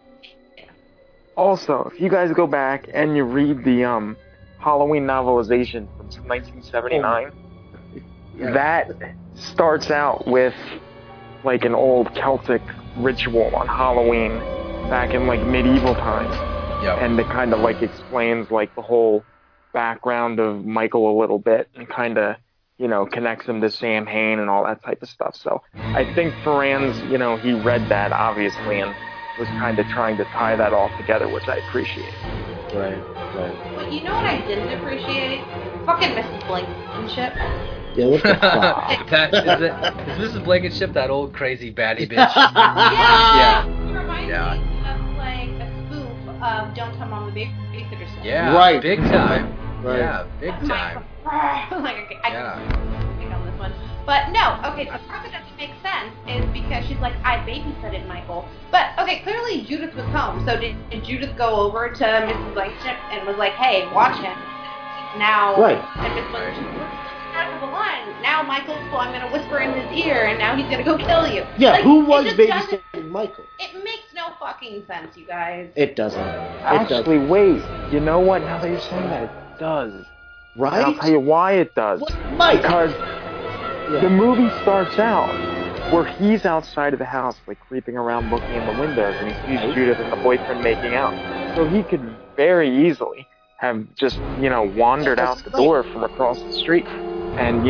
Also, if you guys go back and you read the Halloween novelization from 1979, Yeah. that starts out with like an old Celtic ritual on Halloween back in like medieval times, Yep. and it kind of like explains like the whole background of Michael a little bit and kind of connects him to Sam Hain and all that type of stuff. So I think Ferran's he read that obviously and was kind of trying to tie that all together, which I appreciate. Right. But you know what I didn't appreciate? Fucking Mrs. Blankenship. Yeah, what the fuck? Is Mrs. Blankenship that old crazy baddie bitch? Yeah. It reminds Yeah. me of like a spoof of Don't Tell Mom the Babysitter Story. Yeah, Right. big time. Right. Yeah, big time. Like, okay, I can pick on this one. But no, okay, the part that doesn't make sense is because she's like, I babysitted Michael. But, okay, clearly Judith was home. So did Judith go over to Mrs. Blankenship and was like, hey, watch him. Now, Right. And Mrs. Blankenship out of the line. Now, Michael, I'm going to whisper in his ear, and now he's going to go kill you. Yeah, Like, who it was just babysitting Michael? It makes no fucking sense, you guys. It doesn't. Actually, wait. You know what? Now that you're saying that, it does. Right? And I'll tell you why it does. What, Mike? Because Yeah. the movie starts out where he's outside of the house, like creeping around looking in the windows, and he sees Judith and the boyfriend making out. So he could very easily have just, wandered out the door from across the street. And,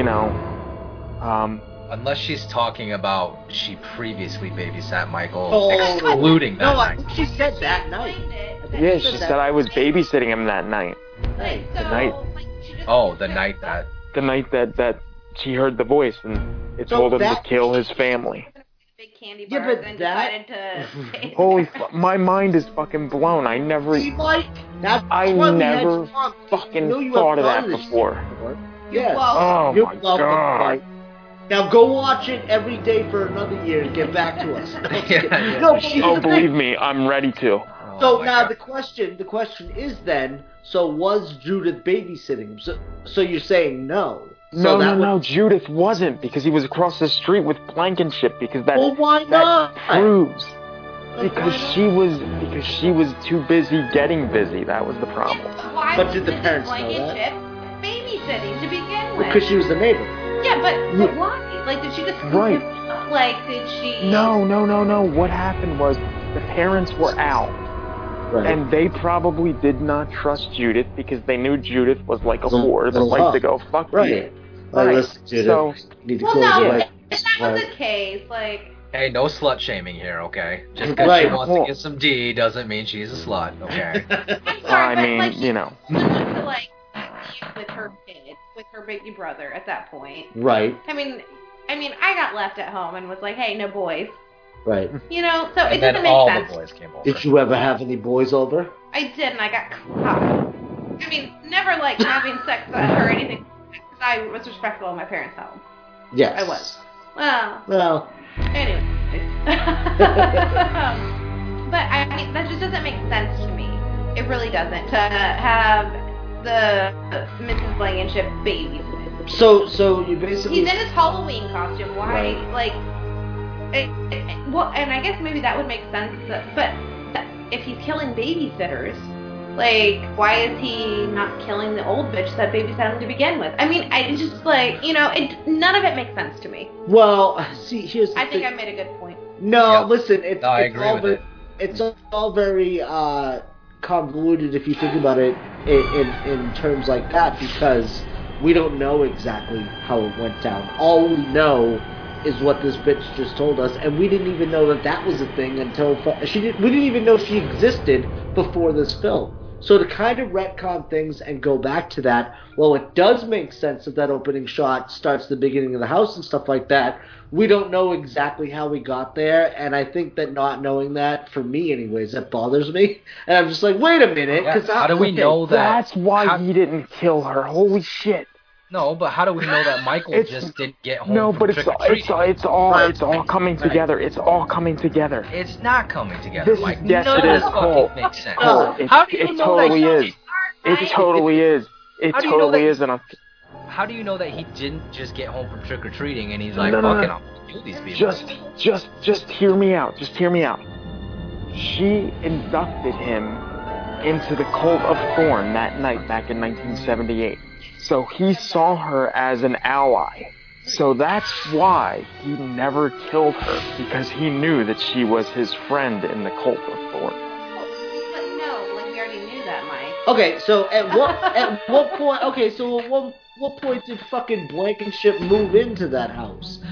Unless she's talking about she previously babysat Michael, Oh. excluding that No, I night. think she said that night. yeah, she said I was babysitting him that night. Hey, So, night. like, she just Oh, the night that. The night that she heard the voice and it So told him to that- kill his family. big candy Yeah, bars but and that- decided to Holy my mind is fucking blown. I never See, Mike? That's I why we had never you on. fucking You know you thought have of that done this before. Yes. Oh You're my welcome, god. Mike. Now go watch it every day for another year and get back to us. Yeah. No, but here's Oh, the believe thing. me, I'm ready to. Oh So my now God. the question is then, so was Judith babysitting him? So you're saying no? So that No, would- Judith wasn't because he was across the street with Blankenship because that Well, why that not? proves Like, because why she was too busy getting busy. That was the problem. Why But was did the Mrs. parents know that? Blankenship babysitting to begin with? Because she was the neighbor. Yeah, but why? Like, did she just scoop Right. him up? Like, did she? No. What happened was the parents were out. Right. And they probably did not trust Judith because they knew Judith was like a Little- whore that little liked hot. to go fuck Right. you. Like, Right. listen, Judith, So- you need to Well, close no. your If legs. that was the case, like, Hey, no slut shaming here, okay? Just because Right. she wants to get some D doesn't mean she's a slut, okay? I'm sorry, I but mean, like, she you know. wanted to like be with her kid, with her baby brother at that point. Right. I mean, I got left at home and was like, hey, no boys. Right. You know, so And it then doesn't make all sense. the boys came over. Did you ever have any boys over? I did, and I got caught. I mean, never like having sex or anything, because I was respectful of my parents' home. Yes. I was. Well, Well, anyway. But I mean, that just doesn't make sense to me. It really doesn't. To have the Mrs. Blankenship babysit. so you basically. He's in his Halloween costume. Why, Right. like, well, and I guess maybe that would make sense. But if he's killing babysitters, like, why is he not killing the old bitch that babysat him to begin with? I mean, I just like, none of it makes sense to me. Well, see, here's the I think thing. I made a good point. No, Yep. listen, it's, No, I it's agree all with very, it. it's all very convoluted if you think about it in terms like that, because we don't know exactly how it went down. All we know is what this bitch just told us, and we didn't even know that was a thing until we didn't even know she existed before this film. So to kind of retcon things and go back to that, well, it does make sense that opening shot starts the beginning of the house and stuff like that. We don't know exactly how we got there, and I think that not knowing that, for me anyways, that bothers me. And I'm just like, wait a minute. Yeah, 'cause how do we know that? That's why how- he didn't kill her. Holy shit. No, but how do we know that Michael It's- just didn't get home No, from but it's all coming Right. together. It's all coming together. It's not coming together, This is- Mike. yes, None it of is, this Cole. fucking makes sense. No. How do you It know totally that is. It totally is. It How do you know totally that- is. And I'm How do you know that he didn't just get home from trick or treating and he's like, No, no, fucking, no. I'm gonna kill these people? just hear me out. Just hear me out. She inducted him into the Cult of Thorn that night back in 1978. So he saw her as an ally. So that's why he never killed her, because he knew that she was his friend in the Cult of Thorn. But no, like, we already knew that, Mike. Okay, so at what point? Okay, so at what point did fucking Blankenship move into that house?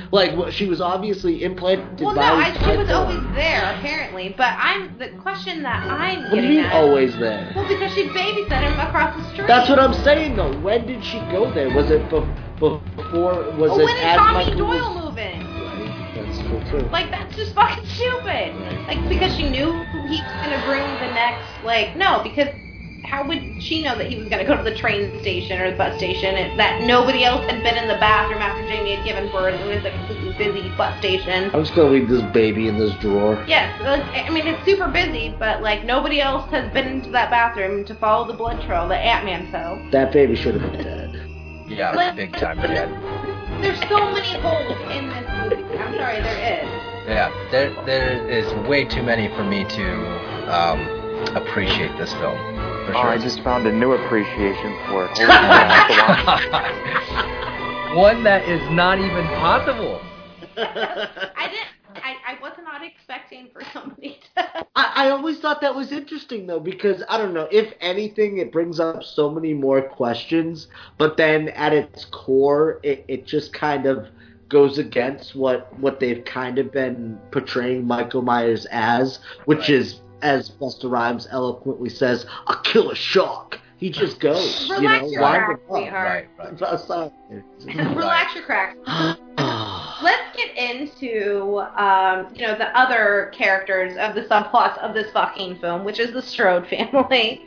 Like, she was obviously implanted Well, by... no, she was always there, apparently. But the question that I'm What do getting you mean at... always there? Well, because she babysat him across the street. That's what I'm saying, though. When did she go there? Was it before... Was Well, it when is as Tommy Michael Doyle was... moving? Right, that's true, too. Like, that's just fucking stupid. Right. Like, because she knew he was going to bring the next... Like, no, because how would she know that he was going to go to the train station or the bus station and that nobody else had been in the bathroom after Jamie had given birth and it was a completely busy bus station? I'm just going to leave this baby in this drawer. Yes, like, I mean, it's super busy, but, like, nobody else has been into that bathroom to follow the blood trail that Ant-Man fell. That baby should have been dead. Yeah, Like, big time dead. There's so many holes in this movie. I'm sorry, there is. Yeah, there is way too many for me to appreciate this film. For Oh, sure. I just found a new appreciation for it. Holy shit, I have to watch. One that is not even possible. I was not expecting for somebody to... I always thought that was interesting, though, because, I don't know, if anything, it brings up so many more questions, but then at its core, it just kind of goes against what they've kind of been portraying Michael Myers as, which Right. is, as Busta Rhymes eloquently says, a killer shark. He just goes, Relax your wind crack, him up. sweetheart. Right. Relax your crack. Let's get into, the other characters of the subplots of this fucking film, which is the Strode family.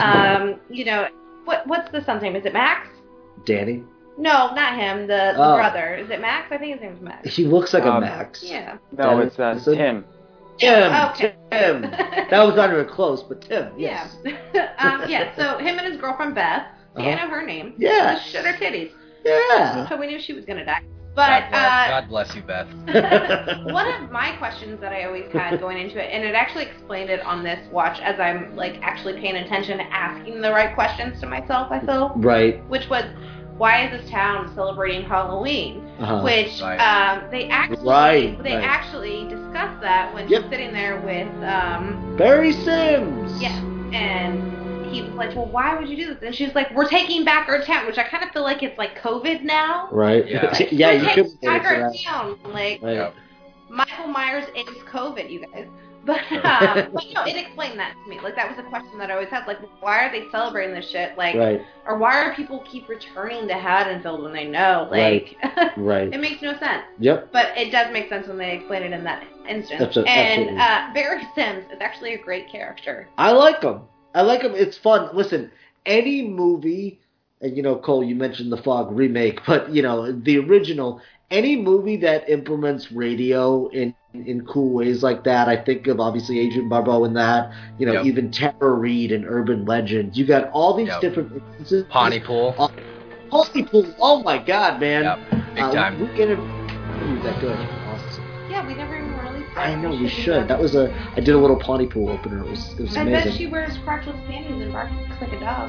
What's the son's name? Is it Max? Danny? No, not him. The Oh. brother. Is it Max? I think his name's Max. He looks like a Um, Max. Yeah. No, it's Is it? Tim. Tim. Okay. Tim. That was not even close, but Tim, yes. Yeah. So him and his girlfriend Beth. See, I Uh-huh. know her name. Yeah. Shit her titties. Yeah. So we knew she was gonna die. But God bless you, Beth. one of my questions that I always had going into it, and it actually explained it on this watch as I'm like actually paying attention to asking the right questions to myself, I feel, Right. which was, why is this town celebrating Halloween? Uh-huh. Which Right. they actually Right. actually discussed that when Yep. she's sitting there with Barry Sims. yeah, and he was like, well, why would you do this? And she was like, we're taking back our town, which I kind of feel like it's like COVID now. Right. Yeah. Yeah, We're you taking should back say our that. town. Like, Right. Yep. Michael Myers is COVID, you guys. But no, it explained that to me. Like, that was a question that I always had. Like, why are they celebrating this shit? Like, Right. or why are people keep returning to Haddonfield when they know? Like, Right. it makes no sense. Yep. But it does make sense when they explain it in that instance. Absolutely. And Barry Sims is actually a great character. I like him. It's fun. Listen, any movie, and Cole, you mentioned the Fog remake, but the original, any movie that implements radio in cool ways like that, I think of obviously Adrian Barbeau in that, Yep. even Tara Reid and Urban Legend. You got all these Yep. different instances. Pontypool. Pontypool. Oh my God, man. Yep. Big time. We can interview that good. Awesome. Yeah, we never even released that. I know we do should. that. I did a little Pontypool opener. It was I amazing. bet she wears crotchless panties and barks like a dog.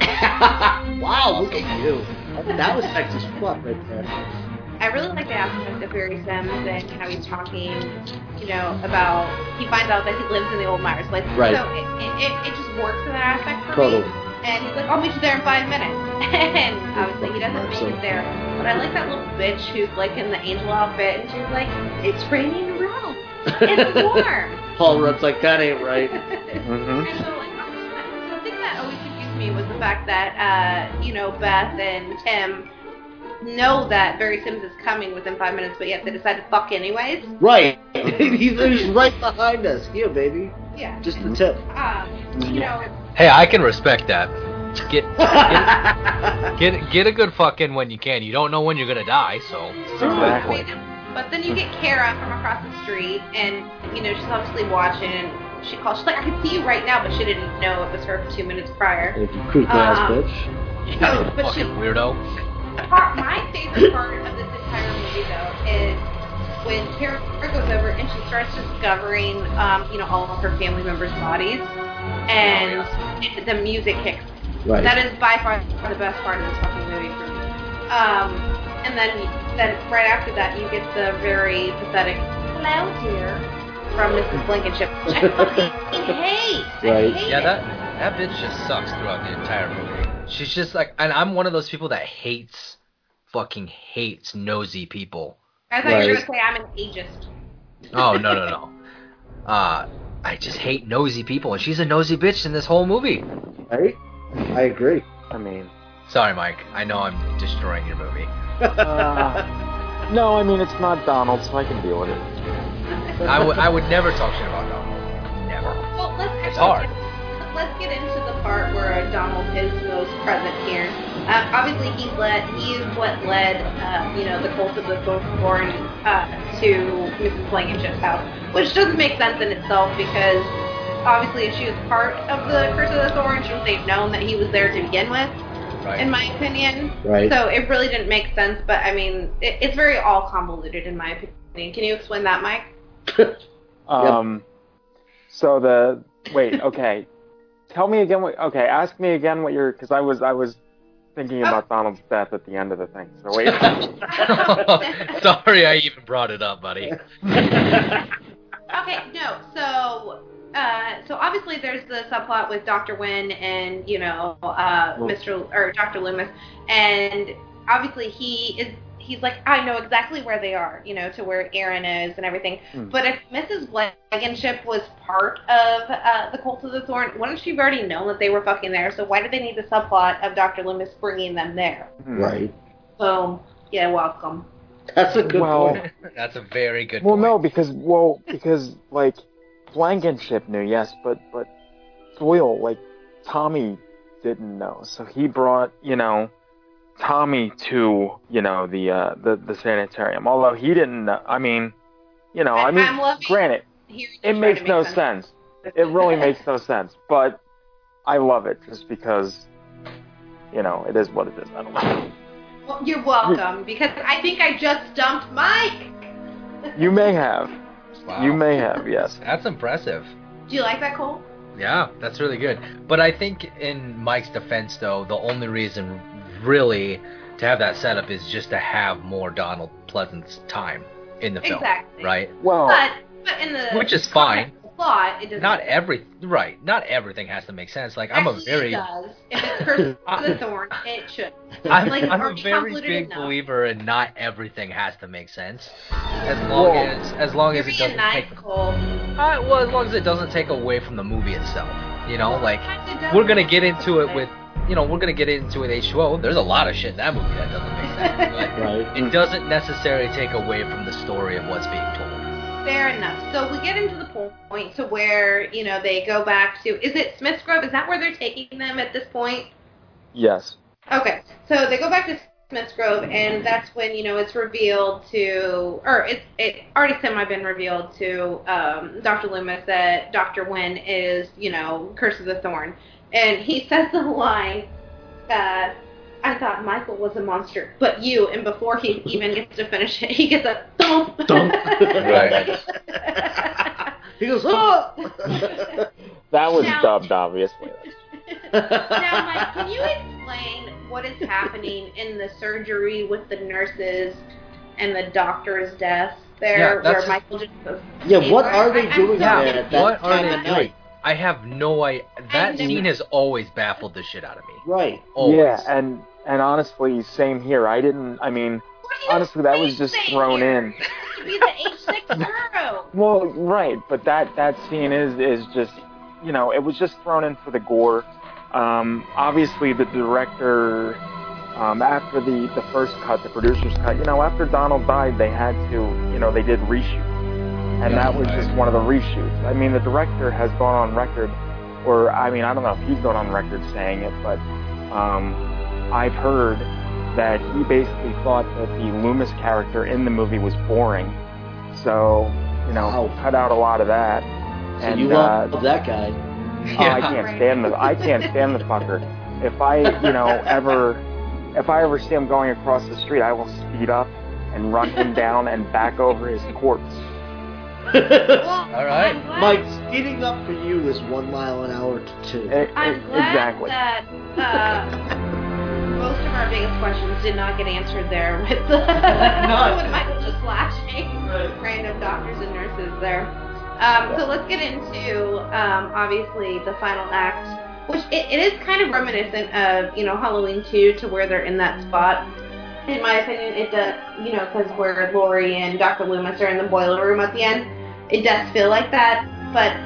Wow, look at you. That was sexy as fuck right there. I really like the aspect of Barry Sims and how he's talking, about, he finds out that he lives in the old Myers place. Right. So it just works in that aspect for Totally. me. And he's like, I'll meet you there in 5 minutes. And obviously he doesn't make it there. But I like that little bitch who's like in the angel outfit and she's like, it's raining in Rome. It's warm. Paul Rudd's like, that ain't right. Mm-hmm. And so, the thing that always confused me was the fact that, Beth and Tim know that Barry Sims is coming within 5 minutes, but yet they decide to fuck anyways. Right. He's right behind us. Here, baby. Yeah. Just the tip. Hey, I can respect that. Get a good fucking when you can. You don't know when you're gonna die, so. Exactly. But then you get Kara from across the street, and, she's obviously watching, and she calls. She's like, I can see you right now, but she didn't know it was her 2 minutes prior. If you creep ass bitch. But she, Fucking weirdo. my favorite part of this entire movie, though, is when Kara goes over and she starts discovering, all of her family members' bodies, and the music kicks. Right. That is by far the best part of this fucking movie for me. And then right after that, you get the very pathetic "Hello, dear" from Mrs. Blankenship, which I fucking hate. Right. I hate Yeah, it. that bitch just sucks throughout the entire movie. She's just like, and I'm one of those people that hates nosy people. I I thought you were Right. going to say I'm an ageist. Oh, no. I just hate nosy people, and she's a nosy bitch in this whole movie. Right? I agree. I mean, Sorry, Mike. I know I'm destroying your movie. no, I mean, it's not Donald, so I can deal with it. I would never talk shit about Donald. Never. Well, It's hard. Let's get into the part where Donald is most present here. Obviously, he's what led the cult of the Thorn to Mrs. Blankenship's house, which doesn't make sense in itself because obviously if she was part of the Curse of the Thorn, shouldn't they have known that he was there to begin with? Right. In my opinion. Right. So it really didn't make sense, but I mean, it's very all convoluted in my opinion. Can you explain that, Mike? So okay. Tell me again ask me again what you're, because I was thinking about Donald's death at the end of the thing. So wait. Sorry I even brought it up, buddy. Okay, no. So obviously there's the subplot with Dr. Wynn and Dr. Loomis, and obviously he's like, I know exactly where they are, to where Aaron is and everything. But if Mrs. Blankenship was part of the Cult of the Thorn, wouldn't she have already known that they were fucking there? So why did they need the subplot of Dr. Loomis bringing them there? Right. Boom. Yeah, welcome. That's a good point. That's a very good Well, point. no, because like Blankenship knew, yes, but Doyle, like Tommy didn't know, so he brought Tommy to the sanitarium. Although he didn't know. I'm loving granted, it makes no sense. It really makes no sense, but I love it just because it is what it is. I don't know. Well, you're welcome, because I think I just dumped Mike. You may have. Wow. You may have, yes. That's impressive. Do you like that, Cole? Yeah, that's really good. But I think in Mike's defense, though, the only reason really to have that setup is just to have more Donald Pleasant's time in the film, Exactly. right? Well, But in the Which is fine. plot, it doesn't. Not everything has to make sense. Like I'm a Actually, very it does. If it's Curse of the Thorn, it should. I'm are a we very convoluted big enough? believer in not everything has to make sense. As long You're as it being doesn't nice, take Cole. as long as it doesn't take away from the movie itself. Like Sometimes it does. we're gonna get into it with H2O. There's a lot of shit in that movie that doesn't make sense. But Right. it doesn't necessarily take away from the story of what's being told. Fair enough. So we get into the point to where, they go back to, is it Smith's Grove? Is that where they're taking them at this point? yes. Okay. So they go back to Smith's Grove, and that's when, it's revealed to, or it already semi-been revealed to Dr. Loomis that Dr. Wynn is, Curse of the Thorn. And he says the line, I thought Michael was a monster, but you, and before he even gets to finish it, he gets a thump. Thump. Right. He goes, oh! That was Now- dubbed, obviously. Now, Mike, can you explain what is happening in the surgery with the nurses and the doctor's death there, Yeah, where that's- Michael just goes, Yeah, what are they I'm doing sorry. there at that What are time they of doing? night? I have no idea. That I've never- scene has always baffled the shit out of me. Right. Always. Yeah, and honestly, same here. What are you Honestly, that was just saying thrown here? in. To be the H6 girl. Well, right, but that scene is just, it was just thrown in for the gore. Obviously, the director, after the first cut, the producer's cut, after Donald died, they had to, they did reshoots. And that was just one of the reshoots. I mean, the director has gone on record, or, I don't know if he's gone on record saying it, but I've heard that he basically thought that the Loomis character in the movie was boring. So, Wow. he cut out a lot of that. So And you love that guy. I can't stand the fucker. If I ever see him going across the street, I will speed up and run him down and back over his corpse. Well, All right. I'm glad, Mike, speeding up for you is 1 mile an hour to 2. I'm glad Exactly. that most of our biggest questions did not get answered there with the with Michael just flashing random doctors and nurses there. So let's get into obviously the final act, which it is kind of reminiscent of Halloween 2, to where they're in that spot. in my opinion, it does, because where Lori and Dr. Loomis are in the boiler room at the end, it does feel like that. But,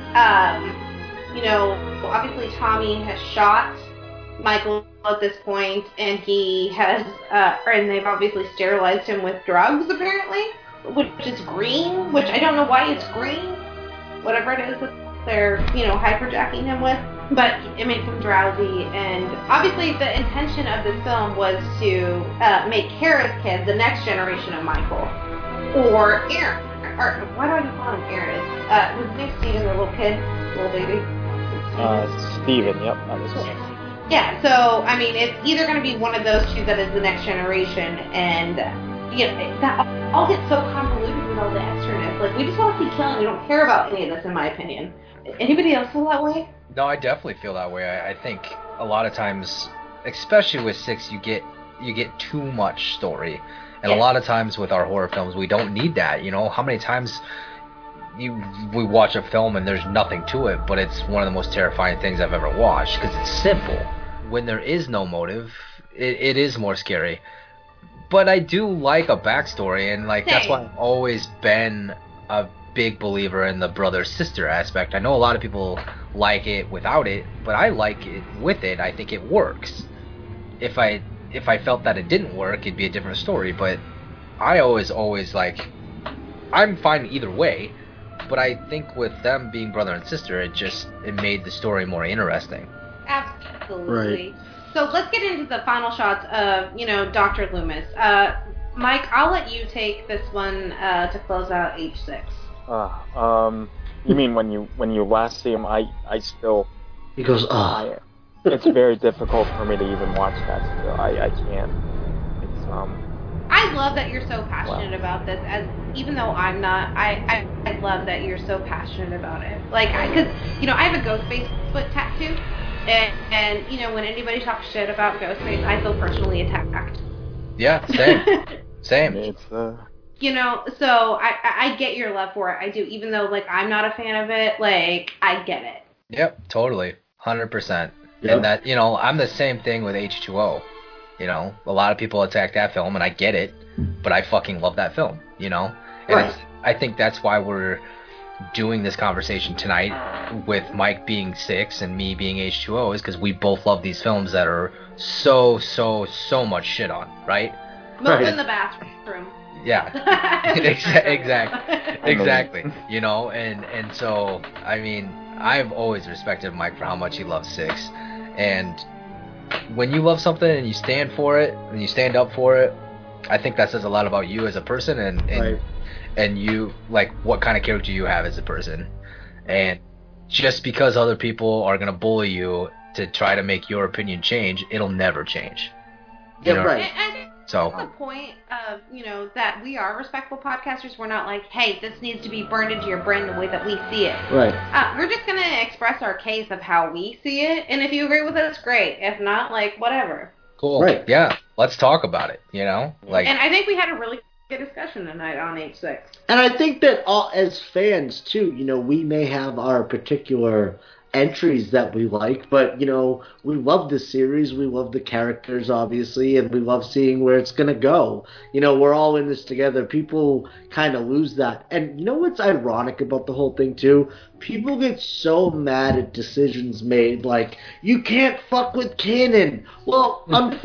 obviously Tommy has shot Michael at this point, and he has, and they've obviously sterilized him with drugs, apparently, which is green, which I don't know why it's green, whatever it is that they're, hyperjacking him with, but it makes him drowsy, and obviously the intention of this film was to make Kara's kid the next generation of Michael, or Aaron, or why do I just call him Aaron? Was his name Steven, the little kid, little baby? Steven, yep, that was him. Yeah, so, I mean, it's either going to be one of those two that is the next generation, and, that all gets so convoluted with all the extraness. Like, we just want to see killing, we don't care about any of this, in my opinion. Anybody else feel that way? No, I definitely feel that way. I think a lot of times, especially with 6, you get too much story. And a lot of times with our horror films, we don't need that. How many times we watch a film and there's nothing to it, but it's one of the most terrifying things I've ever watched because it's simple. When there is no motive, it is more scary. But I do like a backstory, and that's why I've always been a big believer in the brother-sister aspect. I know a lot of people like it without it, but I like it with it. I think it works. If I felt that it didn't work, it'd be a different story, but I always I'm fine either way, but I think with them being brother and sister, it made the story more interesting. Absolutely. Right. So let's get into the final shots of, Dr. Loomis. Mike, I'll let you take this one to close out H6. You mean when you last see him? I still. He goes, It's very difficult for me to even watch that still. I can't. It's I love that you're so passionate about this. Even though I'm not, I love that you're so passionate about it. Because I have a Ghostface foot tattoo, and when anybody talks shit about Ghostface, I feel personally attacked. Yeah, same. It's so I get your love for it. I do, even though I'm not a fan of it. I get it. Yep, totally, 100%. Yep. And that I'm the same thing with H2O. A lot of people attack that film, and I get it, but I fucking love that film. And right. I think that's why we're doing this conversation tonight with Mike being 6 and me being H2O, is because we both love these films that are so much shit on, right? Milk in the bathroom. Yeah, exactly. And so I mean, I've always respected Mike for how much he loves 6, and when you love something and you stand for it and you stand up for it, I think that says a lot about you as a person, and right. and you what kind of character you have as a person. And just because other people are gonna bully you to try to make your opinion change, it'll never change. Right. So the point of, that we are respectful podcasters. We're not like, hey, this needs to be burned into your brain the way that we see it. Right. We're just going to express our case of how we see it. And if you agree with it, it's great. If not, whatever. Cool. Right. Yeah. Let's talk about it, And I think we had a really good discussion tonight on H6. And I think that as fans, too, we may have our particular entries that we like, but we love the series, we love the characters, obviously, and we love seeing where it's gonna go. We're all in this together. People kind of lose that, and what's ironic about the whole thing too? People get so mad at decisions made, you can't fuck with canon. Well,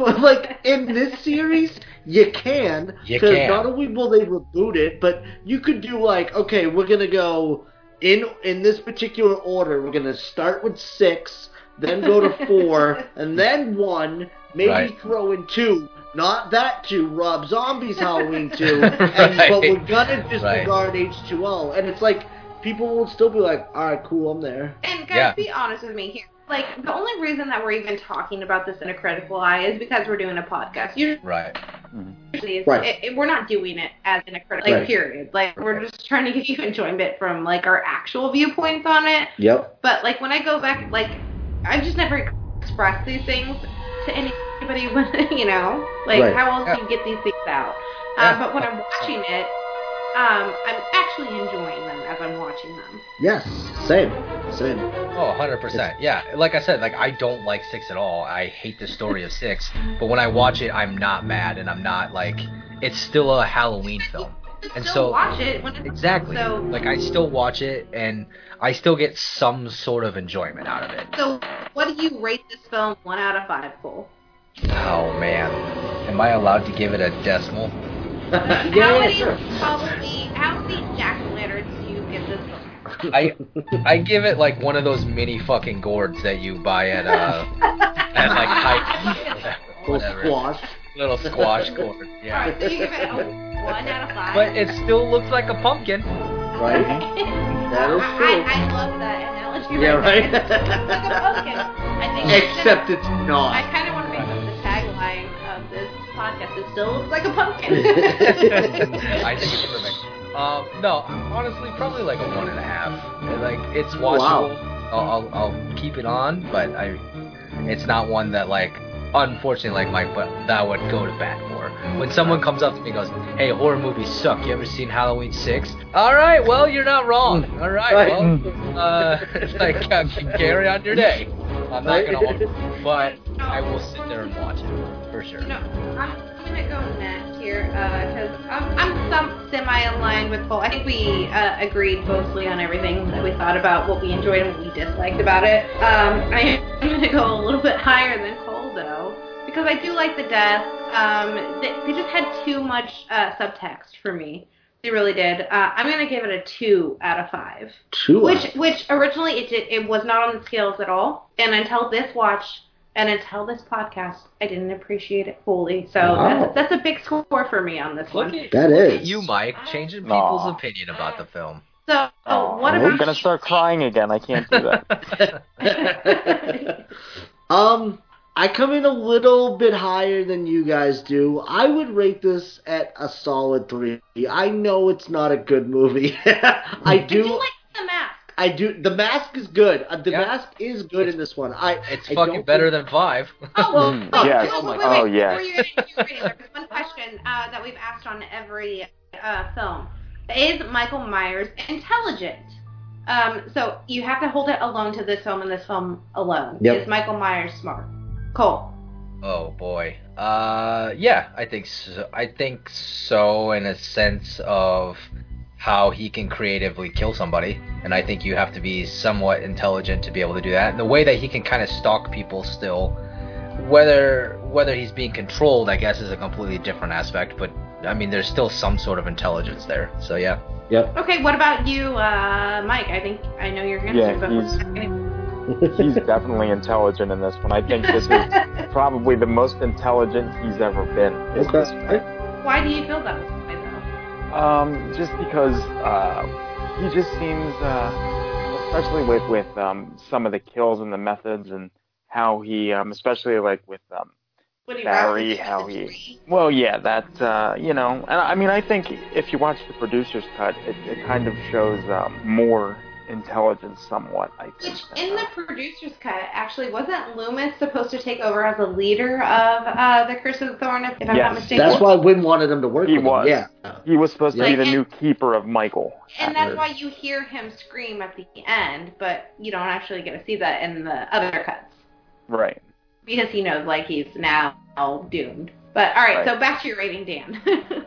in this series, you can, because not only will they reboot it, but you could do okay, we're gonna go in this particular order. We're going to start with 6, then go to 4, and then 1, maybe throw in 2. Not that 2, Rob Zombie's Halloween 2, but we're going to disregard H2O. And it's people will still be alright, cool, I'm there. And guys, be honest with me here. The only reason that we're even talking about this in a critical eye is because we're doing a podcast. Right. We're not doing it as in a critical period. We're just trying to give you enjoyment from our actual viewpoints on it. Yep. But when I go back, I've just never expressed these things to anybody when how else do you get these things out? But when I'm watching it, I'm actually enjoying them as I'm watching them. Yes, same. Oh, 100%. Yeah, like I said, like I don't like 6 at all. I hate the story of 6, but when I watch it, I'm not mad, and I'm not like, it's still a Halloween film. And Still so watch it when it's exactly, So, like I still watch it, and I still get some sort of enjoyment out of it. so what do you rate this film 1 out of 5, Cole? Oh man, am I allowed to give it a decimal? How many jack-o'-lanterns do you give this film? I give it like one of those mini fucking gourds that you buy at like high whatever. Little squash gourd. Yeah. Alright, so you give it a 1 out of 5. But it still looks like a pumpkin. Right? That is true. I love that analogy. Yeah, right? It looks like a pumpkin. I think Except it's I not. kind of want to make this the tagline of this podcast. It still looks like a pumpkin. I think it's perfect. No, honestly, probably like a 1.5. Like it's watchable. Wow. I'll keep it on, but it's not one that like, unfortunately, like that I would go to bat for. When someone comes up to me and goes, "Hey, horror movies suck. You ever seen Halloween 6?" All right, well, you're not wrong. All right, well, like carry on your day. I'm not gonna hold it, but I will sit there and watch it for sure. No, I'm gonna go next here because I'm semi-aligned with Cole. I think we agreed mostly on everything that we thought about, what we enjoyed and what we disliked about it. I am gonna go a little bit higher than Cole though, because I do like the death. They just had too much subtext for me. They really did. I'm gonna give it a 2 out of 5. 2 Which originally it was not on the scales at all, and until this watch and until this podcast, I didn't appreciate it fully. So Wow. that's a big score for me on this one. That Look is. at you, Mike, changing people's opinion about the film. So what about I'm gonna start crying again. I can't do that. I come in a little bit higher than you guys do. I would rate this at a solid 3. I know it's not a good movie. I do like The Mask. I do. The Mask is good. The Yeah. Mask is good in this one. It's I fucking don't better think- than 5. Oh, Yes. Oh my wait, God. Oh, wait, yes. Before you get into your rating, there's one question that we've asked on every film. Is Michael Myers intelligent? So you have to hold it alone to this film and this film alone. Yep. Is Michael Myers smart? Cole. Oh boy. Yeah, I think so. I think so in a sense of how he can creatively kill somebody, and I think you have to be somewhat intelligent to be able to do that. And the way that he can kind of stalk people still, whether he's being controlled, I guess, is a completely different aspect. But I mean, there's still some sort of intelligence there. So yeah. Yep. Okay, what about you, Mike? I know your answer, Yeah, but he's definitely intelligent in this one. I think this is probably the most intelligent he's ever been. is this one. Why do you feel that way, though? Just because he just seems, especially with some of the kills and the methods and how he, especially like with When he Barry, references how the he, tree. well, yeah, that and I mean, I think if you watch the producer's cut, it kind of shows more intelligence somewhat, I think. Which, in the producer's cut, actually, wasn't Loomis supposed to take over as a leader of the Curse of the Thorn, if I'm Yes. not mistaken? That's why Wynn wanted him to work He with was. him. Yeah. He was supposed to Like, be the and- new keeper of Michael. And that's why you hear him scream at the end, but you don't actually get to see that in the other cuts. Right. Because he knows, like, he's now doomed. But, alright, Right. so back to your rating, Dan.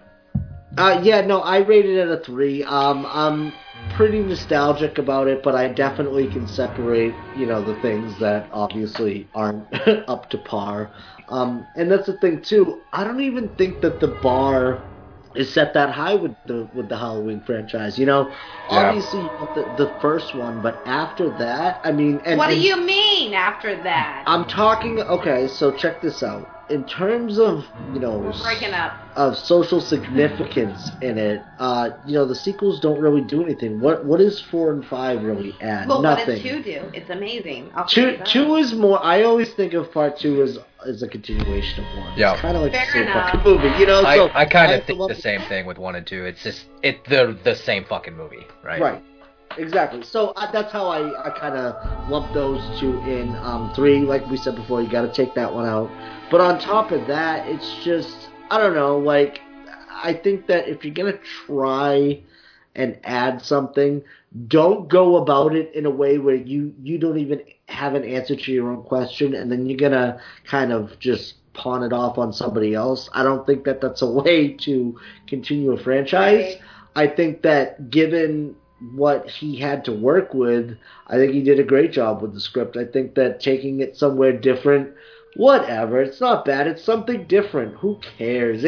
Yeah, no, I rated it a 3. I'm pretty nostalgic about it, but I definitely can separate, the things that obviously aren't up to par. And that's the thing too. I don't even think that the bar is set that high with the Halloween franchise. Obviously you got the first one, but after that, I mean, What do you mean after that? I'm talking. Okay, so check this out. In terms of We're breaking up. of social significance in it, the sequels don't really do anything. What is 4 and 5 really add? Well, Nothing. what does 2 do? It's amazing. I'll tell you Two that. two is more. I always think of part 2 as a continuation of 1. Yeah. It's kind of like Fair the same enough. fucking movie, So I kind have of to think lump the same thing with 1 and 2. It's just they're the same fucking movie, right? Right. Exactly. So that's how I kind of lump those 2 in. 3, like we said before, you got to take that one out. But on top of that, it's just, I don't know, like, I think that if you're gonna try and add something, don't go about it in a way where you don't even have an answer to your own question, and then you're gonna kind of just pawn it off on somebody else. I don't think that that's a way to continue a franchise. Right. I think that given what he had to work with, I think he did a great job with the script. I think that taking it somewhere different, whatever, it's not bad. It's something different. Who cares?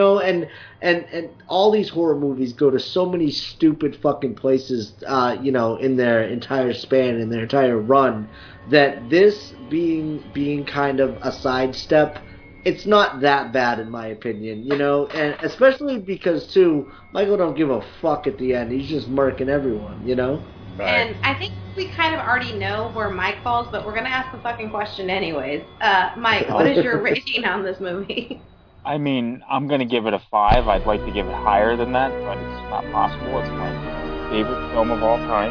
And all these horror movies go to so many stupid fucking places, in their entire span, in their entire run, that this being kind of a sidestep, it's not that bad in my opinion, and especially because too, Michael don't give a fuck at the end. He's just murking everyone, Right. And I think we kind of already know where Mike falls, but we're going to ask the fucking question anyways. Mike, what is your rating on this movie? I mean, I'm going to give it a 5. I'd like to give it higher than that, but it's not possible. It's my favorite film of all time,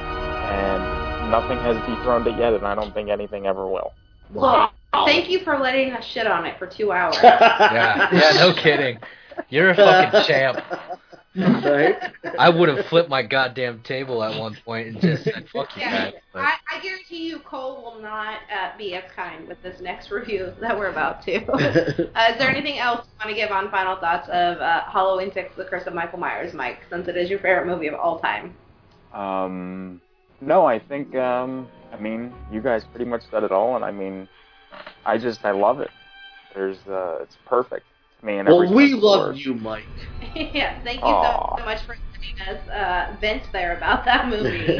and nothing has dethroned it yet, and I don't think anything ever will. Well, thank you for letting us shit on it for 2 hours. Yeah, no kidding. You're a fucking champ. Right? I would have flipped my goddamn table at one point and just said, fuck you Yeah, guys. But I guarantee you Cole will not be as kind with this next review that we're about to. Is there anything else you want to give on final thoughts of Halloween 6, The Curse of Michael Myers, Mike, since it is your favorite movie of all time? No, I think, you guys pretty much said it all, and I love it. It's perfect to me in every Well, we sense of the love word. you, Mike. Yeah, thank you so much for letting us vent there about that movie.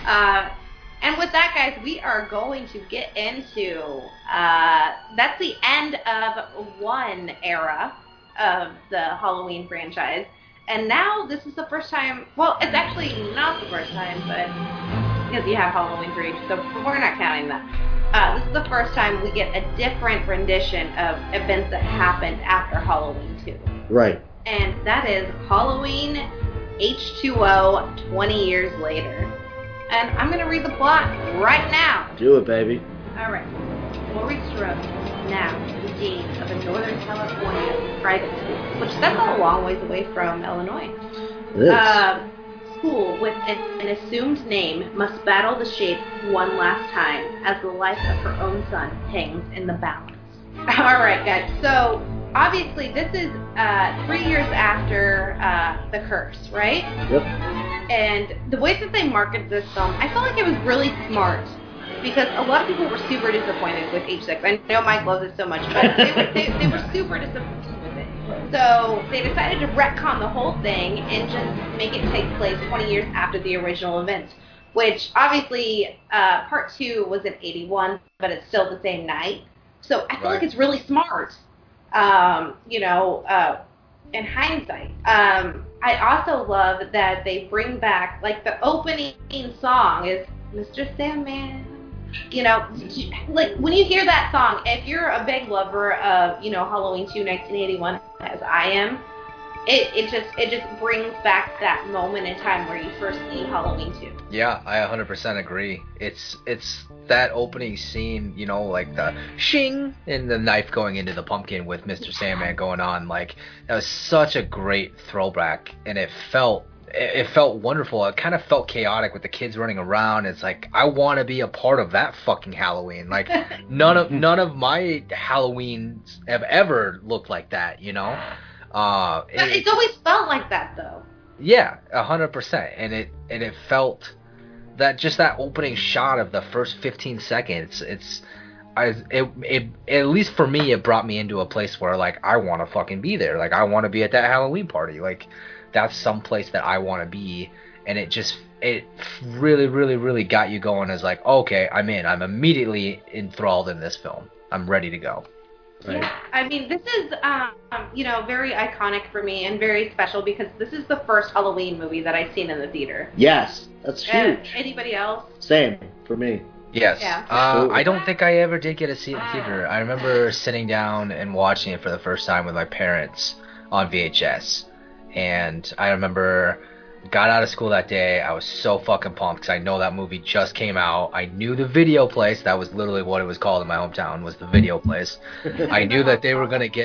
And with that, guys, we are going to get into, that's the end of one era of the Halloween franchise. And now this is the first time, well, it's actually not the first time, but because you have Halloween 3, so we're not counting that. This is the first time we get a different rendition of events that happened after Halloween 2. Right. And that is Halloween H2O 20 years later. And I'm going to read the plot right now. Do it, baby. All right. Laurie Strode, now the dean of a Northern California private school, which that's a long ways away from Illinois. It is. School with an assumed name must battle the shape one last time as the life of her own son hangs in the balance. All right, guys. So obviously this is 3 years after The Curse, right? Yep. And the way that they marketed this film, I felt like it was really smart. Because a lot of people were super disappointed with H6. I know Mike loves it so much, but they were super disappointed with it. So they decided to retcon the whole thing and just make it take place 20 years after the original events. Which, obviously, part 2 was in 81, but it's still the same night. So I feel like it's really smart, in hindsight. I also love that they bring back, like, the opening song is Mr. Sandman. Like, when you hear that song, if you're a big lover of, Halloween 2, 1981, as I am, it just brings back that moment in time where you first see Halloween 2. yeah, I 100% agree. It's that opening scene, like the shing and the knife going into the pumpkin with Mr. Sandman going on. Like, that was such a great throwback, and it felt wonderful. It kind of felt chaotic with the kids running around. It's like, I want to be a part of that fucking Halloween. Like, none of my Halloweens have ever looked like that, But it's always felt like that, though. Yeah, 100%. And it felt that, just that opening shot of the first 15 seconds. It at least for me, it brought me into a place where, like, I want to fucking be there. Like, I want to be at that Halloween party. Like, that's some place that I want to be. And it really, really, really got you going as like, okay, I'm in. I'm immediately enthralled in this film. I'm ready to go. Right. Yeah, I mean, this is, very iconic for me and very special because this is the first Halloween movie that I've seen in the theater. Yes, that's huge. Anybody else? Same for me. Yes. Yeah. I don't think I ever did get a seat in the theater. I remember sitting down and watching it for the first time with my parents on VHS. And I remember got out of school that day. I was so fucking pumped because I know that movie just came out. I knew the video place. That was literally what it was called in my hometown, was the video place. I knew that they were going to get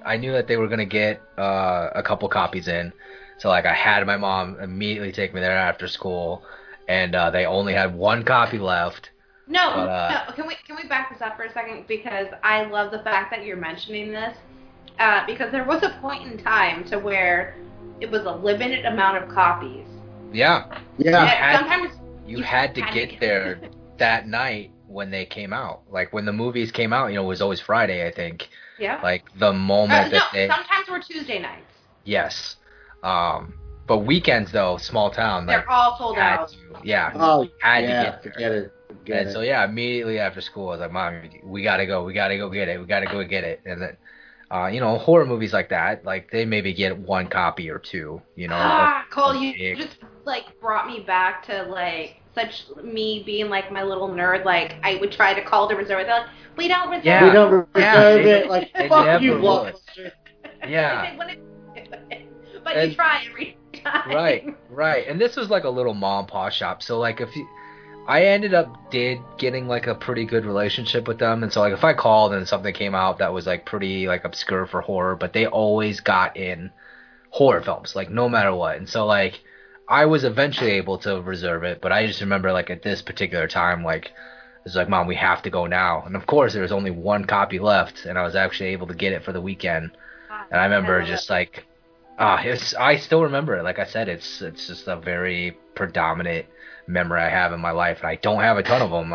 I knew that they were gonna get a couple copies in, so like I had my mom immediately take me there after school, and they only had one copy left. No, But, no. Can we back this up for a second? Because I love the fact that you're mentioning this. Because there was a point in time to where it was a limited amount of copies. Yeah. Yeah. Sometimes You had to get there that night when they came out. Like when the movies came out, it was always Friday, I think. Yeah. Like the moment that they. Sometimes we're Tuesday nights. Yes. But weekends though, small town. They're Like, all sold had out. to, yeah. Oh, Had to yeah, get there. forget it. Forget And it. so yeah, immediately after school, I was like, Mom, we gotta go get it. We gotta go get it. And then, horror movies like that, like they maybe get one copy or two. Cole, you just like brought me back to like such me being like my little nerd. Like I would try to call to reserve it. They're like, we don't reserve. Yeah. We don't reserve Yeah, it. Like, it fuck never you, would. Blockbuster. Yeah. But And- you try every time. Right. And this was like a little mom and pop shop. So like I ended up getting like a pretty good relationship with them, and so like if I called and something came out that was like pretty like obscure for horror, but they always got in horror films, like no matter what. And so like I was eventually able to reserve it, but I just remember like at this particular time, like it's like, Mom, we have to go now. And of course there was only one copy left, and I was actually able to get it for the weekend. And I remember just like I still remember it. Like I said, it's just a very predominant memory I have in my life, and I don't have a ton of them.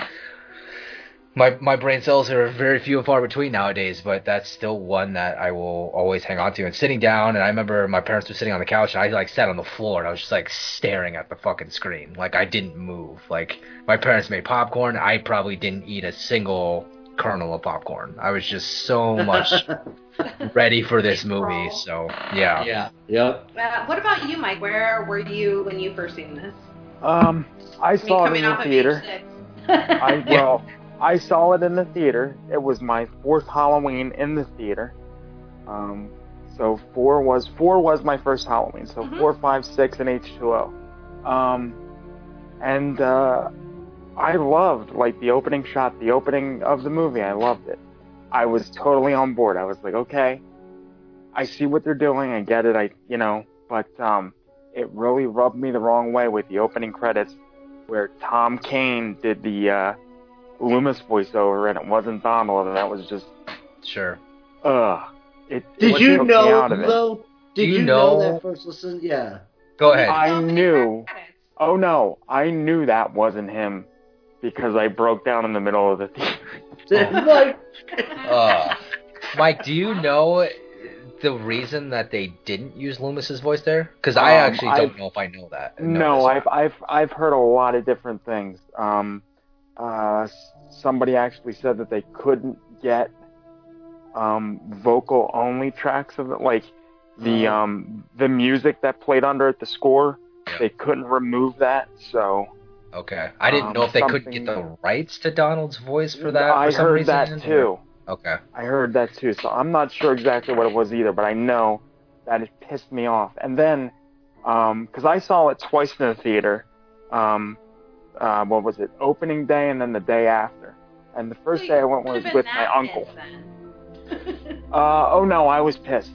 My brain cells are very few and far between nowadays, but that's still one that I will always hang on to. And sitting down, and I remember my parents were sitting on the couch, and I like sat on the floor, and I was just like staring at the fucking screen, like I didn't move. Like my parents made popcorn, I probably didn't eat a single kernel of popcorn. I was just so much ready for this movie. So yeah. Yeah. Yep. What about you, Mike? Where were you when you first seen this? I saw it in coming the off of theater. age 6. I saw it in the theater. It was my fourth Halloween in the theater. So four was my first Halloween. So 4, 5, 6, and H2O. And I loved like the opening shot, the opening of the movie. I loved it. I was totally on board. I was like, okay, I see what they're doing. I get it. But it really rubbed me the wrong way with the opening credits, where Tom Kane did the Loomis voiceover, and it wasn't Donald, and that was just Sure. It Did you took me out know of it. though? Did Do you you know know- that first listen? Yeah. Go ahead. I knew. Oh no, I knew that wasn't him because I broke down in the middle of the theater. Like, Mike, do you know the reason that they didn't use Loomis's voice there? Because I actually don't know if I know that. No, I've heard a lot of different things. Somebody actually said that they couldn't get vocal only tracks of it, like the music that played under it, the score. Yeah. They couldn't remove that, so. Okay, I didn't know if they couldn't get the rights to Donald's voice for that. I for some heard reason, that too. Okay. I heard that too, so I'm not sure exactly what it was either, but I know that it pissed me off. And then, because I saw it twice in the theater, what was it, opening day and then the day after. And the first day I went was with my uncle. Oh no, I was pissed.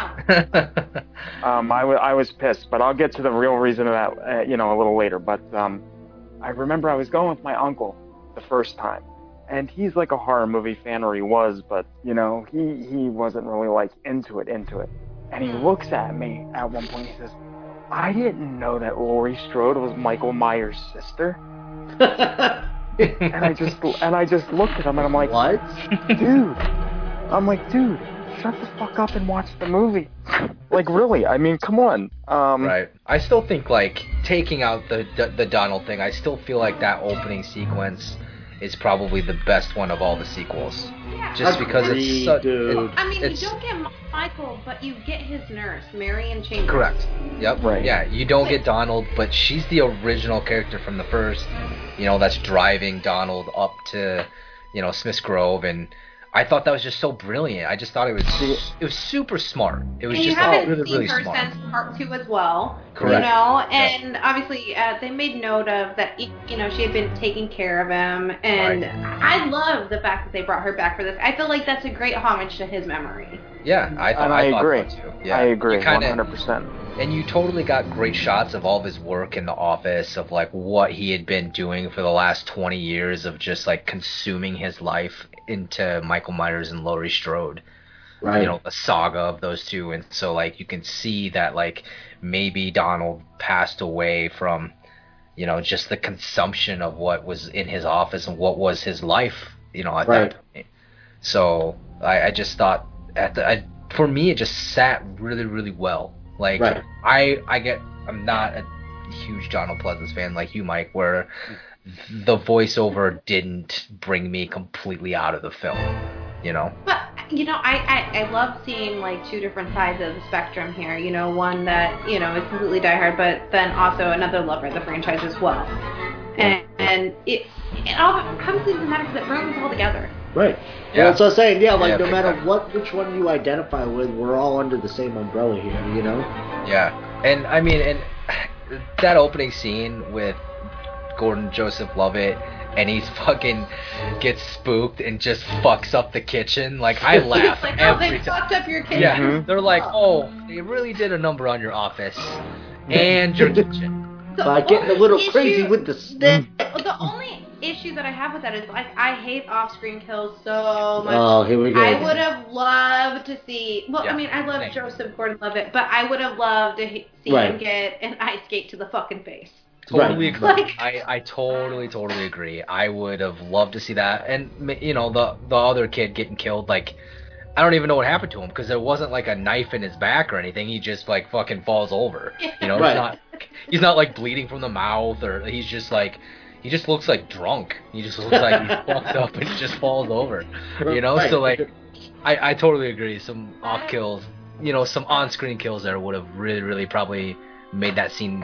I was pissed, but I'll get to the real reason of that, a little later. But I remember I was going with my uncle the first time, and he's like a horror movie fan, or he was, but he wasn't really like into it. And he looks at me at one point. He says, "I didn't know that Laurie Strode was Michael Myers' sister." and I just looked at him, and I'm like, what? dude. I'm like, dude, shut the fuck up and watch the movie. Like, really? I mean, come on. Right. I still think, like, taking out the Donald thing, I still feel like that opening sequence is probably the best one of all the sequels. Yeah. Just because it's such... Dude. I mean, you don't get Michael, but you get his nurse, Marion Chambers. Correct. Yep. Right. Yeah, you don't get Donald, but she's the original character from the first, that's driving Donald up to, Smith's Grove, and I thought that was just so brilliant. I just thought it was super smart. It was And you just haven't really, seen really her smart. since part 2 as well. Correct. And obviously they made note of that, she had been taking care of him, and Right. I love the fact that they brought her back for this. I feel like that's a great homage to his memory. Yeah, I thought agree. so too. Yeah. I agree, You kinda- 100%. And you totally got great shots of all of his work in the office, of like what he had been doing for the last 20 years of just like consuming his life into Michael Myers and Laurie Strode. Right. You know, the saga of those two. And so like you can see that like maybe Donald passed away from, you know, just the consumption of what was in his office and what was his life, you know, at Right. that point. So I just thought for me it just sat really, really well. Like Right. I'm not a huge Donald Pleasance fan like you, Mike, where the voiceover didn't bring me completely out of the film, you know? But, you know, I love seeing, like, two different sides of the spectrum here. You know, one that, you know, is completely diehard, but then also another lover of the franchise as well. And it all obviously doesn't matter because it brings us all together. Right. Yeah. That's what I'm saying. Yeah, like Yeah, no big matter time. which one you identify with, we're all under the same umbrella here, you know? Yeah. And I mean, and that opening scene with Gordon Joseph Levitt and he's fucking gets spooked and just fucks up the kitchen. Like, I laugh It's like, oh, every they time. fucked up your kitchen. Yeah, Mhm. they're like, oh, they really did a number on your office and your kitchen. The By getting a only little issue- crazy with the stick. The only issue that I have with that is, like, I hate off-screen kills so much. Oh, here we go. I would have loved to see. Well, Yeah, I mean, I love same. Joseph Gordon-Levitt, but I would have loved to see Right. him get an ice skate to the fucking face. Totally Right. agree. Like- I totally agree. I would have loved to see that. And, you know, the other kid getting killed, like, I don't even know what happened to him because there wasn't, like, a knife in his back or anything. He just, like, fucking falls over. You know, Right. he's not, like, bleeding from the mouth or he's just, like, he just looks, like, drunk. He just looks like he's fucked up and just falls over. You know? Right. So, like, I totally agree. Some off kills, you know, some on-screen kills there would have really, really probably made that scene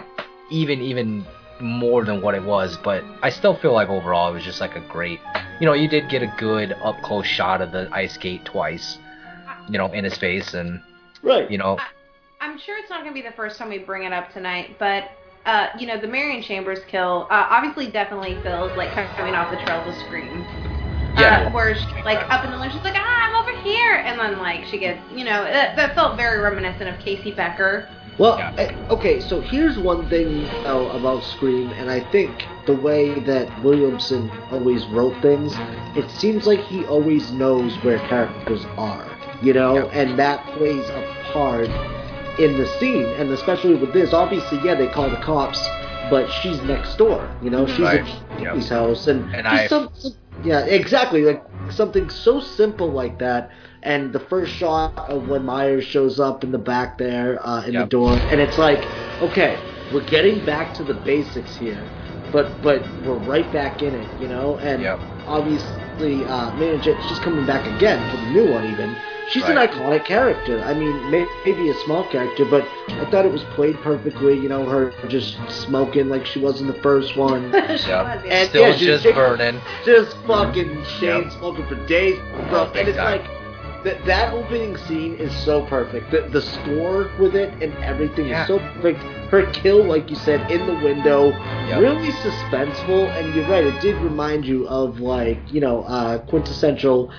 even more than what it was, but I still feel like overall it was just like a great, you know, you did get a good up close shot of the ice skate twice, you know, in his face, and Right. you know, I'm sure it's not going to be the first time we bring it up tonight, but, you know, the Marion Chambers kill obviously definitely feels like coming off the trails of Scream. Yeah. Where she's, like, up in the lunch, she's like, I'm over here, and then, like, she gets, you know, that felt very reminiscent of Casey Becker. Well, Yeah. okay, so here's one thing about Scream, and I think the way that Williamson always wrote things, it seems like he always knows where characters are, you know, Yep. and that plays a part in the scene, and especially with this, obviously, yeah, they call the cops, but she's next door, you know, she's Right. at Yep. Jamie's house, and And just yeah, exactly, like something so simple like that. And the first shot of when Myers shows up in the back there in the Yep. door, and it's like, okay, we're getting back to the basics here, but we're right back in it, you know. And Yep. obviously, Marion Chambers, she's coming back again for the new one. Even she's Right. an iconic character. I mean, maybe a small character, but I thought it was played perfectly. You know, her just smoking like she was in the first one. She Yep. was, yeah. And- still yeah, she's just taking- burning. Just fucking chain Yep. smoking for days, bro. Oh, big And it's time. like that opening scene is so perfect. The score with it and everything Yeah. is so perfect. Her kill, like you said, in the window, Yep. really suspenseful. And you're right, it did remind you of, like, you know, quintessential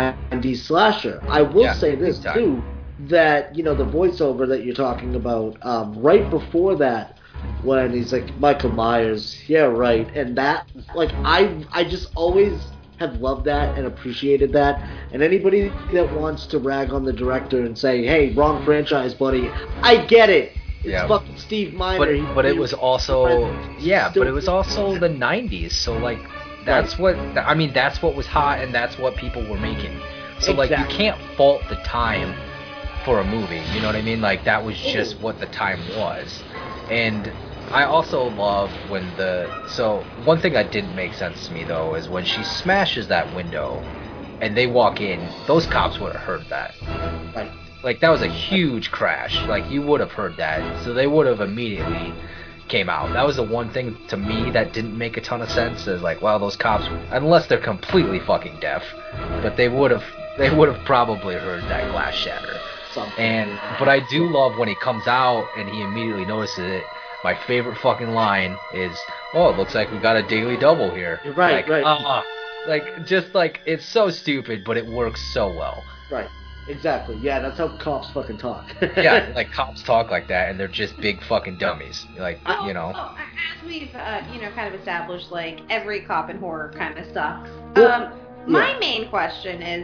90s slasher. I will Yeah, say this big time. too, that, you know, the voiceover that you're talking about, right before that, when he's like, Michael Myers, yeah, right, and that, like, I just always have loved that and appreciated that, and anybody that wants to rag on the director and say, hey, wrong franchise, buddy, I get it. It's Yeah. fucking Steve Miner. But it was also yeah, Still- but it was also the 90s, so like that's what I mean, that's what was hot and that's what people were making. So like you Exactly. can't fault the time for a movie, you know what I mean? Like that was just what the time was. And I also love when so one thing that didn't make sense to me though is when she smashes that window and they walk in, those cops would have heard that. Right. Like, that was a huge crash. Like, you would have heard that. So they would have immediately came out. That was the one thing to me that didn't make a ton of sense. Is like, wow, those cops, unless they're completely fucking deaf, but they would have probably heard that glass shatter. Something. But I do love when he comes out and he immediately notices it. My favorite fucking line is, oh, it looks like we got a daily double here. You're right, like, right. like, just like, it's so stupid, but it works so well. Right. Exactly. Yeah, that's how cops fucking talk. Yeah, like cops talk like that, and they're just big fucking dummies. Like, you know. Oh, as we've, kind of established, like, every cop in horror kind of sucks. Well, My main question is,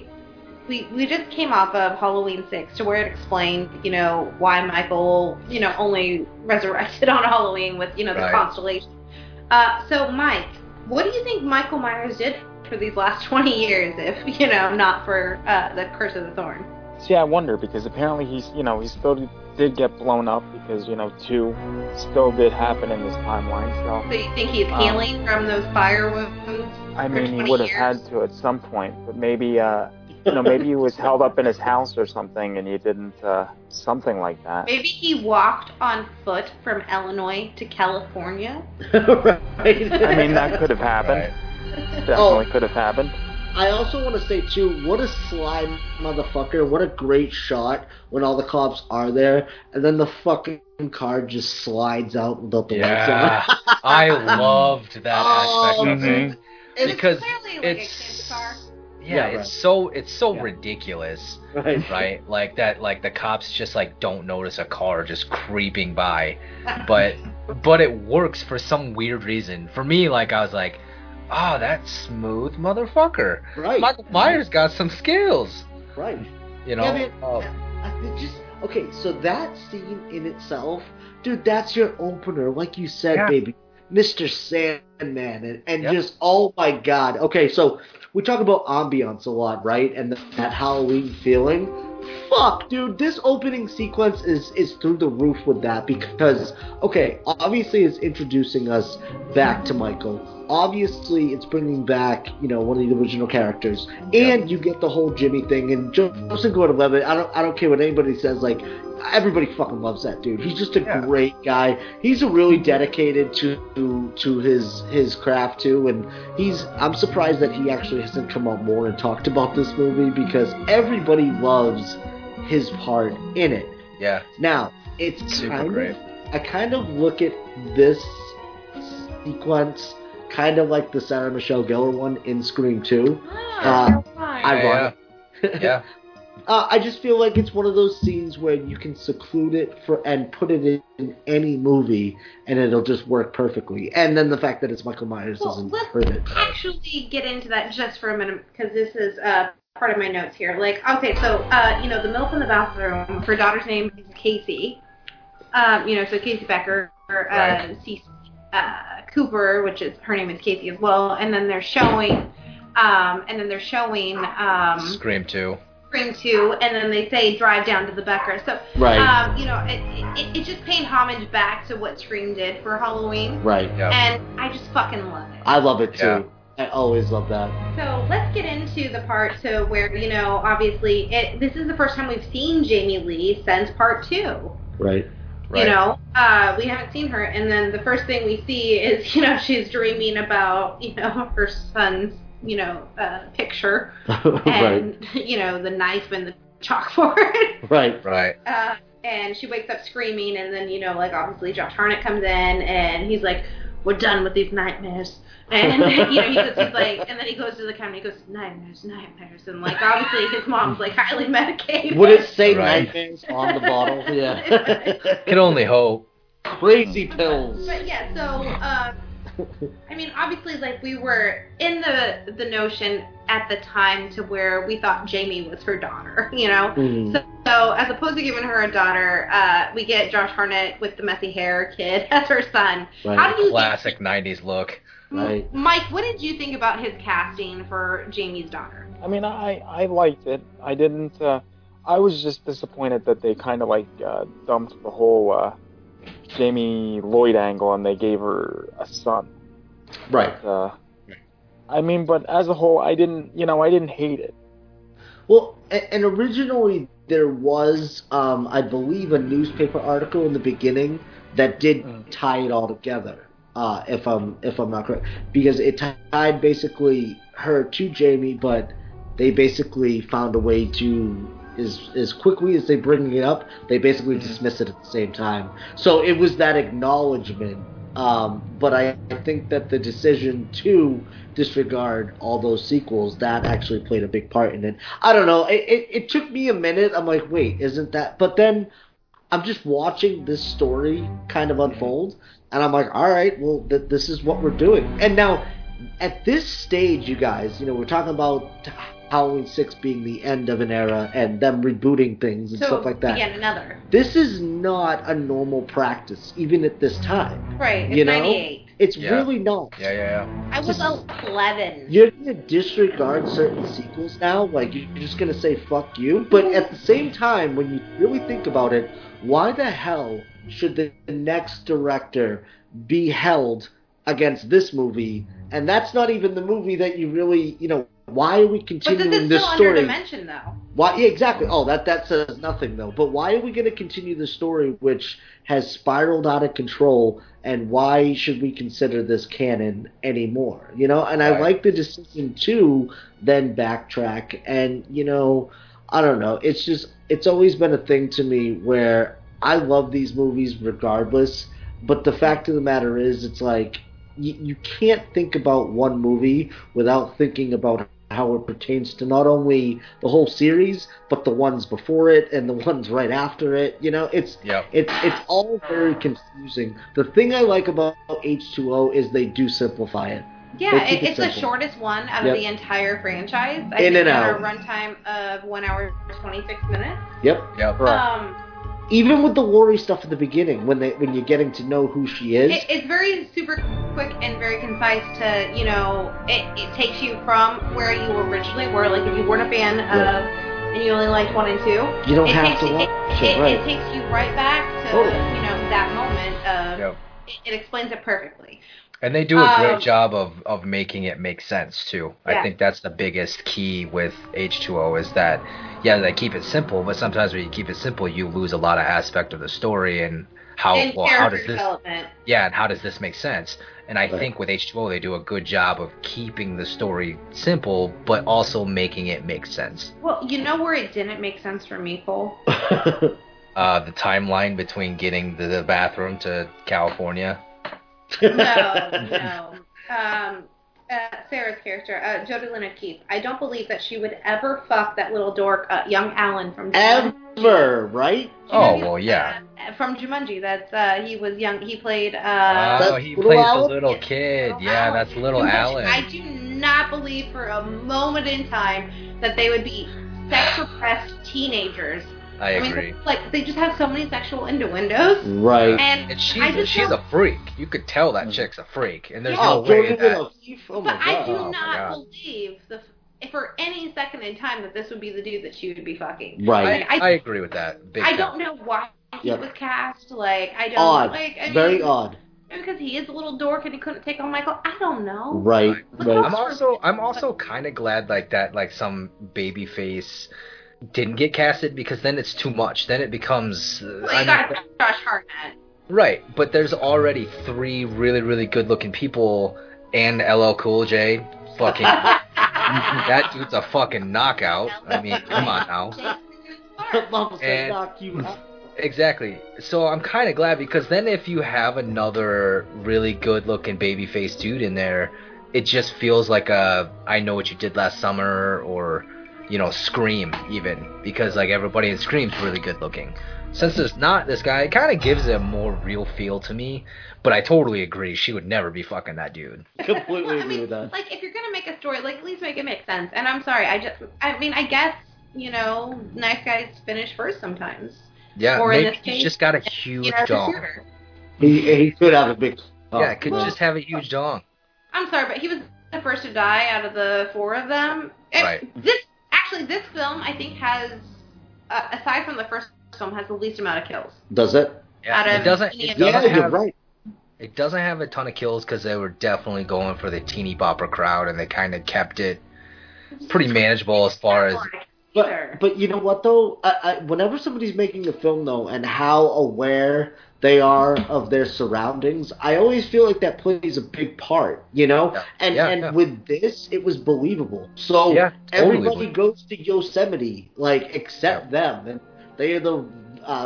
we just came off of Halloween 6 to where it explained, why Michael, only resurrected on Halloween with, the Right. constellation. So, Mike, what do you think Michael Myers did for these last 20 years if, not for the Curse of the Thorn? See, I wonder, because apparently he still did get blown up because, 2 still did happen in this timeline, So so... you think he's healing from those fire wounds? I for mean, he 20 would have years? had to at some point, but maybe, maybe he was held up in his house or something and he didn't, something like that. Maybe he walked on foot from Illinois to California. Right. I mean, that could have happened. Right. Definitely could have happened. I also want to say, too, what a slime motherfucker. What a great shot when all the cops are there, and then the fucking car just slides out without the lights Yeah, on. I loved that aspect of it. Mhm. It's Because clearly like it's- a kid's car. Yeah, Yeah, it's so Yeah. ridiculous, Right. right? Like that, like the cops just like don't notice a car just creeping by, but it works for some weird reason. For me, like I was like, oh, that smooth motherfucker. Right. Michael Myers got some skills, Right. you know. Yeah, man. Oh, Okay, so that scene in itself, dude, that's your opener, like you said, Yeah. baby. Mr. Sandman, and Yep. just, oh my god. Okay, so we talk about ambiance a lot, right? And that Halloween feeling. Fuck, dude, this opening sequence is through the roof with that because, okay, obviously it's introducing us back to Michael. Obviously it's bringing back, one of the original characters. And you get the whole Jimmy thing, and Joseph Gordon-Levitt, I don't care what anybody says, like, everybody fucking loves that dude. He's just a Yeah. great guy. He's really dedicated to his craft too, and I'm surprised that he actually hasn't come out more and talked about this movie because everybody loves his part in it. yeah, Now, it's super great. I kind of look at this sequence kind of like the Sarah Michelle Gellar one in Scream 2. Ironic. Yeah, I just feel like it's one of those scenes where you can seclude it and put it in any movie, and it'll just work perfectly. And then the fact that it's Michael Myers doesn't hurt it. Let's actually get into that just for a minute because this is part of my notes here. Like, okay, so the MILF in the bathroom. Her daughter's name is Casey. So Casey Becker, Right. Cece Cooper, which is her name is Casey as well. And then they're showing, Scream 2. Scream 2, and then they say drive down to the Becker. So, Right. it just paid homage back to what Scream did for Halloween. Right. Yeah. And I just fucking love it. I love it too. Yeah. I always love that. So let's get into the part to where, obviously, this is the first time we've seen Jamie Lee since part 2. Right. Right. We haven't seen her, and then the first thing we see is, she's dreaming about, her son's, picture, and, the knife and the chalkboard. Right. Right. And she wakes up screaming, and then, obviously Josh Hartnett comes in, and he's like, we're done with these nightmares. And, he's like, and then he goes to the camera, and he goes, nightmares, and, like, obviously his mom's, like, highly medicated. Would it say Right. nightmares on the bottle? Yeah. Can only hope. Crazy pills. But, yeah, so, obviously, like, we were in the notion at the time to where we thought Jamie was her daughter, Mhm. So as opposed to giving her a daughter, we get Josh Hartnett with the messy hair kid as her son. Right. How do you Classic 90s look. Right. Mike, what did you think about his casting for Jamie's daughter? I mean, I liked it. I didn't, I was just disappointed that they kind of dumped the whole, Jamie Lloyd angle and they gave her a son. Right. But as a whole, I didn't hate it. Well, and originally there was, I believe, a newspaper article in the beginning that did tie it all together. If I'm not correct, because it tied basically her to Jamie, but they basically found a way to, as quickly as they bring it up, they basically dismiss it at the same time. So it was that acknowledgement But I think that the decision to disregard all those sequels, that actually played a big part in it. I don't know. It took me a minute. I'm like, wait, isn't that? But then I'm just watching this story kind of unfold, and I'm like, all right, well, this is what we're doing. And now, at this stage, you guys, we're talking about Halloween 6 being the end of an era and them rebooting things and stuff like that. Begin another. This is not a normal practice, even at this time. Right, it's 98. It's really not. Yeah. I was 11. You're going to disregard certain sequels now, like you're just going to say fuck you, but at the same time, when you really think about it, why the hell should the next director be held against this movie? And that's not even the movie that you really, why are we continuing this story? Under Dimension, though. Why? Yeah, exactly. Oh, that says nothing, though. But why are we going to continue the story which has spiraled out of control, and why should we consider this canon anymore? And I like the decision to then backtrack, and, I don't know. It's always been a thing to me where I love these movies regardless, but the fact of the matter is, it's like, you can't think about one movie without thinking about how it pertains to not only the whole series, but the ones before it and the ones right after it. It's all very confusing. The thing I like about H2O is they do simplify it. Yeah, it's the shortest one out of the entire franchise. I think and it's out. A runtime of 1 hour 26 minutes. Yep. Even with the Laurie stuff at the beginning, when you're getting to know who she is, it's very super quick and very concise. To it takes you from where you originally were. Like if you weren't a fan of, and you only liked 1 and 2, you don't have to watch it. Right. It takes you right back to that moment of. It explains it perfectly. And they do a great job of making it make sense, too. I think that's the biggest key with H2O is that, they keep it simple, but sometimes when you keep it simple, you lose a lot of aspect of the story and how does this... Yeah, and how does this make sense? And I think with H2O, they do a good job of keeping the story simple, but also making it make sense. Well, you know where it didn't make sense for me, Cole? The timeline between getting the bathroom to California. No. Sarah's character, Jodie Lynn-Keith. I don't believe that she would ever fuck that little dork, young Alan from Jumanji. Ever, right? From Jumanji. That's he was young. He played. He plays the little kid. Yeah, that's little Alan. I do not believe for a moment in time that they would be sex-repressed teenagers. I agree. They just have so many sexual innuendos. Right. And she's a freak. You could tell that chick's a freak. And there's no way that... I do not believe for any second in time that this would be the dude that she would be fucking. Right. I agree with that. I don't know why he was cast. Odd. Very odd. Because he is a little dork and he couldn't take on Michael. I don't know. Right. I'm also kind of glad that some baby face didn't get casted, because then it's too much. Then it becomes... got Josh Hartnett. Right, but there's already 3 really, really good-looking people, and LL Cool J. Fucking... that dude's a fucking knockout. I mean, come on now. Mama said knock you out. Exactly. So I'm kind of glad, because then if you have another really good-looking babyface dude in there, it just feels like I Know What You Did Last Summer, or... Scream, even, because everybody in Scream's really good looking. Since there's not this guy, it kind of gives it a more real feel to me. But I totally agree, she would never be fucking that dude. Completely agree with that. If you're gonna make a story, at least make it make sense. And I'm sorry, I guess nice guys finish first sometimes. Yeah, or maybe in this case, he's just got a huge dong. He could have a big dong. Yeah, could just have a huge dong. I'm sorry, but he was the first to die out of the 4 of them. Right. This film, I think, has, aside from the first film, has the least amount of kills. Does it? Yeah, you're right. It doesn't have a ton of kills, because they were definitely going for the teeny bopper crowd, and they kind of kept it pretty manageable as far as... But you know what, though? Whenever somebody's making a film, though, and how aware they are of their surroundings, I always feel like that plays a big part, Yeah. And with this, it was believable. So everybody goes to Yosemite, except them, and they are the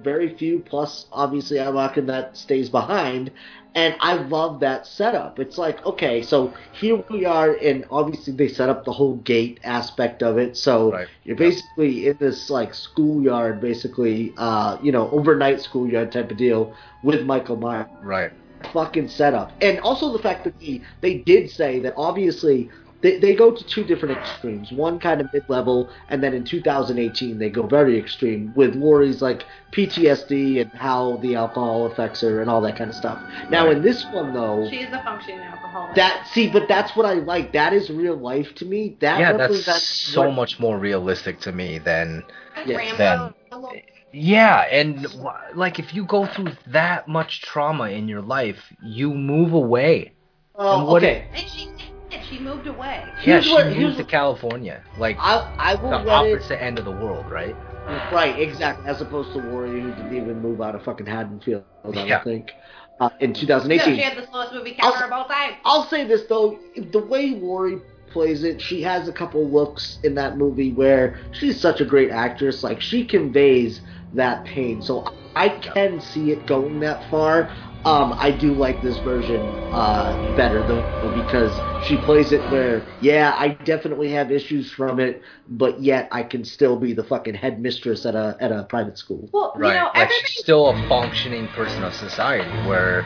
very few. Plus, obviously, I'm rocking that stays behind. And I love that setup. It's like, okay, so here we are, and obviously they set up the whole gate aspect of it. So you're basically in this like schoolyard, basically, overnight schoolyard type of deal with Michael Myers. Right. Fucking setup. And also the fact that they did say that obviously they go to two different extremes. One kind of mid-level, and then in 2018 they go very extreme with Laurie's like PTSD and how the alcohol affects her and all that kind of stuff. Now in this one though, she is a functioning alcoholic. But that's what I like. That is real life to me. That's so much more realistic to me than Rambo. Yeah, and like if you go through that much trauma in your life, you move away. And she moved away. Yeah, she moved to California. Like I will the opposite end of the world, right? Right, exactly. As opposed to Laurie, who didn't even move out of fucking Haddonfield, I think, in 2018. No, she had the slowest movie camera of all time. I'll say this though, the way Laurie plays it, she has a couple looks in that movie where she's such a great actress. Like she conveys that pain, so I can see it going that far. I do like this version better though, because she plays it where, I definitely have issues from it, but yet I can still be the fucking headmistress at a private school. Well, right, like she's still a functioning person of society, where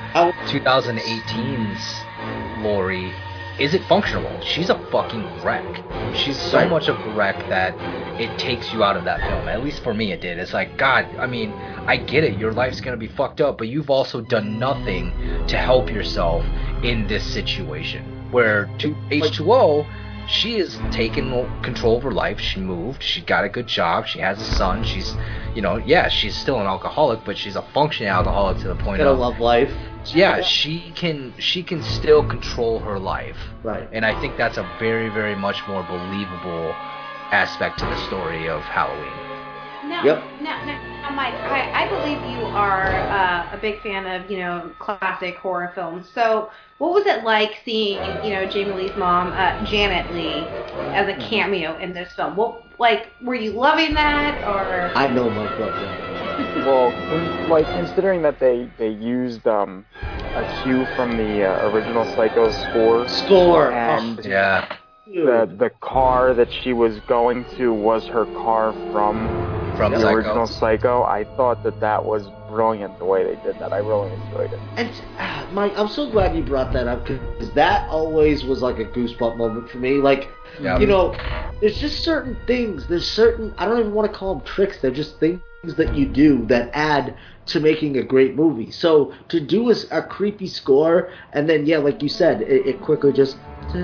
2018's Laurie isn't functional. She's a fucking wreck. She's so much of a wreck that it takes you out of that film. At least for me it did. It's like, God, I mean, I get it, your life's gonna be fucked up, but you've also done nothing to help yourself in this situation. Where H2O, she has taken control of her life. She moved, she got a good job, she has a son, she's, she's still an alcoholic, but she's a functioning alcoholic to the point of love life. Yeah, she can still control her life. Right. And I think that's a very, very much more believable aspect to the story of Halloween. Now, Mike, I believe you are a big fan of, classic horror films. So what was it like seeing, Jamie Lee's mom, Janet Lee, as a cameo in this film? Were you loving that, or? I know Mike loved that. Well, considering that they used a cue from the original Psycho score, and the car that she was going to was her car from the original Psycho, I thought that was brilliant the way they did that. I really enjoyed it. And Mike, I'm so glad you brought that up, because that always was like a goosebump moment for me. Like, there's just certain things. There's certain, I don't even want to call them tricks. They're just things that you do that add to making a great movie. So to do a creepy score, and then like you said, it quickly just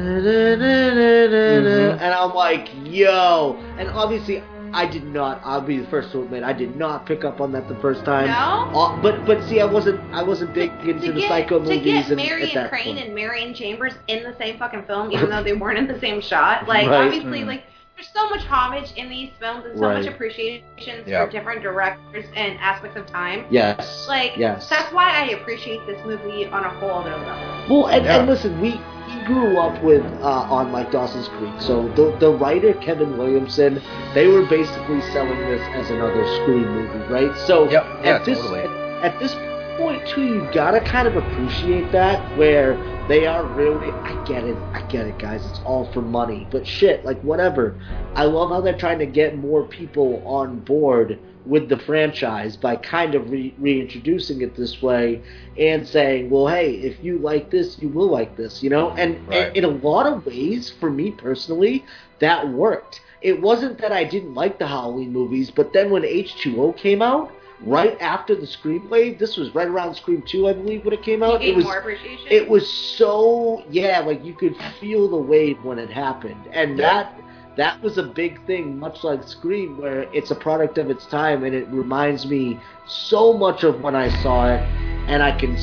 and I'm like, yo. And obviously I'll be the first to admit, I did not pick up on that the first time. No? But see, I wasn't big into the Psycho movies. To get Marion Crane and Marion Chambers in the same fucking film, even though they weren't in the same shot, obviously, there's so much homage in these films and so much appreciation for different directors and aspects of time. Yes. That's why I appreciate this movie on a whole other level. Well, and listen, we grew up with on like Dawson's Creek, so the writer Kevin Williamson, they were basically selling this as another Scream movie, right? So at this point too, you gotta kind of appreciate that, where they are really, I get it guys, it's all for money, but shit, like whatever. I love how they're trying to get more people on board with the franchise by kind of reintroducing it this way and saying, well, hey, if you like this, you will like this, And in a lot of ways, for me personally, that worked. It wasn't that I didn't like the Halloween movies, but then when H2O came out, right after the Scream wave, this was right around Scream 2, I believe, when it came out. You gained more appreciation? It was so, like you could feel the wave when it happened. And that was a big thing, much like Scream, where it's a product of its time, and it reminds me so much of when I saw it, and I can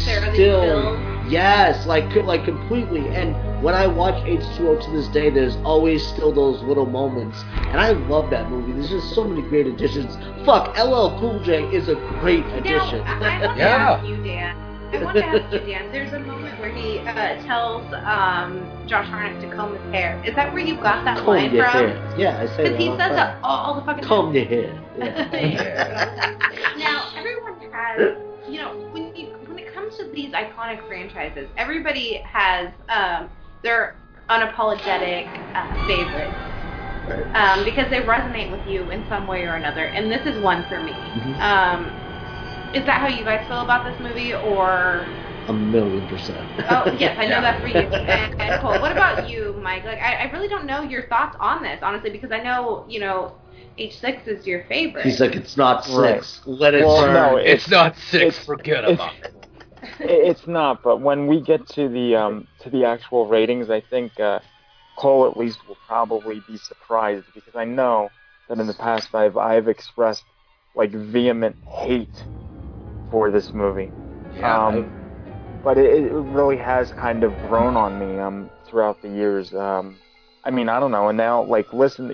like completely. And when I watch H2O to this day, there's always still those little moments, and I love that movie. There's just so many great additions. Fuck, LL Cool J is a great addition. Now, I want to ask you, Dan. There's a moment where he tells Josh Hartnett to comb his hair. Is that where you got that line from? Hair. Yeah, I say that. Because he says that all the fucking comb your hair. Now, everyone as when it comes to these iconic franchises, everybody has their unapologetic favorites. Right. Because they resonate with you in some way or another, and this is one for me. Mm-hmm. Is that how you guys feel about this movie, or? 1,000,000%. Oh, yes, I know that for you. And Cole, what about you, Mike? Like, I really don't know your thoughts on this, honestly, because I know, H6 is your favorite. He's like, it's not 6. Right. Let it Well, burn. no, It's not 6. Forget about it. It's not, but when we get to the actual ratings, I think Cole at least will probably be surprised, because I know that in the past I've expressed like vehement hate for this movie. Yeah. But it really has kind of grown on me throughout the years. I mean, I don't know, and now like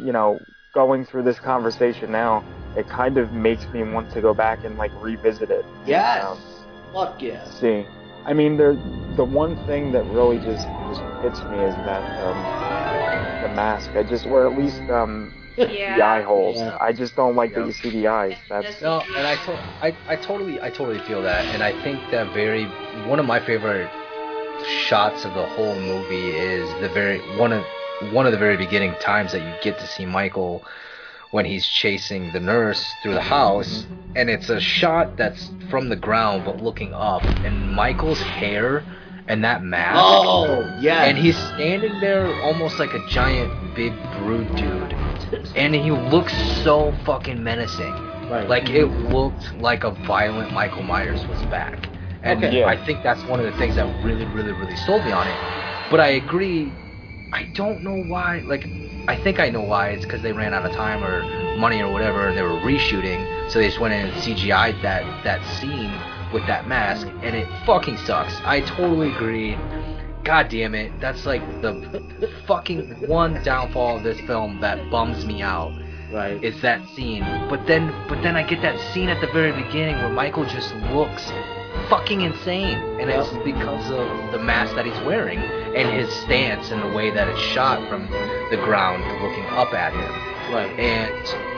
going through this conversation now, it kind of makes me want to go back and like revisit it. Yes. Fuck yes. See, I mean, the one thing that really just hits me is that the mask. Or at least the eye holes. Yeah. I just don't like that you see the eyes. That's No, and I totally feel that, and I think that one of my favorite shots of the whole movie is one of the very beginning times that you get to see Michael when he's chasing the nurse through the house, and it's a shot that's from the ground but looking up, and Michael's hair and that mask. Oh, yeah. And he's standing there almost like a giant big brute dude. And he looks so fucking menacing. Right. Like, it looked like a violent Michael Myers was back. And Okay. I think that's one of the things that really, really, really sold me on it. But I agree, I don't know why. Like, I think I know why. It's because they ran out of time or money or whatever, and they were reshooting. So they just went in and CGI'd that scene with that mask, and it fucking sucks. I totally agree. God damn it. That's like the fucking one downfall of this film that bums me out. Right. Is that scene. But then I get that scene at the very beginning where Michael just looks fucking insane. And it's because of the mask that he's wearing and his stance and the way that it's shot from the ground looking up at him. Right. And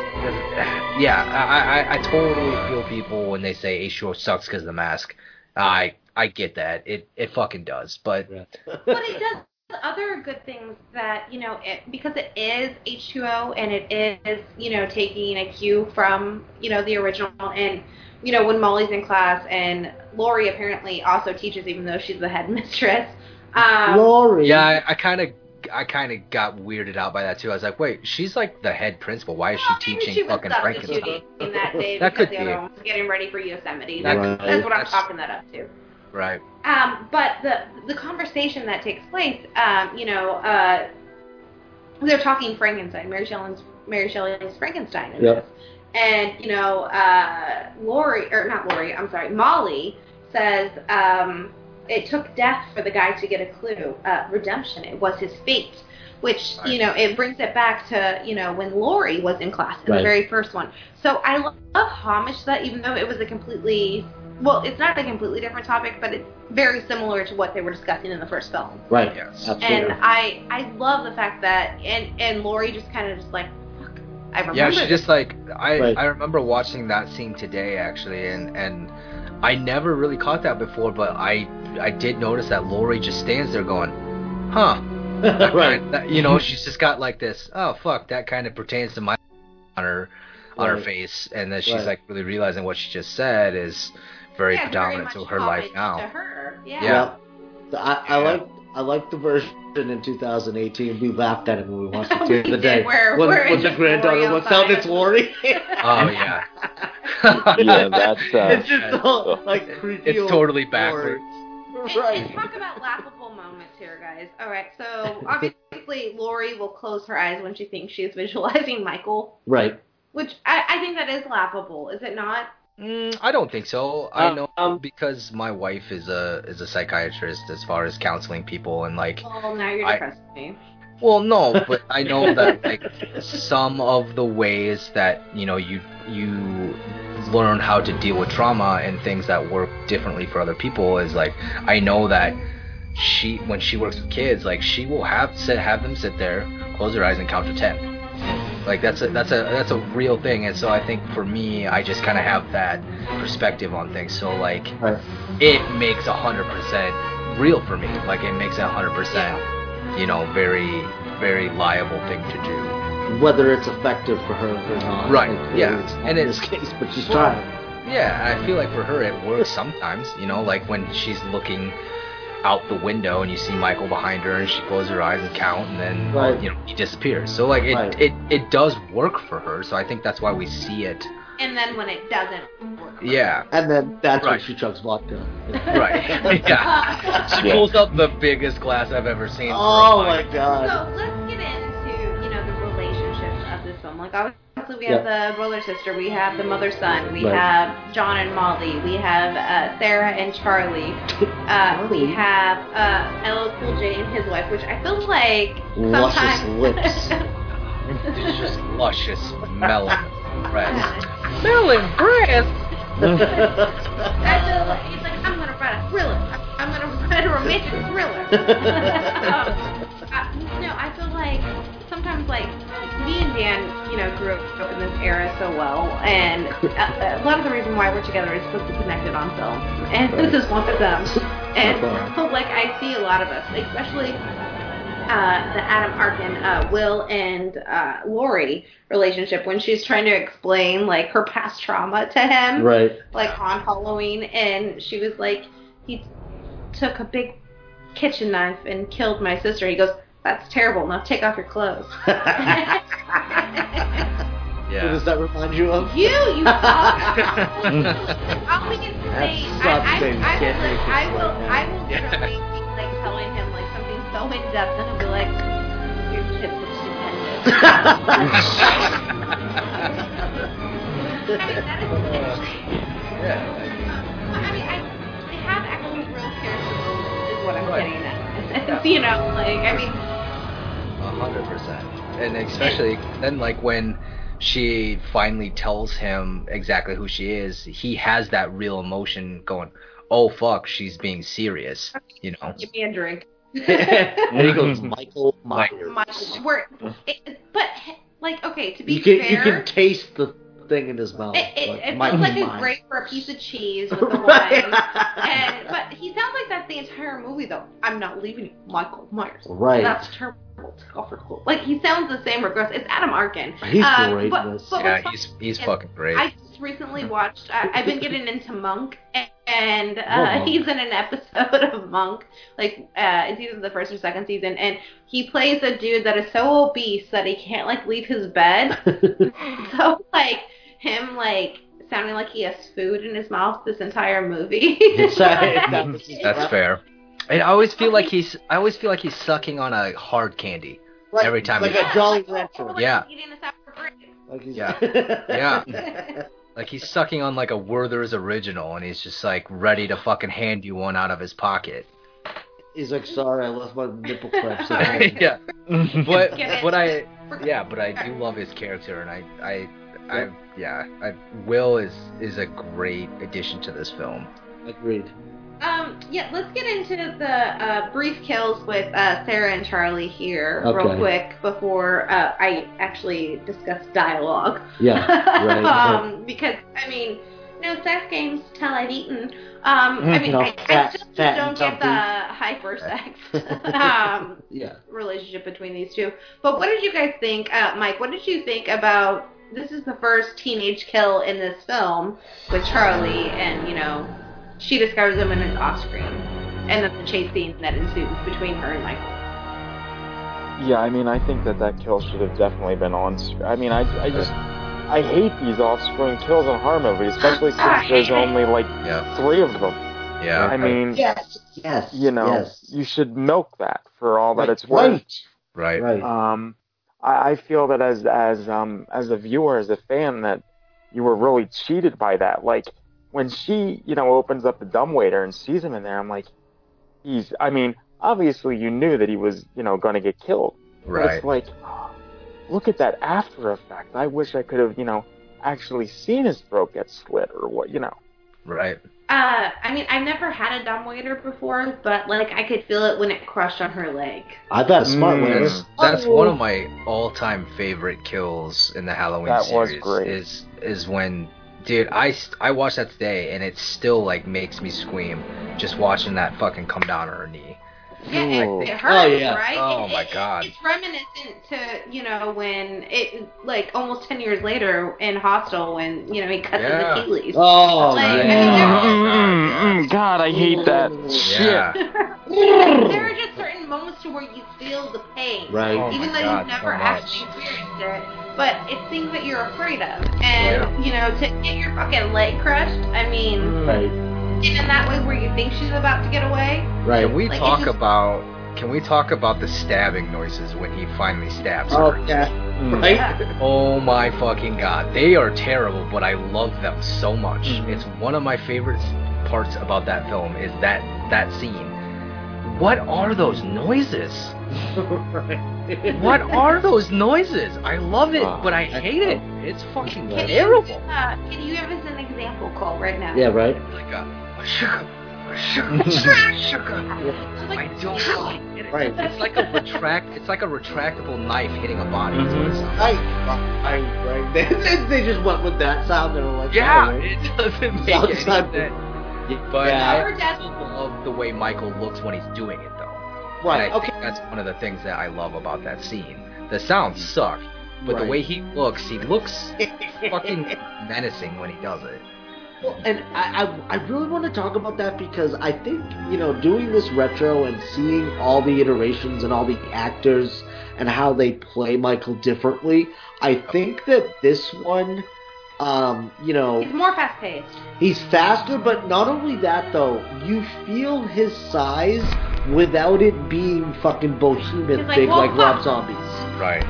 yeah, I totally feel people when they say H2O sucks because of the mask. I get that. It fucking does. But But it does other good things that, because it is H2O and it is, taking a cue from, the original. And, when Molly's in class and Laurie apparently also teaches, even though she's the headmistress. Laurie. Yeah, I kind of got weirded out by that too. I was like, wait, she's like the head principal. Why is she teaching she was fucking Frankenstein? substituting that day That because could the be. other one was getting ready for Yosemite. Right. That's what I'm talking that up to. Right. But the conversation that takes place, they're talking Frankenstein, Mary Shelley's Frankenstein in this. And, Molly says, it took death for the guy to get a clue. Redemption, it was his fate. Which, it brings it back to, when Laurie was in class in the very first one. So I love homage to that, even though it was a completely, well, it's not a completely different topic, but it's very similar to what they were discussing in the first film. Right. Yes. Absolutely. And I love the fact that, and Laurie just kind of just like, fuck, I remember. Yeah, she just like, Right. I remember watching that scene today actually, and I never really caught that before, but I did notice that Laurie just stands there going, huh. Right. She's just got like this, oh fuck, that kind of pertains to my on her face, and then she's like really realizing what she just said is very predominant to her life now. To her. Yeah. I like the version in 2018. We laughed at it when we watched it the other day. When the granddaughter looks out, it's Laurie. Oh yeah. yeah, that's it's just so like creepy. It's totally backwards. And talk about laughable moments here, guys. All right, so obviously Laurie will close her eyes when she thinks she's visualizing Michael. Right. Which I think that is laughable, is it not? I don't think so. I know because my wife is a psychiatrist as far as counseling people and like. Well, now you're depressing me. Well, no, but I know that like some of the ways that you learn how to deal with trauma and things that work differently for other people is like I know that when she works with kids, like she will have them sit there, close their eyes, and count to 10. Like that's a real thing, and so I think for me, I just kind of have that perspective on things. So like, it makes 100% real for me. Like it makes it 100%, very very liable thing to do. Whether it's effective for her or not. Right. Like, Yeah. It's not And in it's this case, but she's trying. Yeah, and I feel like for her it works sometimes. Like when she's looking out the window and you see Michael behind her and she closes her eyes and count and then he disappears. So like it does work for her. So I think that's why we see it. And then when it doesn't work. Yeah. And then that's when she chugs vodka. Right. Yeah. She pulls up the biggest glass I've ever seen. Oh my god. So let's get into the relationships of this film. Like obviously we have the brother sister, we have the mother son, we have John and Molly, we have Sarah and Charlie, we have LL Cool J and his wife, which I feel like luscious lips. It's just luscious melon breast. Melon breast. I feel like he's like, I'm gonna write a thriller. I'm gonna write a romantic thriller. No, I feel like sometimes like me and Dan, grew up in this era so well, and a lot of the reason why we're together is because we connected on film, and this is one of them. And so like I see a lot of us, especially the Adam Arkin, Will and Lori relationship when she's trying to explain like her past trauma to him, like on Halloween, and she was like, he took a big kitchen knife and killed my sister. He goes, that's terrible. Now take off your clothes. Yeah. What does that remind you of? You all we can say, I will literally be like telling him like something so in depth, and he'll be like, your kids look stupendous. I mean, that is I have actually real character moments, is what I'm getting at. I mean. 100%. And especially then, like when she finally tells him exactly who she is, he has that real emotion going, oh fuck, she's being serious, Give me a drink. And he goes, Michael Myers. But, like, okay, to be fair... You can taste the thing in his mouth. It feels like a grape for a piece of cheese with the wine. But he sounds like that's the entire movie, though. I'm not leaving you, Michael Myers. Right. That's terrible. Like, he sounds the same regardless. It's Adam Arkin. He's great in this. Yeah, he's fucking great. I just recently watched, I've been getting into Monk, and he's in an episode of Monk. Like, it's either the first or second season, and he plays a dude that is so obese that he can't, like, leave his bed. So, like, him, like, sounding like he has food in his mouth this entire movie. That's fair. I always feel like he's sucking on a hard candy every time. Like a Jolly Rancher. Yeah. Like he's... Yeah. Like he's sucking on like a Werther's original, and he's just like ready to fucking hand you one out of his pocket. He's like, sorry, I left my nipple clips at home. Yeah. But I do love his character, and Will is a great addition to this film. Agreed. Let's get into the brief kills with Sarah and Charlie here real quick before I actually discuss dialogue. Yeah, right. Because, I mean, sex games till I've eaten. I still don't get the hyper-sex relationship between these two. But what did you guys think, Mike, what did you think about, this is the first teenage kill in this film with Charlie, and, she discovers him in his off-screen, and then the chase scene that ensues between her and Michael. Yeah, I mean, I think that kill should have definitely been on screen. I mean, I hate these off-screen kills in horror movies, especially since there's only like 3 of them. Yeah. I mean, yes. You should milk that for all that it's worth. Right. I feel that as a viewer, as a fan, that you were really cheated by that. Like, when she, opens up the dumbwaiter and sees him in there, I'm like, obviously you knew that he was, going to get killed. Right. But it's like, look at that after effect. I wish I could have, actually seen his throat get slit or what, Right. I mean, I've never had a dumbwaiter before, but like I could feel it when it crushed on her leg. I bet a smart waiter. That's one of my all-time favorite kills in the Halloween That was series. great. Is when, dude, I watched that today and it still like makes me scream just watching that fucking come down on her knee. Yeah, Ooh. it hurts, yeah. right? Oh, my God. It's reminiscent to, when it, like, almost 10 years later in Hostel when, he cuts his Achilles. Oh, Like, yeah. God, I hate that. Yeah. there are just certain moments to where you feel the pain. Right. Oh Even my though God, you've never so much. actually experienced it. But it's things that you're afraid of. And, to get your fucking leg crushed, I mean, Right. and in that way where you think she's about to get away. Right. Can we Like, talk it just- about the stabbing noises when he finally stabs Oh, her? yeah. Right? Yeah. Oh my fucking god. They are terrible, but I love them so much. It's one of my favorite parts about that film is that scene. What are those noises? What are those noises? I love it, but I hate it. It's fucking Can terrible. Can you give us an example, Cole, right now? Yeah, right? Like a sugar. I don't fucking get it. Right. It's like a retractable knife hitting a body. Is what it sounds like. Right. They just went with that sound and were like, Yeah, oh, right. it doesn't make Sounds any sense. like- But Yeah. I also love the way Michael looks when he's doing it, though. Right, And I okay. think that's one of the things that I love about that scene. The sounds suck, but the Right. way he looks fucking menacing when he does it. Well, and I really want to talk about that because I think, doing this retro and seeing all the iterations and all the actors and how they play Michael differently, I think that this one, It's more fast paced. he's faster, but not only that, though, you feel his size without it being fucking behemoth He's like, big well, like Rob fuck. Zombie's. Right.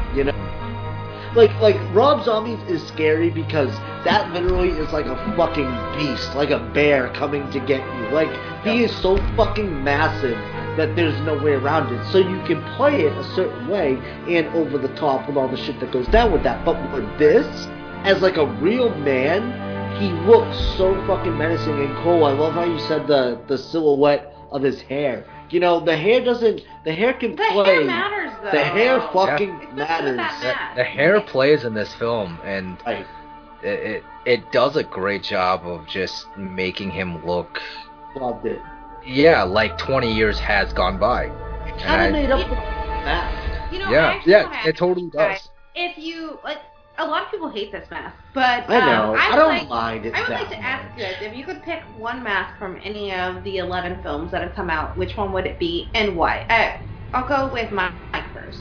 Like Rob Zombies is scary because that literally is like a fucking beast, like a bear coming to get you. Like he is so fucking massive that there's no way around it. So you can play it a certain way and over the top with all the shit that goes down with that. But with this, as like a real man, he looks so fucking menacing and cool. I love how you said the silhouette of his hair. The hair doesn't. The hair can The play. hair matters, though. The hair fucking Especially with matters. that mask. The hair plays in this film, and Right. it does a great job of just making him look, Loved it. like 20 years has gone by. Kind And of made up for that. I yeah, actually yeah, wanna it totally ask does. If you a lot of people hate this mask, but I know. I would don't like, mind it I would that like to ask you guys if you could pick one mask from any of the 11 films that have come out, which one would it be and why? I'll go with Mike first.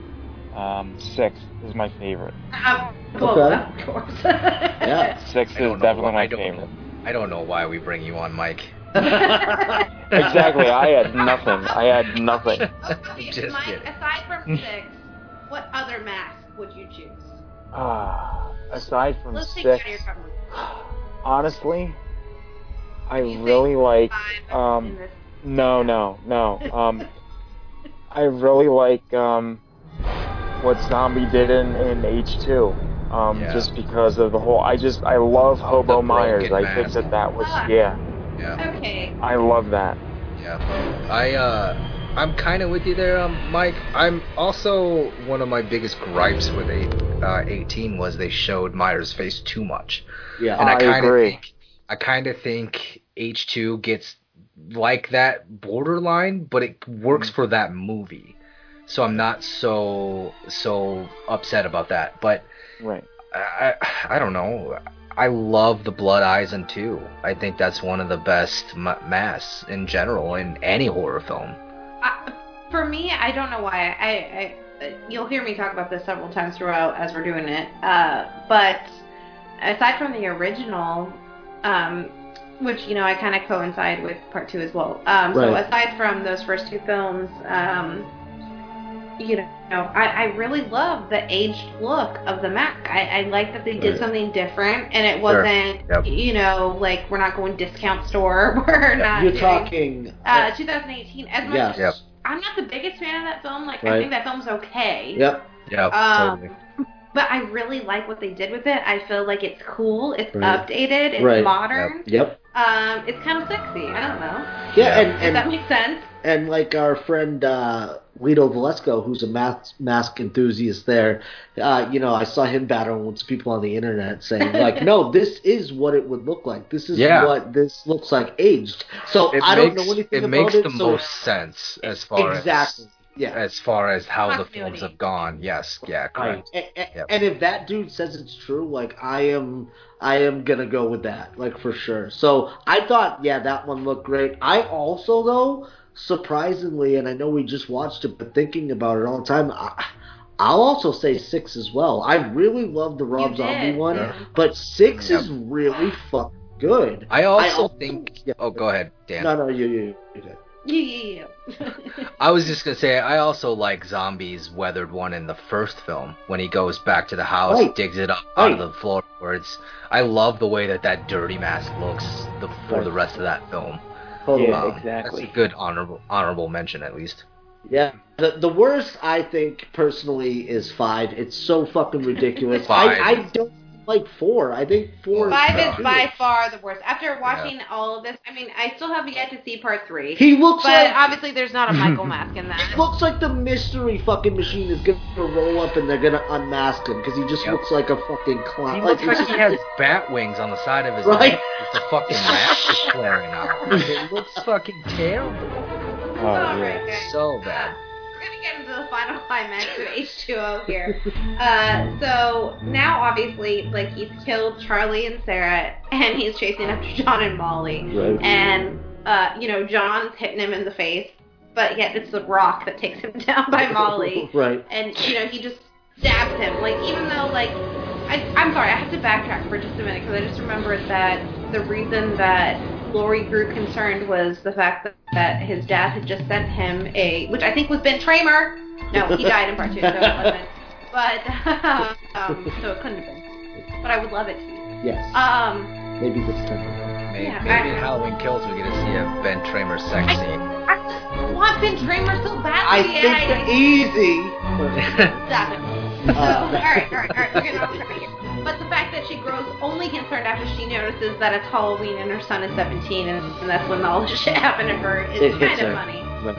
6 is my favorite. Well, Okay. of course. Yeah. 6 I is don't know definitely why- my I don't favorite. know. I don't know why we bring you on, Mike. Exactly. I had nothing. Okay, Just Mike, kidding. aside from 6, what other mask would you choose? Aside from Let's take it 6, out of your cover. honestly, I You think really like. 5 in this- No. I really like what Zombie did in H2. Yeah. Just because of the whole. I love Hobo The Myers. broken I think mask. that was Ah. yeah. Yeah. Okay. I love that. Yeah. I'm kind of with you there, Mike. I'm also, one of my biggest gripes with 18 was they showed Myers' face too much. Yeah. And I agree. I kind of think H2 gets like that borderline, but it works for that movie. So I'm not so upset about that. But Right. I don't know. I love the Blood Eyes in 2. I think that's one of the best masks in general in any horror film. For me, I don't know why. I you'll hear me talk about this several times throughout as we're doing it. But aside from the original, which I kind of coincide with part 2 as well. So Right. aside from those first 2 films, I really love the aged look of the mask. I like that they did Right. something different, and it wasn't, Yep. like we're not going discount store. We're not. You're doing, talking. 2018. As much Yeah. as Yep. I'm not the biggest fan of that film. Like I Right. think that film's okay. Yep. Yeah, Um, totally. But I really like what they did with it. I feel like it's cool. It's Right. updated. It's Right. modern. Yep. It's kind of sexy. I don't know. Yeah, If that makes sense. And like our friend Guido Valesco, who's a mask enthusiast there, I saw him battling with people on the internet saying, like, no, this is what it would look like. This is what this looks like aged. So I don't know anything about it. It makes the most sense as far exactly. as far as how the Continuity. films have gone. Yes, yeah, correct. And if that dude says it's true, like I am gonna go with that, like for sure. So I thought, that one looked great. I also though, surprisingly, and I know we just watched it, but thinking about it all the time, I'll also say 6 as well. I really love the Rob Zombie one, but 6 is really fucking good. I also think. Oh, go ahead, Dan. No, you did. Yeah. I was just gonna say, I also like Zombie's weathered one in the first film when he goes back to the house, digs it up out of the floorboards. I love the way that dirty mask looks for the rest of that film. Totally. Yeah, exactly. That's a good honorable mention, at least. Yeah. The worst, I think, personally, is 5. It's so fucking ridiculous. 5. I don't like 4. I think 4 5 is is by far the worst. After watching all of this, I mean, I still have yet to see part 3. He looks but like... obviously there's not a Michael mask in that. It looks like the mystery fucking machine is going to roll up and they're going to unmask him because he just looks like a fucking clown. He looks like he has bat wings on the side of his neck. The fucking mask is flaring out. It looks fucking terrible. All right, guys. So bad. We're going to get into the final climax of H2O here. So now, obviously, like, he's killed Charlie and Sarah, and he's chasing after John and Molly. Right. And, John's hitting him in the face, but yet it's the Rock that takes him down by Molly. Right. And, he just stabs him. Like, even though, like, I'm sorry, I have to backtrack for just a minute, because I just remembered that the reason that Laurie grew concerned was the fact that his dad had just sent him which I think was Ben Tramer. No, he died in part 2, so it wasn't. But, so it couldn't have been. But I would love it to be. Yes. Maybe this time. Maybe Halloween Kills we get to see a Ben Tramer sex scene. I just want Ben Tramer so badly. I think the easy. Stop it. So, all right, we're getting off track here. But the fact that she grows only concerned after she notices that it's Halloween and her son is 17, and that's when all this shit happened to her, is kind of funny.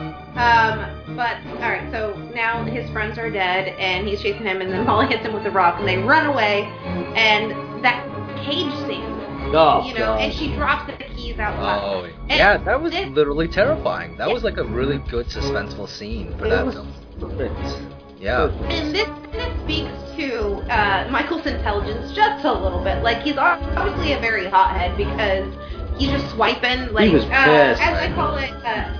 But, alright, so now his friends are dead, and he's chasing him, and then Molly hits him with a rock, and they run away, and that cage scene, God. and she drops the keys outside. Oh, yeah, that was literally terrifying. That was like a really good suspenseful scene for that film. Perfect. Yeah. And this speaks to Michael's intelligence just a little bit. Like, he's obviously a very hothead because he's just swiping, like, he was pissed, as I call it,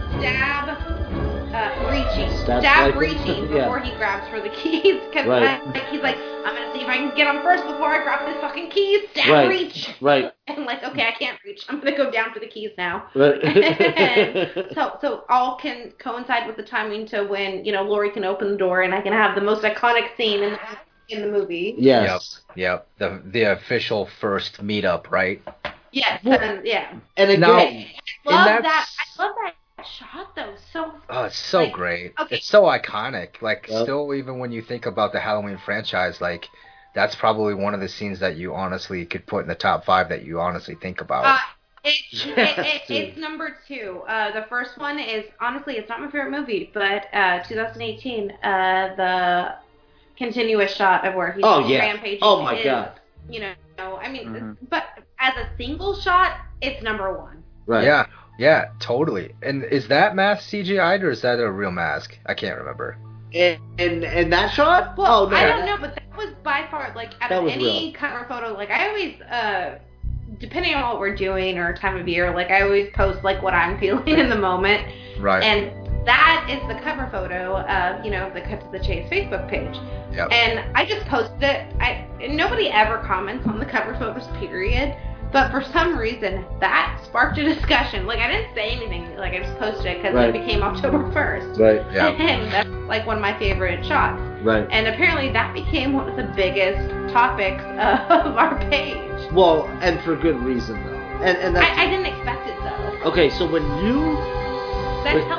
stab reaching before he grabs for the keys. Because he's like, I'm going to see if I can get him first before I grab this fucking keys. Stab reach. Right. And like, okay, I can't reach. I'm going to go down for the keys now. Right. And so all can coincide with the timing to when, Laurie can open the door and I can have the most iconic scene in the movie. Yes. Yep. The official first meetup, right? Yes. And again, I love that shot though. It's so like, great. Okay. It's so iconic. Like, still, even when you think about the Halloween franchise, like, that's probably one of the scenes that you honestly could put in the top 5 that you honestly think about. It's number 2. The first one is, honestly, it's not my favorite movie, but 2018, the continuous shot of where he's rampaging. Oh my god. But as a single shot, it's number 1. Right. Yeah, totally. And is that mask CGI'd or is that a real mask? I can't remember. In that shot? Well, no. I don't know, but that was by far, like, out of any cover photo, like, I always, depending on what we're doing or time of year, like, I always post, like, what I'm feeling in the moment. Right. And that is the cover photo of, the Cut to the Chase Facebook page. Yep. And I just posted it. Nobody ever comments on the cover photos, period. But for some reason, that sparked a discussion. Like, I didn't say anything. Like, I just posted it because it became October 1st. Right. Yeah. And that's, like, one of my favorite shots. Right. And apparently that became one of the biggest topics of our page. Well, and for good reason, though. And that's... I didn't expect it, though. Okay, so when you... That tells you, though.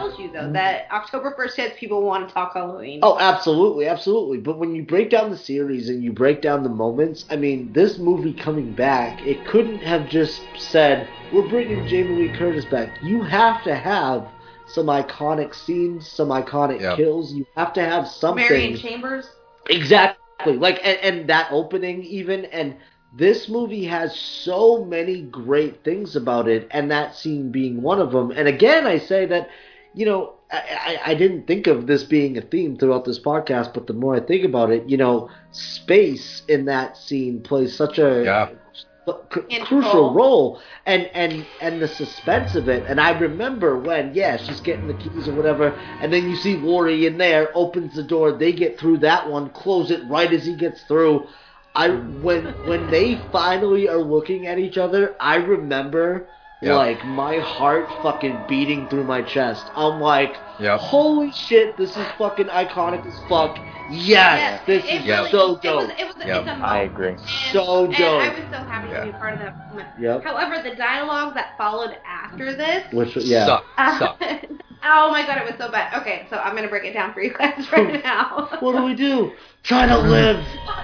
that October 1st hits, people want to talk Halloween. Oh, absolutely, absolutely. But when you break down the series and you break down the moments, I mean, this movie coming back, it couldn't have just said, we're bringing Jamie Lee Curtis back. You have to have some iconic scenes, some iconic kills. You have to have something. Marion Chambers? Exactly. Like, and that opening even, and this movie has so many great things about it, and that scene being one of them. And again, I say that, you know, I didn't think of this being a theme throughout this podcast, but the more I think about it, you know, space in that scene plays such a crucial role, and the suspense of it. And I remember when, she's getting the keys or whatever, and then you see Laurie in there, opens the door, they get through that one, close it right as he gets through. When they finally are looking at each other, I remember like my heart fucking beating through my chest. I'm like, holy shit, this is fucking iconic as fuck. Yes, this is so dope. It's a moment. I agree. So dope. And I was so happy to be part of that moment. Yep. However, the dialogue that followed after this, sucked. oh my god, it was so bad. Okay, so I'm gonna break it down for you guys right now. What do we do? Try to live.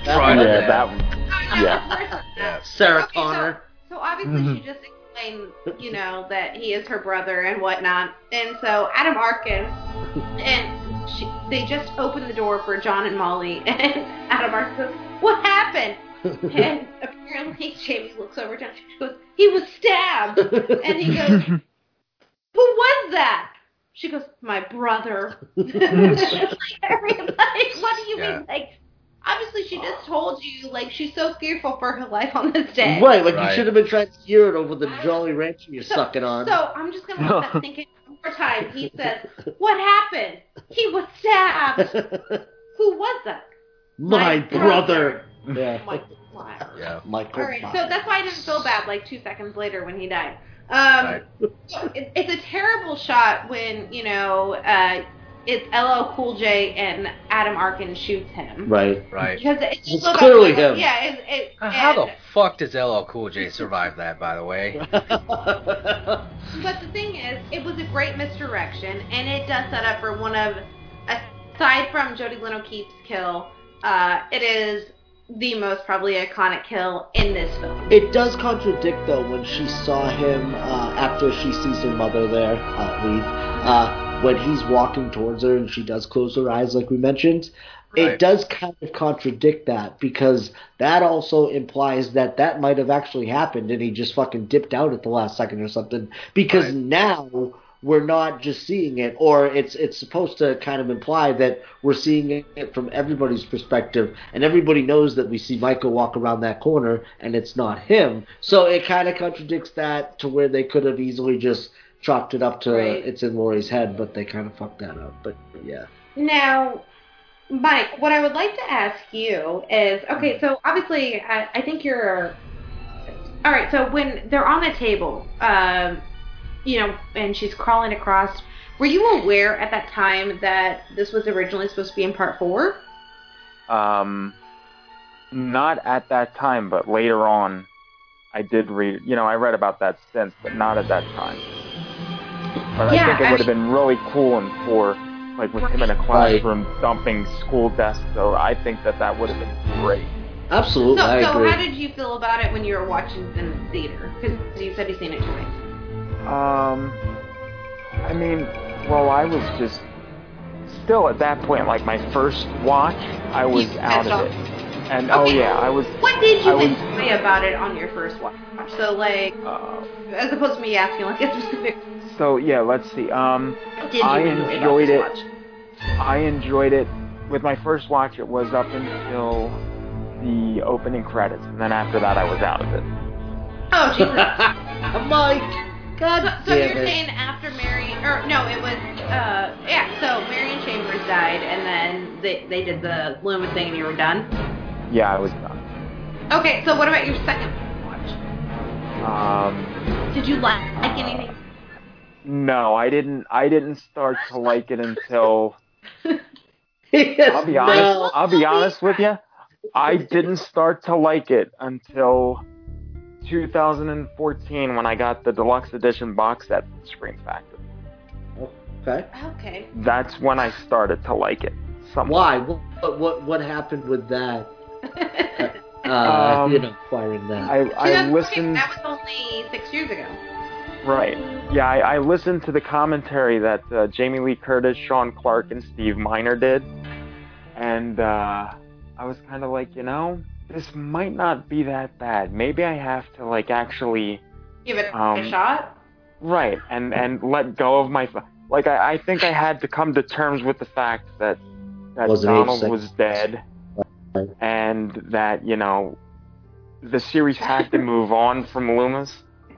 Sarah Connor. So obviously she just explained, you know, that he is her brother and whatnot. And so Adam Arkin, and they just opened the door for John and Molly, and Adam Arkin goes, "What happened?" And apparently Jamie looks over to him, she goes, "He was stabbed." And he goes, "Who was that?" She goes, "My brother." Like, what do you mean? Like, obviously she just told you, like, she's so fearful for her life on this day. Right, like you should have been trying to hear it over the Jolly Rancher you're sucking on. So I'm just going to let that sink in one more time. He says, "What happened? He was stabbed." Who was that? My brother. Yeah. Michael Myers. Yeah. Michael All right, Myers. so that's why I didn't feel bad like 2 seconds later when he died. It's a terrible shot when, you know, it's LL Cool J and Adam Arkin shoots him. Right. Because it's clearly him. Yeah. How the fuck does LL Cool J survive that, by the way? But the thing is, it was a great misdirection, and it does set up for one of, aside from Jody Lynn O'Keefe's kill, it is the most probably iconic kill in this film. It does contradict, though, when she saw him after she sees her mother there leave, when he's walking towards her and she does close her eyes, like we mentioned. Right. It does kind of contradict that, because that also implies that might have actually happened and he just fucking dipped out at the last second or something. Because now we're not just seeing it, or it's supposed to kind of imply that we're seeing it from everybody's perspective, and everybody knows that we see Michael walk around that corner and it's not him. So it kind of contradicts that, to where they could have easily just chalked it up to it's in Laurie's head, but they kind of fucked that up. But yeah. Now, Mike, what I would like to ask you is, okay, so obviously I think you're, all right, so when they're on the table, you know, and she's crawling across, were you aware at that time that this was originally supposed to be in part 4? Not at that time, but later on, I did read, you know, I read about that since, but not at that time. But I think it would have been really cool in 4, like with him in a classroom dumping school desks, so I think that would have been great. Absolutely, I agree. So how did you feel about it when you were watching it in the theater? Because you said you've seen it twice. I mean, well, I was just still at that point, like my first watch, I was out of it. And I was. What did you enjoy about it on your first watch? So like, as opposed to me asking like a specific. So yeah, let's see. I enjoyed it. I enjoyed it. With my first watch, it was up until the opening credits, and then after that, I was out of it. Oh Jesus! Mike. God so you're saying after Marion, or no, it was, so Marion Chambers died, and then they did the Loomis thing, and you were done? Yeah, I was done. Okay, so what about your second watch? Did you like anything? No, I didn't start to like it until, I'll be honest with you, I didn't start to like it until 2014 when I got the deluxe edition box set from Scream Factory. Okay. Okay. That's when I started to like it. Somewhat. Why? What happened with that? Acquiring that. I listened. That was only 6 years ago. Right. Yeah, I listened to the commentary that Jamie Lee Curtis, Sean Clark, and Steve Miner did, and I was kind of like, this might not be that bad. Maybe I have to actually Give it a shot. right and let go of my I think I had to come to terms with the fact that Donald was dead, and that the series had to move on from Loomis.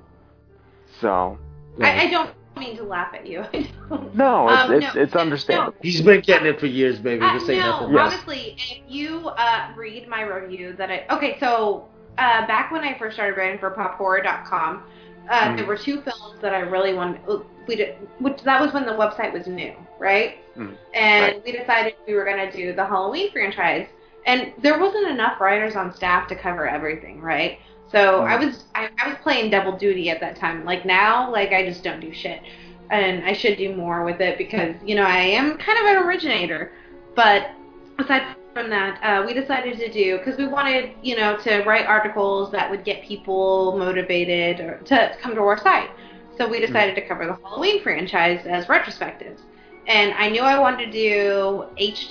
So I don't mean to laugh at you. no, it's understandable. No. He's been getting it for years, baby. This ain't nothing. Yes. Honestly, if you read my review so back when I first started writing for pophorror.com, there were two films that I really wanted. That was when the website was new, right? And we decided we were going to do the Halloween franchise, and there wasn't enough writers on staff to cover everything, right? So I was playing double duty at that time. Now, I just don't do shit, and I should do more with it because I am kind of an originator. But aside from that, we decided to do, because we wanted to write articles that would get people motivated or to come to our site. So we decided to cover the Halloween franchise as retrospectives. And I knew I wanted to do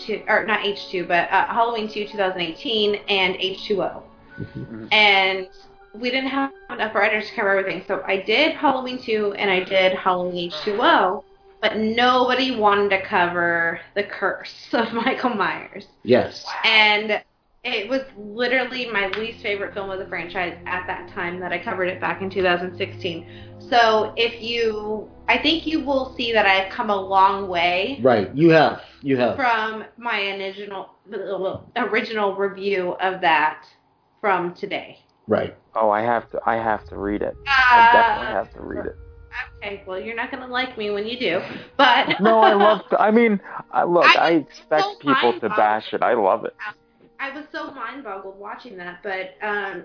Halloween 2 2018 and H2O. And we didn't have enough writers to cover everything. So I did Halloween 2 and I did Halloween H2O, but nobody wanted to cover The Curse of Michael Myers. Yes. And it was literally my least favorite film of the franchise at that time that I covered it back in 2016. So I think you will see that I've come a long way. Right, you have. From my original review of that from today. Right. Oh, I have to read it. I definitely have to read it. Okay, well, you're not going to like me when you do, but... No, I love... I expect people to bash it. I love it. I was so mind-boggled watching that, but,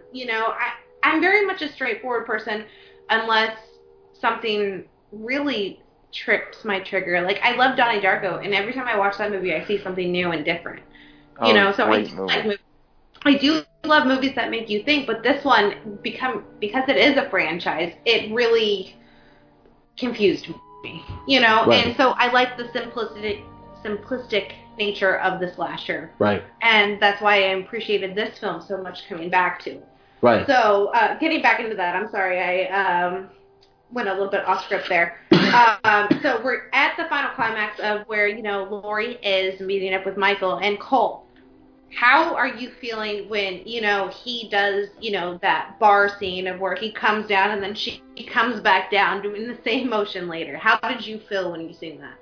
I'm very much a straightforward person unless something really trips my trigger. I love Donnie Darko, and every time I watch that movie, I see something new and different. So I do love movies that make you think, but this one, because it is a franchise, it really confused me, Right. And so I like the simplistic nature of the slasher. Right. And that's why I appreciated this film so much coming back to. Right. So, getting back into that, I'm sorry, I went a little bit off script there. So we're at the final climax of where, Laurie is meeting up with Michael and Cole. How are you feeling when, he does, that bar scene of where he comes down and then she comes back down doing the same motion later? How did you feel when you seen that?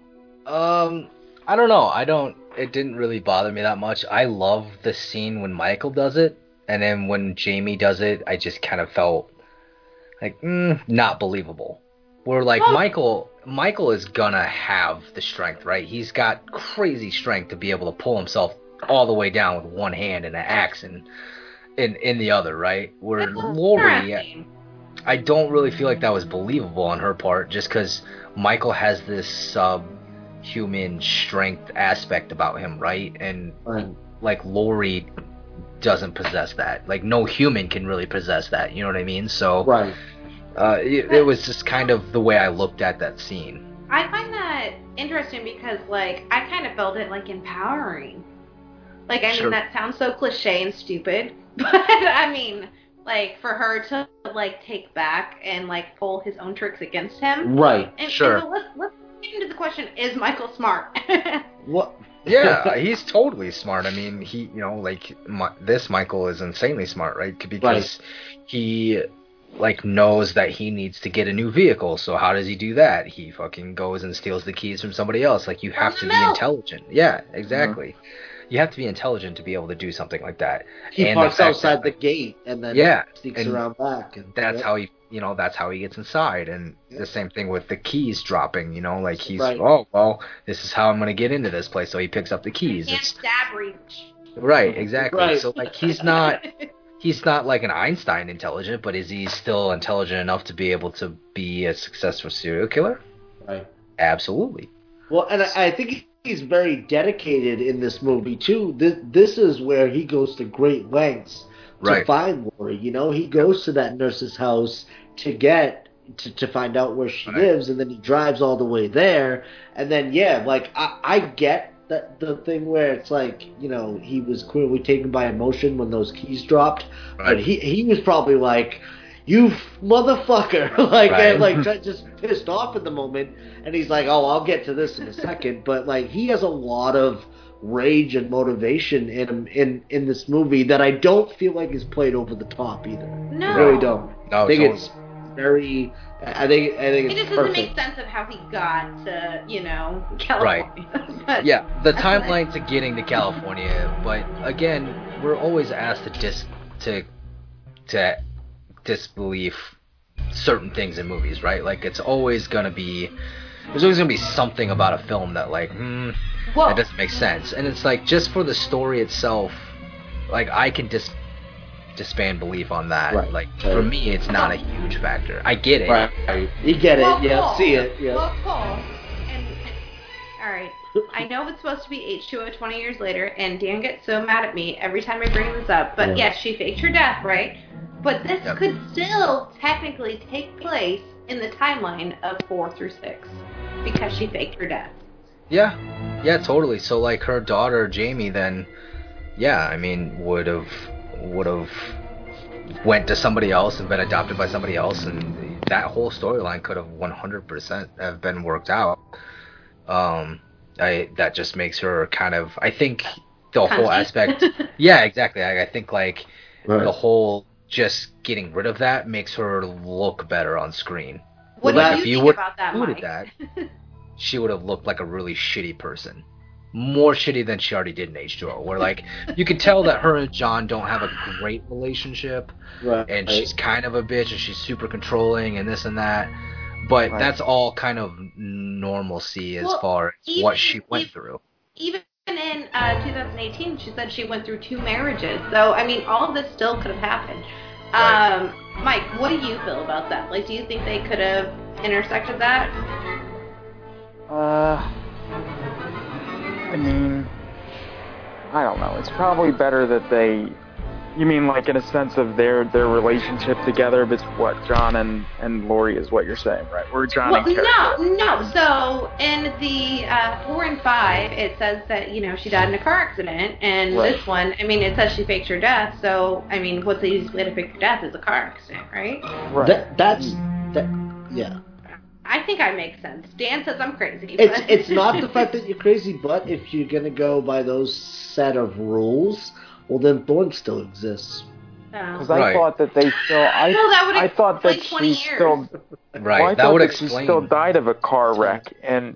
I don't know. It didn't really bother me that much. I love the scene when Michael does it, and then when Jamie does it, I just kind of felt not believable. Where Michael is gonna have the strength, right? He's got crazy strength to be able to pull himself all the way down with one hand and an axe in the other, right? Where Laurie, I don't really feel like that was believable on her part, just because Michael has this subhuman strength aspect about him, right? And Laurie doesn't possess that. No human can really possess that. You know what I mean? So right. It was just kind of the way I looked at that scene. I find that interesting because I kind of felt it empowering. Sure. That sounds so cliche and stupid, but I mean, for her to take back and pull his own tricks against him. Right. And, sure. And let's get into the question: is Michael smart? What? Yeah, he's totally smart. I mean, he, this Michael is insanely smart, right? Because he knows that he needs to get a new vehicle. So how does he do that? He fucking goes and steals the keys from somebody else. You have to be intelligent. Yeah, exactly. Mm-hmm. You have to be intelligent to be able to do something like that. He parks outside the gate and then sneaks around back. And that's how he, that's how he gets inside. And the same thing with the keys dropping, he's, oh, well, this is how I'm going to get into this place. So he picks up the keys. Can't stab reach. Right, exactly. Right. So, he's not like an Einstein intelligent, but is he still intelligent enough to be able to be a successful serial killer? Right. Absolutely. Well, and I think he's very dedicated in this movie too. This is where he goes to great lengths to Right. find Lori. You know, he goes to that nurse's house to find out where she Right. lives, and then he drives all the way there. And then like I get that the thing where it's like, you know, he was clearly taken by emotion when those keys dropped, Right. but he was probably like, "You motherfucker!" like Right. and like just pissed off at the moment, and he's like, "Oh, I'll get to this in a second." But like he has a lot of rage and motivation in him in this movie that I don't feel like is played over the top either. No. I really don't. No, I think totally. it's very. I think It it's just doesn't perfect. make sense of how he got to, you know, California. But Yeah, the that's what timeline to getting to California, but again, we're always asked to disbelieve certain things in movies, right? Like there's always gonna be something about a film that like, Well, that doesn't make sense. And it's like just for the story itself, like I can disband belief on that. Right. Like for me, it's not a huge factor. I get it. Right. You get it. well, Yeah. Paul, See it. Yeah. Well, Paul, and all right, I know it's supposed to be H2O 20 years later, and Dan gets so mad at me every time I bring this up. But Yeah. yes, she faked her death, right? But this Yep. could still technically take place in the timeline of 4 through 6 because she faked her death. Yeah, totally. So like her daughter Jamie, then, yeah, I mean, would have went to somebody else and been adopted by somebody else, and that whole storyline could have 100% have been worked out. That just makes her kind of, I think the whole Cunty. aspect. Yeah, exactly. I think like Right. the whole just getting rid of that makes her look better on screen. What Well, do if you you think would about that, included Mike? that, she would have looked like a really shitty person. More shitty than she already did in H2O. Where, like, you can tell that her and John don't have a great relationship, Right. and she's kind of a bitch, and she's super controlling, and this and that. But Right. that's all kind of normalcy as Well, far as even- what she went through. Even in 2018, she said she went through 2 marriages. So, I mean, all of this still could have happened. Right. Mike, what do you feel about that? Like, do you think they could have intersected that? I mean, I don't know. It's probably better that they. You mean like in a sense of their relationship together, but what John and Lori is what you're saying, right? We're John Well, and Carrie. no. So in the 4 and 5, it says that, you know, she died in a car accident, and Right. this one, I mean, it says she faked her death. So, I mean, what's the easiest way to fake your death is a car accident, right? Right. That. Yeah. I think I make sense. Dan says I'm crazy. It's but- it's not the fact that you're crazy, but if you're gonna go by those set of rules, well then Thorn still exists. Because Oh. I Right. thought that they still. Well, that would I thought that explain 20 she years. still. Right, Well, I that thought would that she explain. still died of a car wreck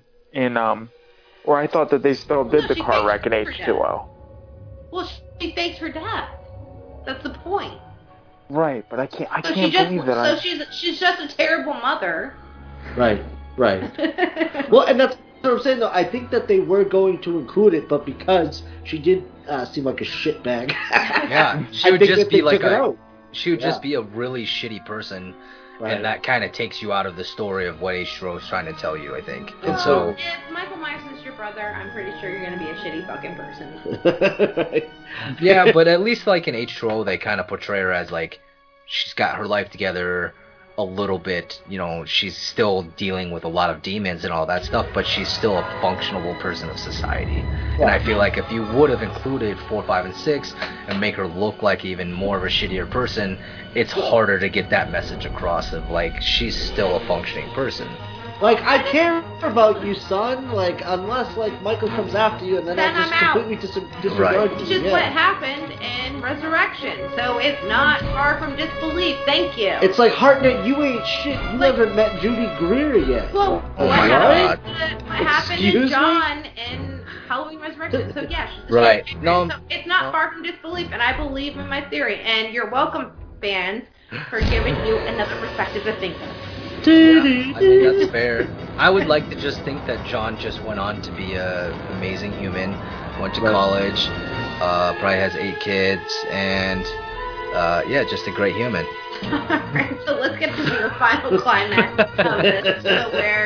or I thought that they still did No, the she car faked wreck in her H2O. Well, she faked her death. That's the point. Right, but I can't So believe that she's just a terrible mother. Right. Well, and that's what I'm saying though. I think that they were going to include it, but because she did seem like a shitbag. Yeah, she I would think just that be they like took it out. she would Yeah. just be a really shitty person. Right. And that kind of takes you out of the story of what H2O is trying to tell you, I think. And And so, if Michael Myers is your brother, I'm pretty sure you're gonna be a shitty fucking person. yeah, but at least like in H2O, they kind of portray her as like she's got her life together a little bit. You know, she's still dealing with a lot of demons and all that stuff, but she's still a functional person of society. And I feel like if you would have included 4, 5, and 6 and make her look like even more of a shittier person, it's harder to get that message across of like she's still a functioning person. Like, I care about you, son. Like, unless like Michael comes after you, and then Then I just I'm out. completely disregard Right. you. Which is Yeah. what happened in Resurrection. So it's not far from disbelief. Thank you. It's like Hartnett, you ain't shit. You Like- haven't met Judy Greer yet. well, Oh what my happened? God. What happened Excuse in me? John in Halloween Resurrection? So yeah, Right. So No. it's not far from disbelief, and I believe in my theory. And you're welcome, fans, for giving you another perspective to think of. I think that's fair. I would like to just think that John just went on to be a amazing human, went to Right. college, probably has 8 kids, and yeah, just a great human. Alright, so let's get to the final climax of this, so where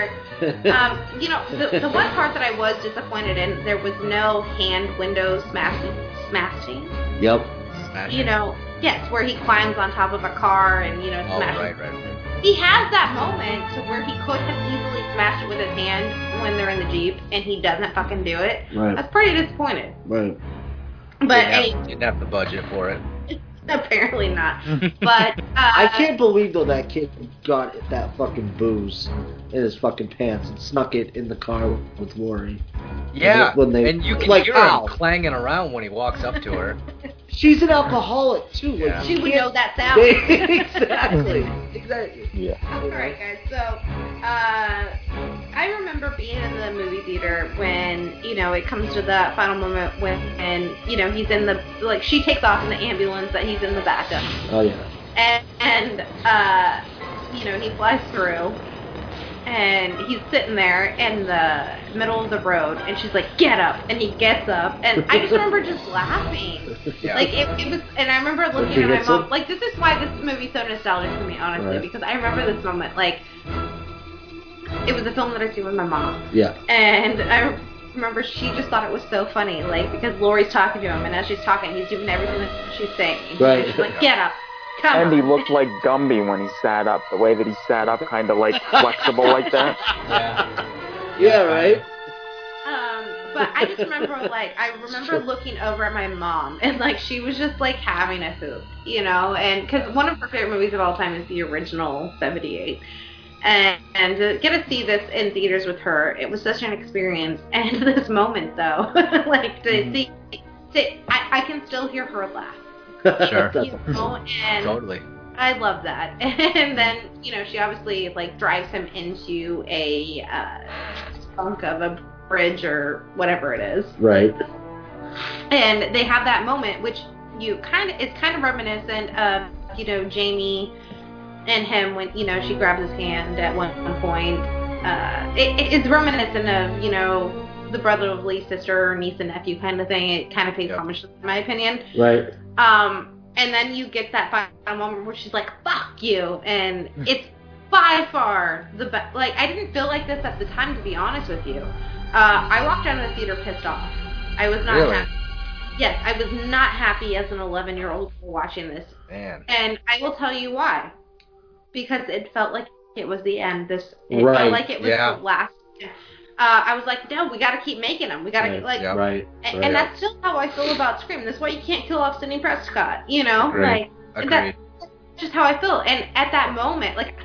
You know, the one part that I was disappointed in, there was no hand window smashing. Yep. You know, yes, where he climbs on top of a car and, you know, Oh, smashes. right. He has that moment to where he could have easily smashed it with his hand when they're in the Jeep, and he doesn't fucking do it. Right. That's pretty disappointed. Right. But Didn't have the budget for it. apparently not. But I can't believe though that kid got that fucking booze in his fucking pants and snuck it in the car with Lori. Yeah, When they- and you can like, hear ow. him clanging around when he walks up to her. She's an alcoholic too. Like, Yeah. she would can't- know that sound. Exactly. Yeah. Alright guys, so I remember being in the movie theater when, you know, it comes to that final moment when, and you know, he's in the, like, she takes off in the ambulance that he's in the back of. Oh yeah. And you know, he flies through and he's sitting there in the middle of the road and she's like, get up, and he gets up, and I just remember just laughing. Yeah. Like it was, and I remember looking She at my gets mom. up? Like, this is why this movie's so nostalgic for me, honestly, Right. because I remember this moment. Like, it was a film that I seen with my mom, Yeah. and I remember she just thought it was so funny, like, because Lori's talking to him, and as she's talking, he's doing everything that she's saying. Right. She's like, get up, come And he on. looked like Gumby when he sat up. The way that he sat up, kind of like flexible like that. Yeah. Yeah. Right. But I just remember, like, I remember looking over at my mom, and, like, she was just, like, having a hoot, you know, and, because one of her favorite movies of all time is the original 78, and to get to see this in theaters with her, it was such an experience, and this moment, though, like, to see, I can still hear her laugh, Sure. That's you know, and Totally. I love that. And then, you know, she obviously, like, drives him into a spunk of a bridge or whatever it is. Right. And they have that moment, which it's kind of reminiscent of, you know, Jamie and him when, you know, she grabs his hand at one point. It's reminiscent of, you know, the brotherly sister, niece and nephew kind of thing. It kind of pays homage to them, in my opinion. Right. And then you get that final moment where she's like, fuck you. And it's by far the best. Like, I didn't feel like this at the time, to be honest with you. I walked out of the theater pissed off. I was not Really? happy. Yes, I was not happy as an 11-year-old watching this. Man. And I will tell you why. Because it felt like it was the end. It Right. felt like it was Yeah. the last. I was like, no, we got to keep making them. We got to, Right. like, Yep. Right. and, Right. and that's still how I feel about Scream. That's why you can't kill off Sidney Prescott, you know? Agreed. Like, Agreed. that's just how I feel. And at that moment, like,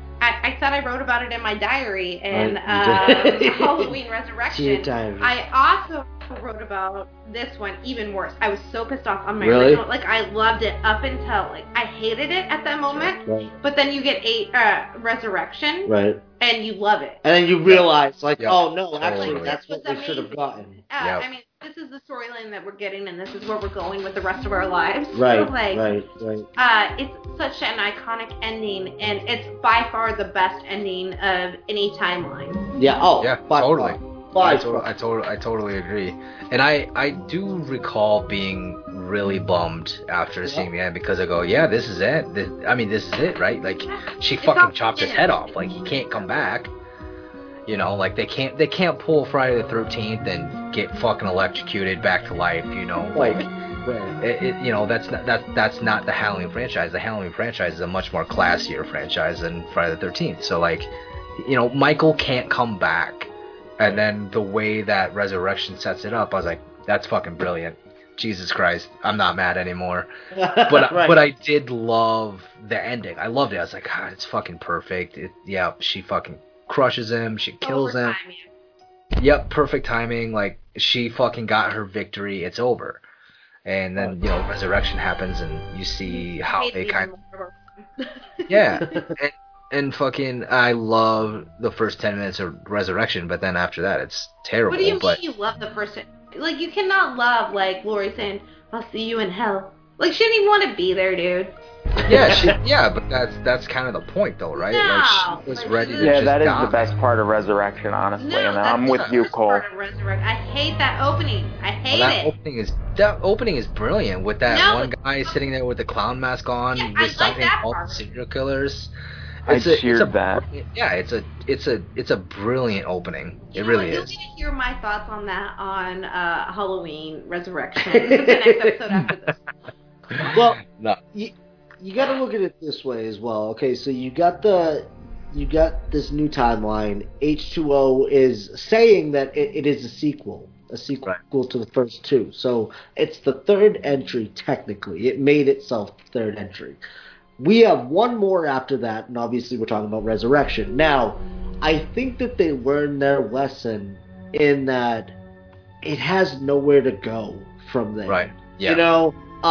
I said I wrote about it in my diary in Right. Halloween Your Resurrection. diary. I also wrote about this one even worse. I was so pissed off on my Really? original. Like, I loved it up until, like, I hated it at that moment. Right. But then you get Resurrection, Right. and you love it. And then you realize, like, Yep. oh no, actually, Totally. that's what It was they should have amazing. gotten. Yep. I mean, this is the storyline that we're getting, and this is where we're going with the rest of our lives. Right. So, like, Right. it's such an iconic ending, and it's by far the best ending of any timeline. Yeah. Oh. Yeah, by totally. far. By I far. totally agree. And I do recall being really bummed after seeing the end because I go, yeah, this is it. This is it, right? Like, she It's fucking all chopped his in. head off. Like, he can't come back. You know, like, they can't pull Friday the 13th and get fucking electrocuted back to life. You know, like, Right. you know, that's not the Halloween franchise. The Halloween franchise is a much more classier franchise than Friday the 13th. So, like, you know, Michael can't come back. And then the way that Resurrection sets it up, I was like, that's fucking brilliant. Jesus Christ, I'm not mad anymore. But Right. but I did love the ending. I loved it. I was like, God, it's fucking perfect. Yeah, she fucking crushes him. She kills him. Overtime, yeah. Yep, perfect timing. Like, she fucking got her victory. It's over. And then, you know, Resurrection happens, and you see how Made they it kind even more. yeah. And fucking, I love the first 10 minutes of Resurrection, but then after that, it's terrible. What do you but mean you love the first? Like, you cannot love, like, Lori saying, "I'll see you in hell." Like, she didn't even want to be there, dude. yeah, but that's kind of the point, though, right? No, like, she was like, ready to Yeah, just that is die. the best part of Resurrection, honestly. No, And that's I'm with the you, worst Cole. part of Resurrect. I hate that opening. I hate Well, it. that opening is brilliant with that No, one guy sitting there with the clown mask on, Yeah, I like reciting that all part. the serial killers. I cheered that. Yeah, it's a brilliant opening. It really You'll is. get to hear my thoughts on that on Halloween Resurrection, the next episode after this. Well, No. you got to look at it this way as well. Okay, so you got this new timeline. H2O is saying that it is a sequel to the first two. So it's the third entry technically. It made itself the third entry. We have one more after that, and obviously we're talking about Resurrection. Now, I think that they learned their lesson in that it has nowhere to go from there. Right. Yeah. You know,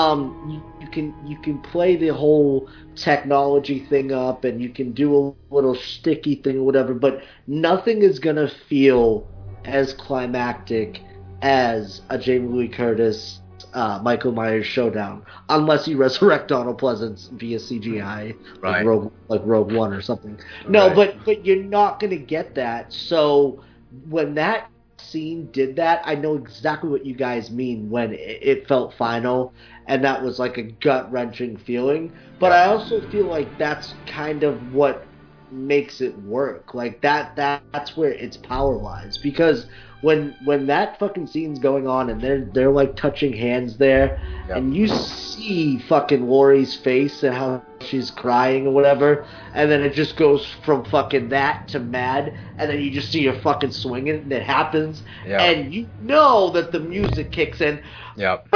you can play the whole technology thing up, and you can do a little sticky thing or whatever, but nothing is gonna feel as climactic as a Jamie Lee Curtis, Michael Myers showdown, unless you resurrect Donald Pleasance via CGI, Right. like Rogue One or something. No, Right. but you're not gonna get that. So when that scene did that, I know exactly what you guys mean when it felt final, and that was like a gut-wrenching feeling. But I also feel like that's kind of what makes it work. Like that's where its power lies, because when that fucking scene's going on and they're like touching hands there, and you see fucking Laurie's face and how she's crying or whatever, and then it just goes from fucking that to mad, and then you just see her fucking swinging, and it happens, and you know that the music kicks in, Yep.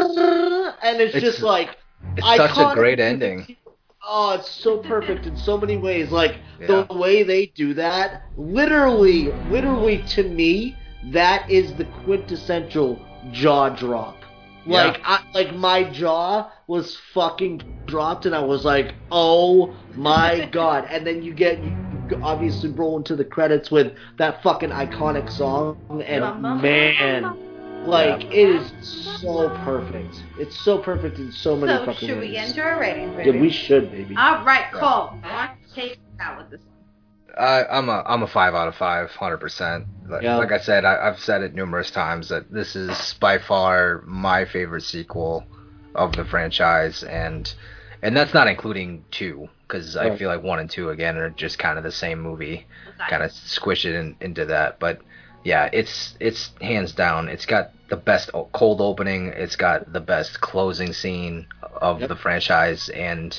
and it's just like It's such a iconic great music. ending. Oh, it's so perfect in so many ways. Like the way they do that, literally to me, that is the quintessential jaw drop. Like, like my jaw was fucking dropped, and I was like, "Oh my god!" And then you obviously roll into the credits with that fucking iconic song, and man, like it is so perfect. It's so perfect in so many So fucking should ways. we get into our ratings, baby? Yeah, we should, baby. All right, Cole. I want to take it out with this one. I'm a 5 out of 5, 100%. Like I said, I've said it numerous times that this is by far my favorite sequel of the franchise, and that's not including 2, because I feel like 1 and 2 again are just kind of the same movie, kind of squish it into that. But yeah, it's hands down. It's got the best cold opening. It's got the best closing scene of the franchise, and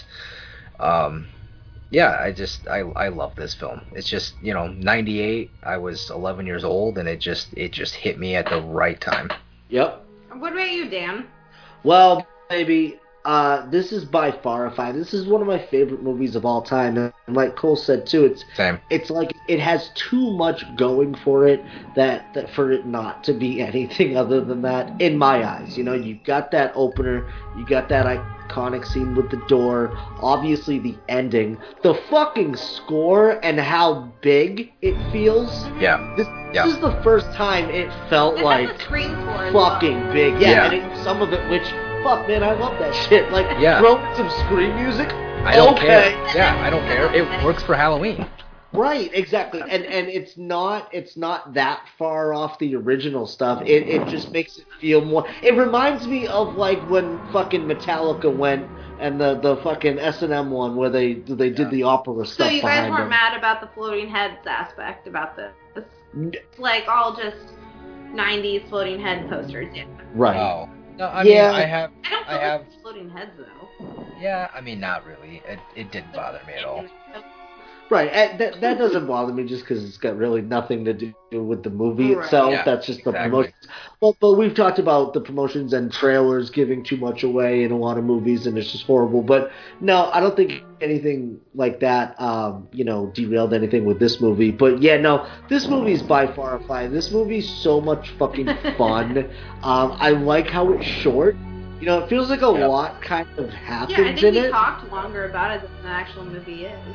yeah, I love this film. It's just, 98, I was 11 years old, and it just hit me at the right time. Yep. What about you, Dan? Well, baby, this is by far a 5. This is one of my favorite movies of all time, and like Cole said too, it's like it has too much going for it that for it not to be anything other than that in my eyes. You've got that opener, you got that iconic scene with the door, obviously the ending, the fucking score, and how big it feels. This is the first time it felt like fucking big. And some of it, which, fuck, man, I love that shit. Like, throw in some Scream music. I don't care. Yeah, I don't care. It works for Halloween. Right, exactly. And it's not that far off the original stuff. It just makes it feel more. It reminds me of like when fucking Metallica went and the fucking S&M one where they did the opera stuff. So you guys behind weren't them. mad about the floating heads aspect about this? It's like all just 90s floating head posters, Right. Oh. No, I mean, I have floating heads though. Yeah, I mean, not really. It didn't bother me at all. Right, and that doesn't bother me just because it's got really nothing to do with the movie itself. Yeah, that's just the promotions. But we've talked about the promotions and trailers giving too much away in a lot of movies, and it's just horrible. But no, I don't think anything like that, derailed anything with this movie. But yeah, no, this movie is by far a 5. This movie's so much fucking fun. I like how it's short. It feels like a lot kind of happens in it. Yeah, I think we talked longer about it than the actual movie is.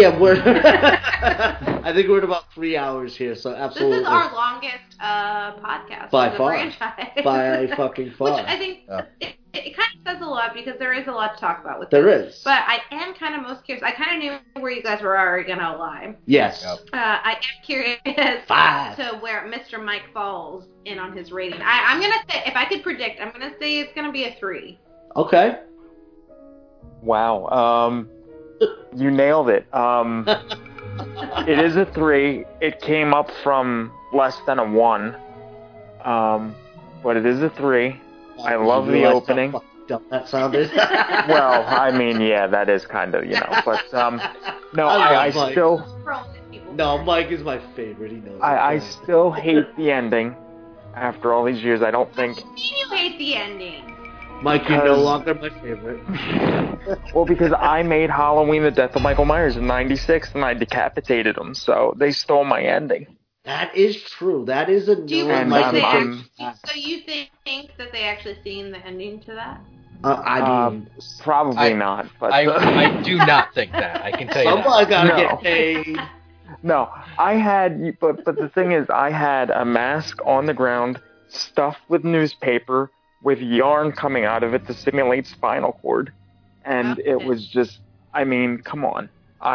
I think we're at about 3 hours here, so absolutely. This is our longest podcast by for far. the franchise. By fucking far. Which I think it kind of says a lot because there is a lot to talk about with There this. is. But I am kind of most curious. I kind of knew where you guys were already going to lie. Yes. I am curious 5. to where Mr. Mike falls in on his rating. I'm going to say, if I could predict, I'm going to say it's going to be a 3. Okay. Wow. You nailed it. It is a 3. It came up from less than a 1. But it is a 3. I love the opening. Dumb that sounded. Well, I mean, yeah, that is kind of, but no, I still. No, Mike is my favorite. He knows. I still hate the ending. After all these years, I don't think. What do you hate the ending? Mike, you're no longer my favorite. Well, because I made Halloween: The Death of Michael Myers in '96, and I decapitated him, so they stole my ending. That is true. That is a Do you new think so you think that they actually seen the ending to that? I mean, probably not. But I do not think that. I can tell you someone that. gotta get paid. No, I had, but the thing is, I had a mask on the ground, stuffed with newspaper, with yarn coming out of it to simulate spinal cord, and it was just, I mean, come on,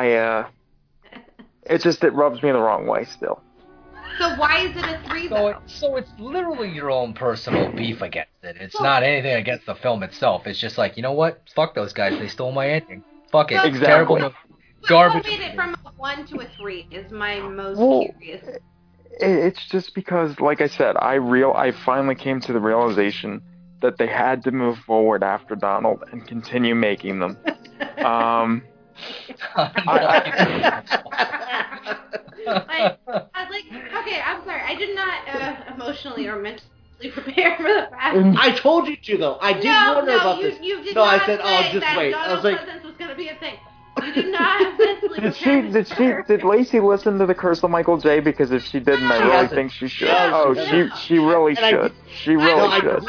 it rubs me the wrong way still. So why is it a 3 though? So it's literally your own personal beef against it. It's not anything against the film itself. It's just like, you know what? Fuck those guys. They stole my ending. Fuck it. Exactly. Terrible. Garbage. What made it from a 1 to a 3 is my most curious. It's just because, like I said, I finally came to the realization that they had to move forward after Donald and continue making them. Okay, I'm sorry. I did not emotionally or mentally prepare for the fact. I told you to, though. I did wonder about this. You did no, not I said, say just that wait. Donald I was like, Pleasance was going to be a thing. You did not mentally prepare. Did Lacey listen to the Curse of Michael J? Because if she didn't, I really think she should. No, she really should. She really should.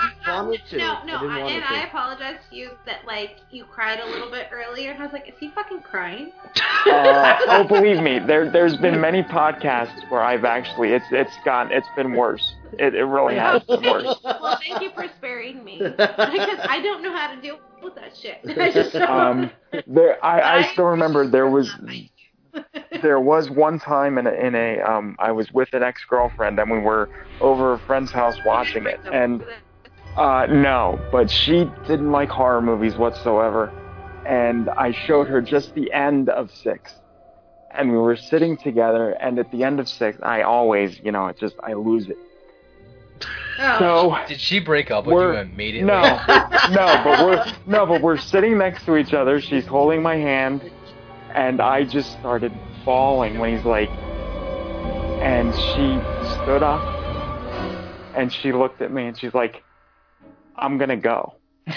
I apologize to you that you cried a little bit earlier, and I was like, is he fucking crying? Oh, believe me, there's been many podcasts where I've actually it's been worse. It really has been worse. Well, thank you for sparing me, because I don't know how to deal with that shit. I just don't. I still remember there was one time in a I was with an ex-girlfriend and we were over a friend's house watching it, and no, but she didn't like horror movies whatsoever, and I showed her just the end of 6, and we were sitting together, and at the end of 6 I always I lose it. Oh. So did she break up with you immediately? No, but we're sitting next to each other. She's holding my hand, and I just started bawling when he's like, and she stood up, and she looked at me, and she's like, I'm gonna go.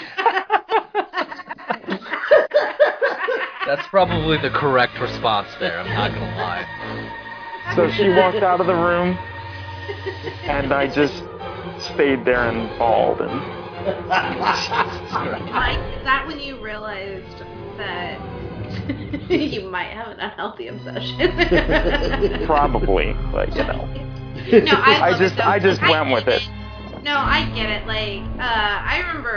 That's probably the correct response there, I'm not gonna lie. So she walked out of the room, and I just stayed there and bawled. And Mike, is that when you realized that you might have an unhealthy obsession? Probably, but No, I just went with it. No, I get it. I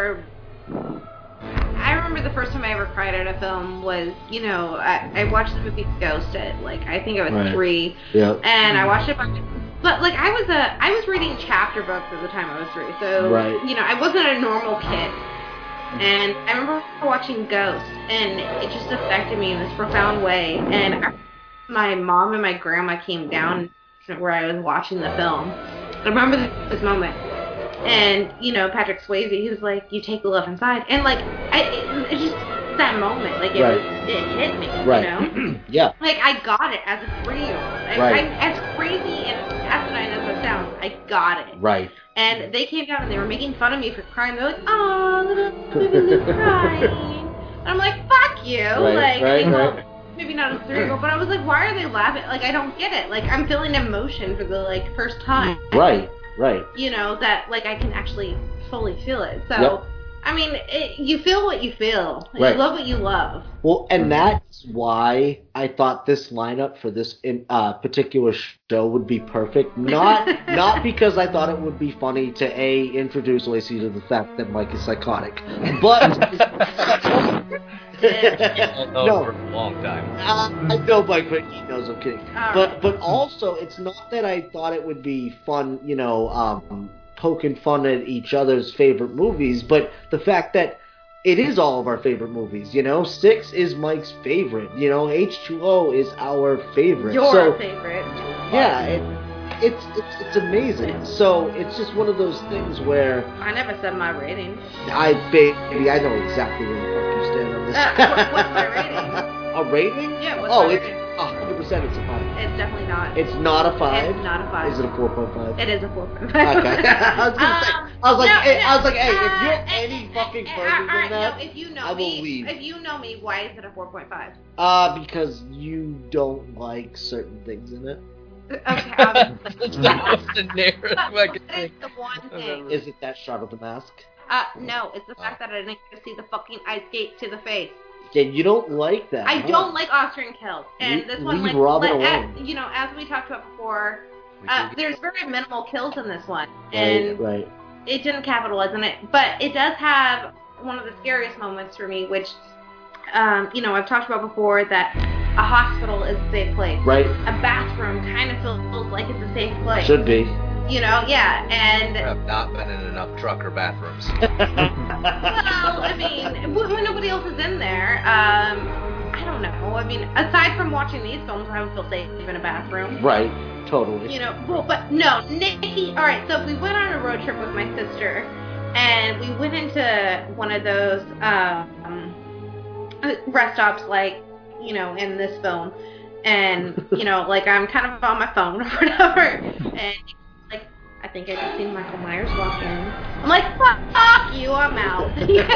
remember the first time I ever cried at a film was, I watched the movie Ghost at I think I was 3. Yeah. And I watched it but I was reading chapter books at the time I was 3, so right. I wasn't a normal kid. And I remember watching Ghost, and it just affected me in this profound way. And my mom and my grandma came down where I was watching the film. I remember this moment. And, Patrick Swayze, he was like, you take the love inside. And, it's just that moment. It hit me, right. Yeah. I got it as a 3-year-old. Right. As crazy and asinine as that sounds, I got it. Right. And they came down and they were making fun of me for crying. They're like, oh, little baby's crying. And I'm like, fuck you. Right. Maybe not as a 3-year-old, but I was like, why are they laughing? I don't get it. I'm feeling emotion for the, first time. Right. That, I can actually fully feel it. So, yep. I mean, you feel what you feel. Right. You love what you love. Well, and that's why I thought this lineup for this particular show would be perfect. Not because I thought it would be funny to introduce Lacey to the fact that Mike is psychotic, but no, for a long time. I know Mike, but he knows I'm kidding. Right. But also, it's not that I thought it would be fun, poking fun at each other's favorite movies, but the fact that it is all of our favorite movies. 6 is Mike's favorite. H2O is our favorite. Your favorite. Yeah, it's amazing. So it's just one of those things where I never said my rating. I know exactly where the fuck you stand on this. What's my rating? A rating? Yeah, what's my rating? 100% it's a 5. It's definitely not. It's not a 5? It's not a 5. Is it a 4.5? It is a 4.5. Okay. I was gonna say. I was like, hey, if you're any and- fucking and- further alright, than that, no, if you know I will me, leave. If you know me, why is it a 4.5? Because you don't like certain things in it. Okay, obviously. That's the narrative I can But think. it's the one thing. Is it that shot of the mask? No, it's the fact that I didn't get to see the fucking ice skate to the face. Yeah, you don't like that. I huh? don't like Austrian kills, and this one, leave Robin as alone. we talked about before, there's very minimal kills in this one, Right, and right. it didn't capitalize on it. But it does have one of the scariest moments for me, which, I've talked about before, that a hospital is a safe place. Right. A bathroom kind of feels like it's a safe place. Should be. Yeah, and I have not been in enough trucker bathrooms. well, I mean, when nobody else is in there, I don't know. I mean, aside from watching these films, I would feel safe in a bathroom. Right. Totally. But no, Nikki. All right, so we went on a road trip with my sister, and we went into one of those rest stops, like in this film, and like I'm kind of on my phone or whatever, and like I think I just seen Michael Myers walk in. I'm like, fuck you, I'm out.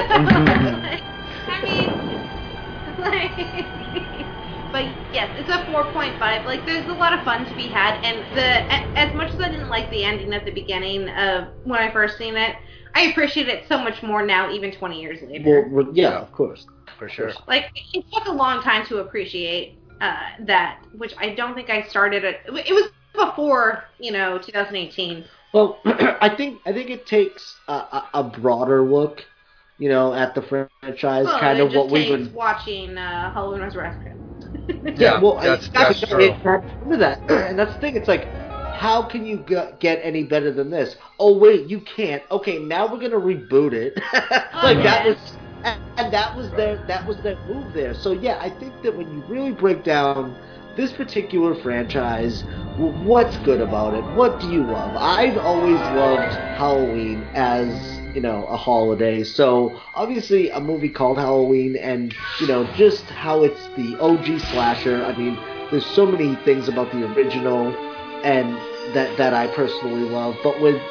I mean, like, but yes, it's a 4.5. Like, there's a lot of fun to be had, and as much as I didn't like the ending at the beginning of when I first seen it, I appreciate it so much more now, even 20 years later. Well, yeah, of course. For sure. Like, it took a long time to appreciate that, which I don't think I started it. It was before 2018. Well, I think it takes a broader look, at the franchise, Well, kind it of just what we've takes been. Halloween Resurrection. Yeah, well, that's true. Remember that, and that's the thing. It's like, how can you get any better than this? Oh wait, you can't. Okay, now we're gonna reboot it. That was. And that was their move there. So yeah, I think that when you really break down this particular franchise, what's good about it? What do you love? I've always loved Halloween as a holiday. So obviously a movie called Halloween, and just how it's the OG slasher. I mean, there's so many things about the original and that I personally love, but with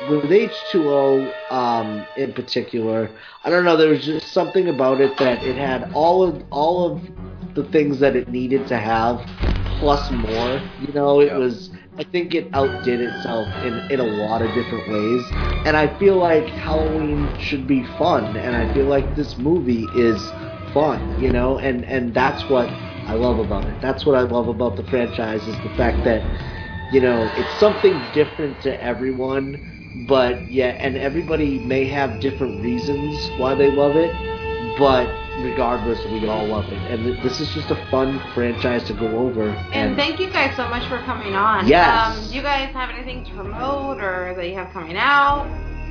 H2O in particular, I don't know, there was just something about it that it had all of the things that it needed to have, plus more. It was, I think it outdid itself in a lot of different ways, and I feel like Halloween should be fun, and I feel like this movie is fun, and that's what I love about it. That's what I love about the franchise, is the fact that it's something different to everyone, but yeah, and everybody may have different reasons why they love it, but regardless, we all love it. And this is just a fun franchise to go over. And thank you guys so much for coming on. Yes. Do you guys have anything to promote or that you have coming out?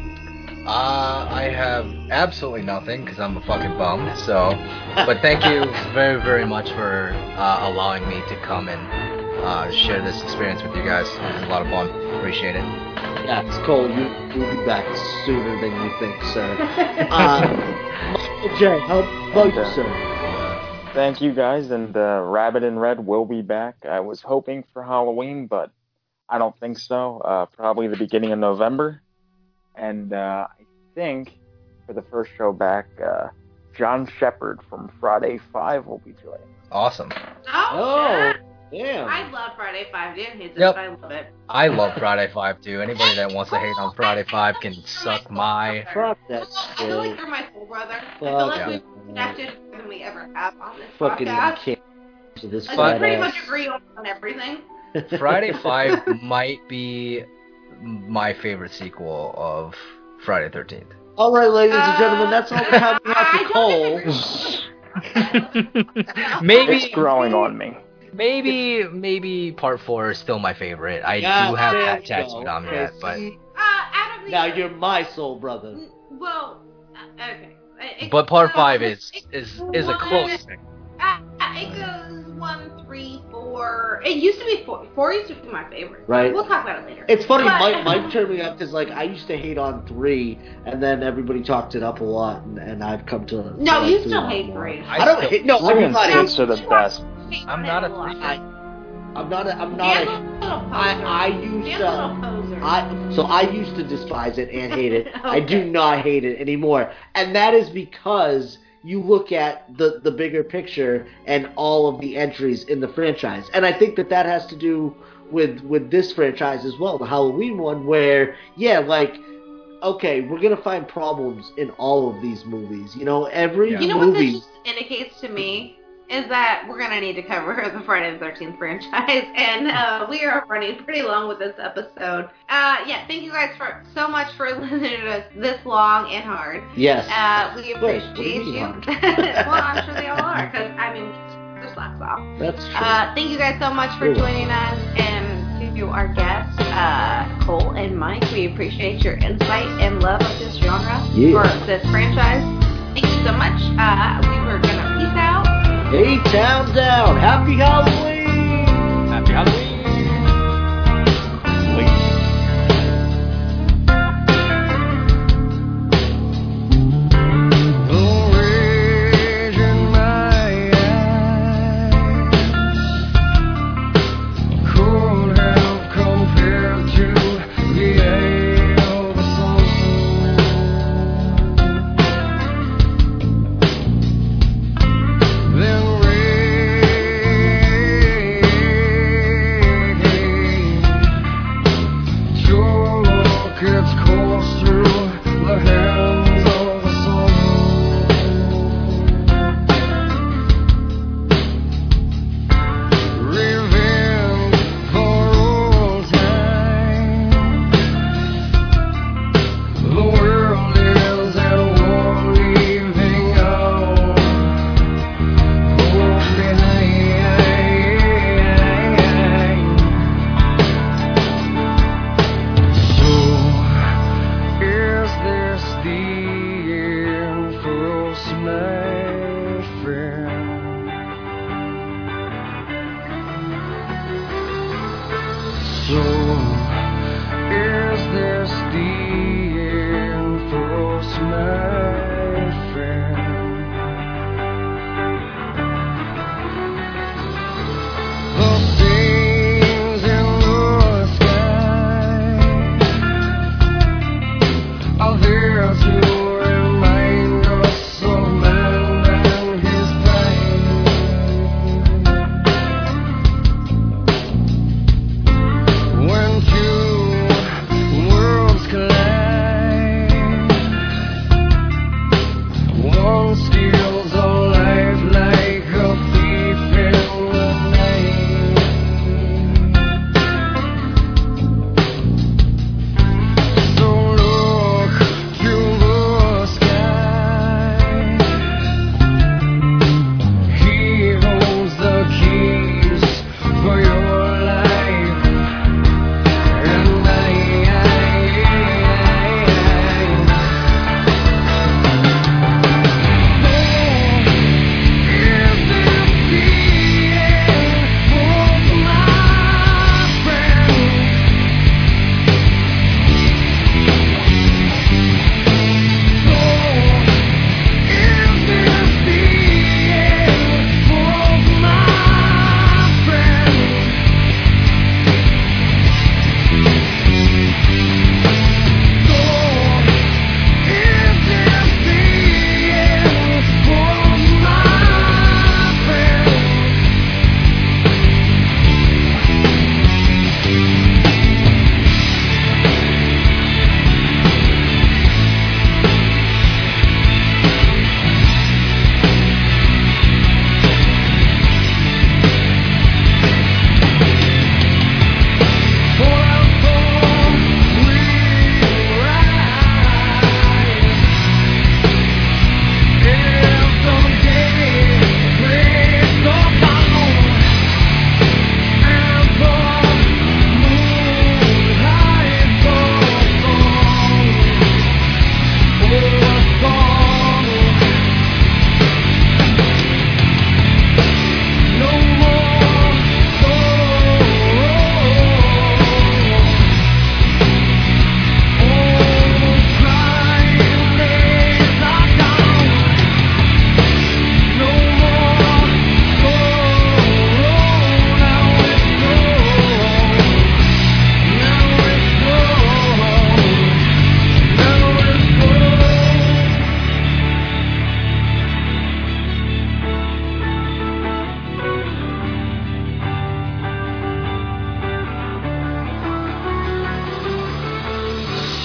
I have absolutely nothing because I'm a fucking bum. So, but thank you very, very much for allowing me to come and share this experience with you guys. It was a lot of fun. Appreciate it. Yeah, it's Cole. You'll be back sooner than you think, sir. Michael J, how about you, sir? Thank you guys, and Rabbit in Red will be back. I was hoping for Halloween, but I don't think so. Probably the beginning of November. And I think for the first show back, John Shepard from Friday 5 will be joining us. Awesome. Oh, shit. damn. I love Friday 5. Dan hates it, Yep. but I love it. I love Friday 5 too. Anybody that wants to hate on Friday 5 can suck my. Fuck that I feel like shit. you're my soul brother. I Fuck feel like yeah. we've connected more than we ever have on this Fucking podcast. can't to this Like, But- we pretty fat much ass. agree on everything. Friday 5 might be my favorite sequel of Friday 13th. All right, ladies and gentlemen, that's all the time we have I for don't Cole. disagree. Maybe It's growing on me. Maybe part 4 is still my favorite. I Yeah, do have there that you tattooed go. on me yet, but see? Out of the Now you're my soul brother. Well, okay. But part 5 is a close thing. It goes 1, 3, 4. It used to be 4. 4 used to be my favorite. Right. We'll talk about it later. It's funny, But- Mike turned me up because like I used to hate on 3, and then everybody talked it up a lot, and I've come to. No, like you 3 a still lot hate more. 3. I don't hate. No, 3 and everybody. 6 are the best. I'm not a I'm not. Dan's a little poser. I used Dan's to. a little poser. I used to despise it and hate it. I do Okay. not hate it anymore, and that is because you look at the bigger picture and all of the entries in the franchise, and I think that has to do with this franchise as well, the Halloween one, where okay, we're gonna find problems in all of these movies. You know, every Yeah. You know what movie. this just indicates to me is that we're going to need to cover the Friday the 13th franchise, and we are running pretty long with this episode. Thank you guys so much for listening to us this long and hard. Yes. We What do you appreciate mean you. hard? Well, I'm sure they all are, because, I mean, there's lots off. That's true. Thank you guys so much for You're joining us, and to our guests, Cole and Mike, we appreciate your insight and love of this genre for this franchise. Thank you so much. We were going to peace out. Hey, town down. Happy Halloween. Happy Halloween.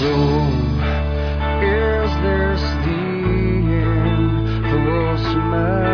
Is this the end? The world's a mess.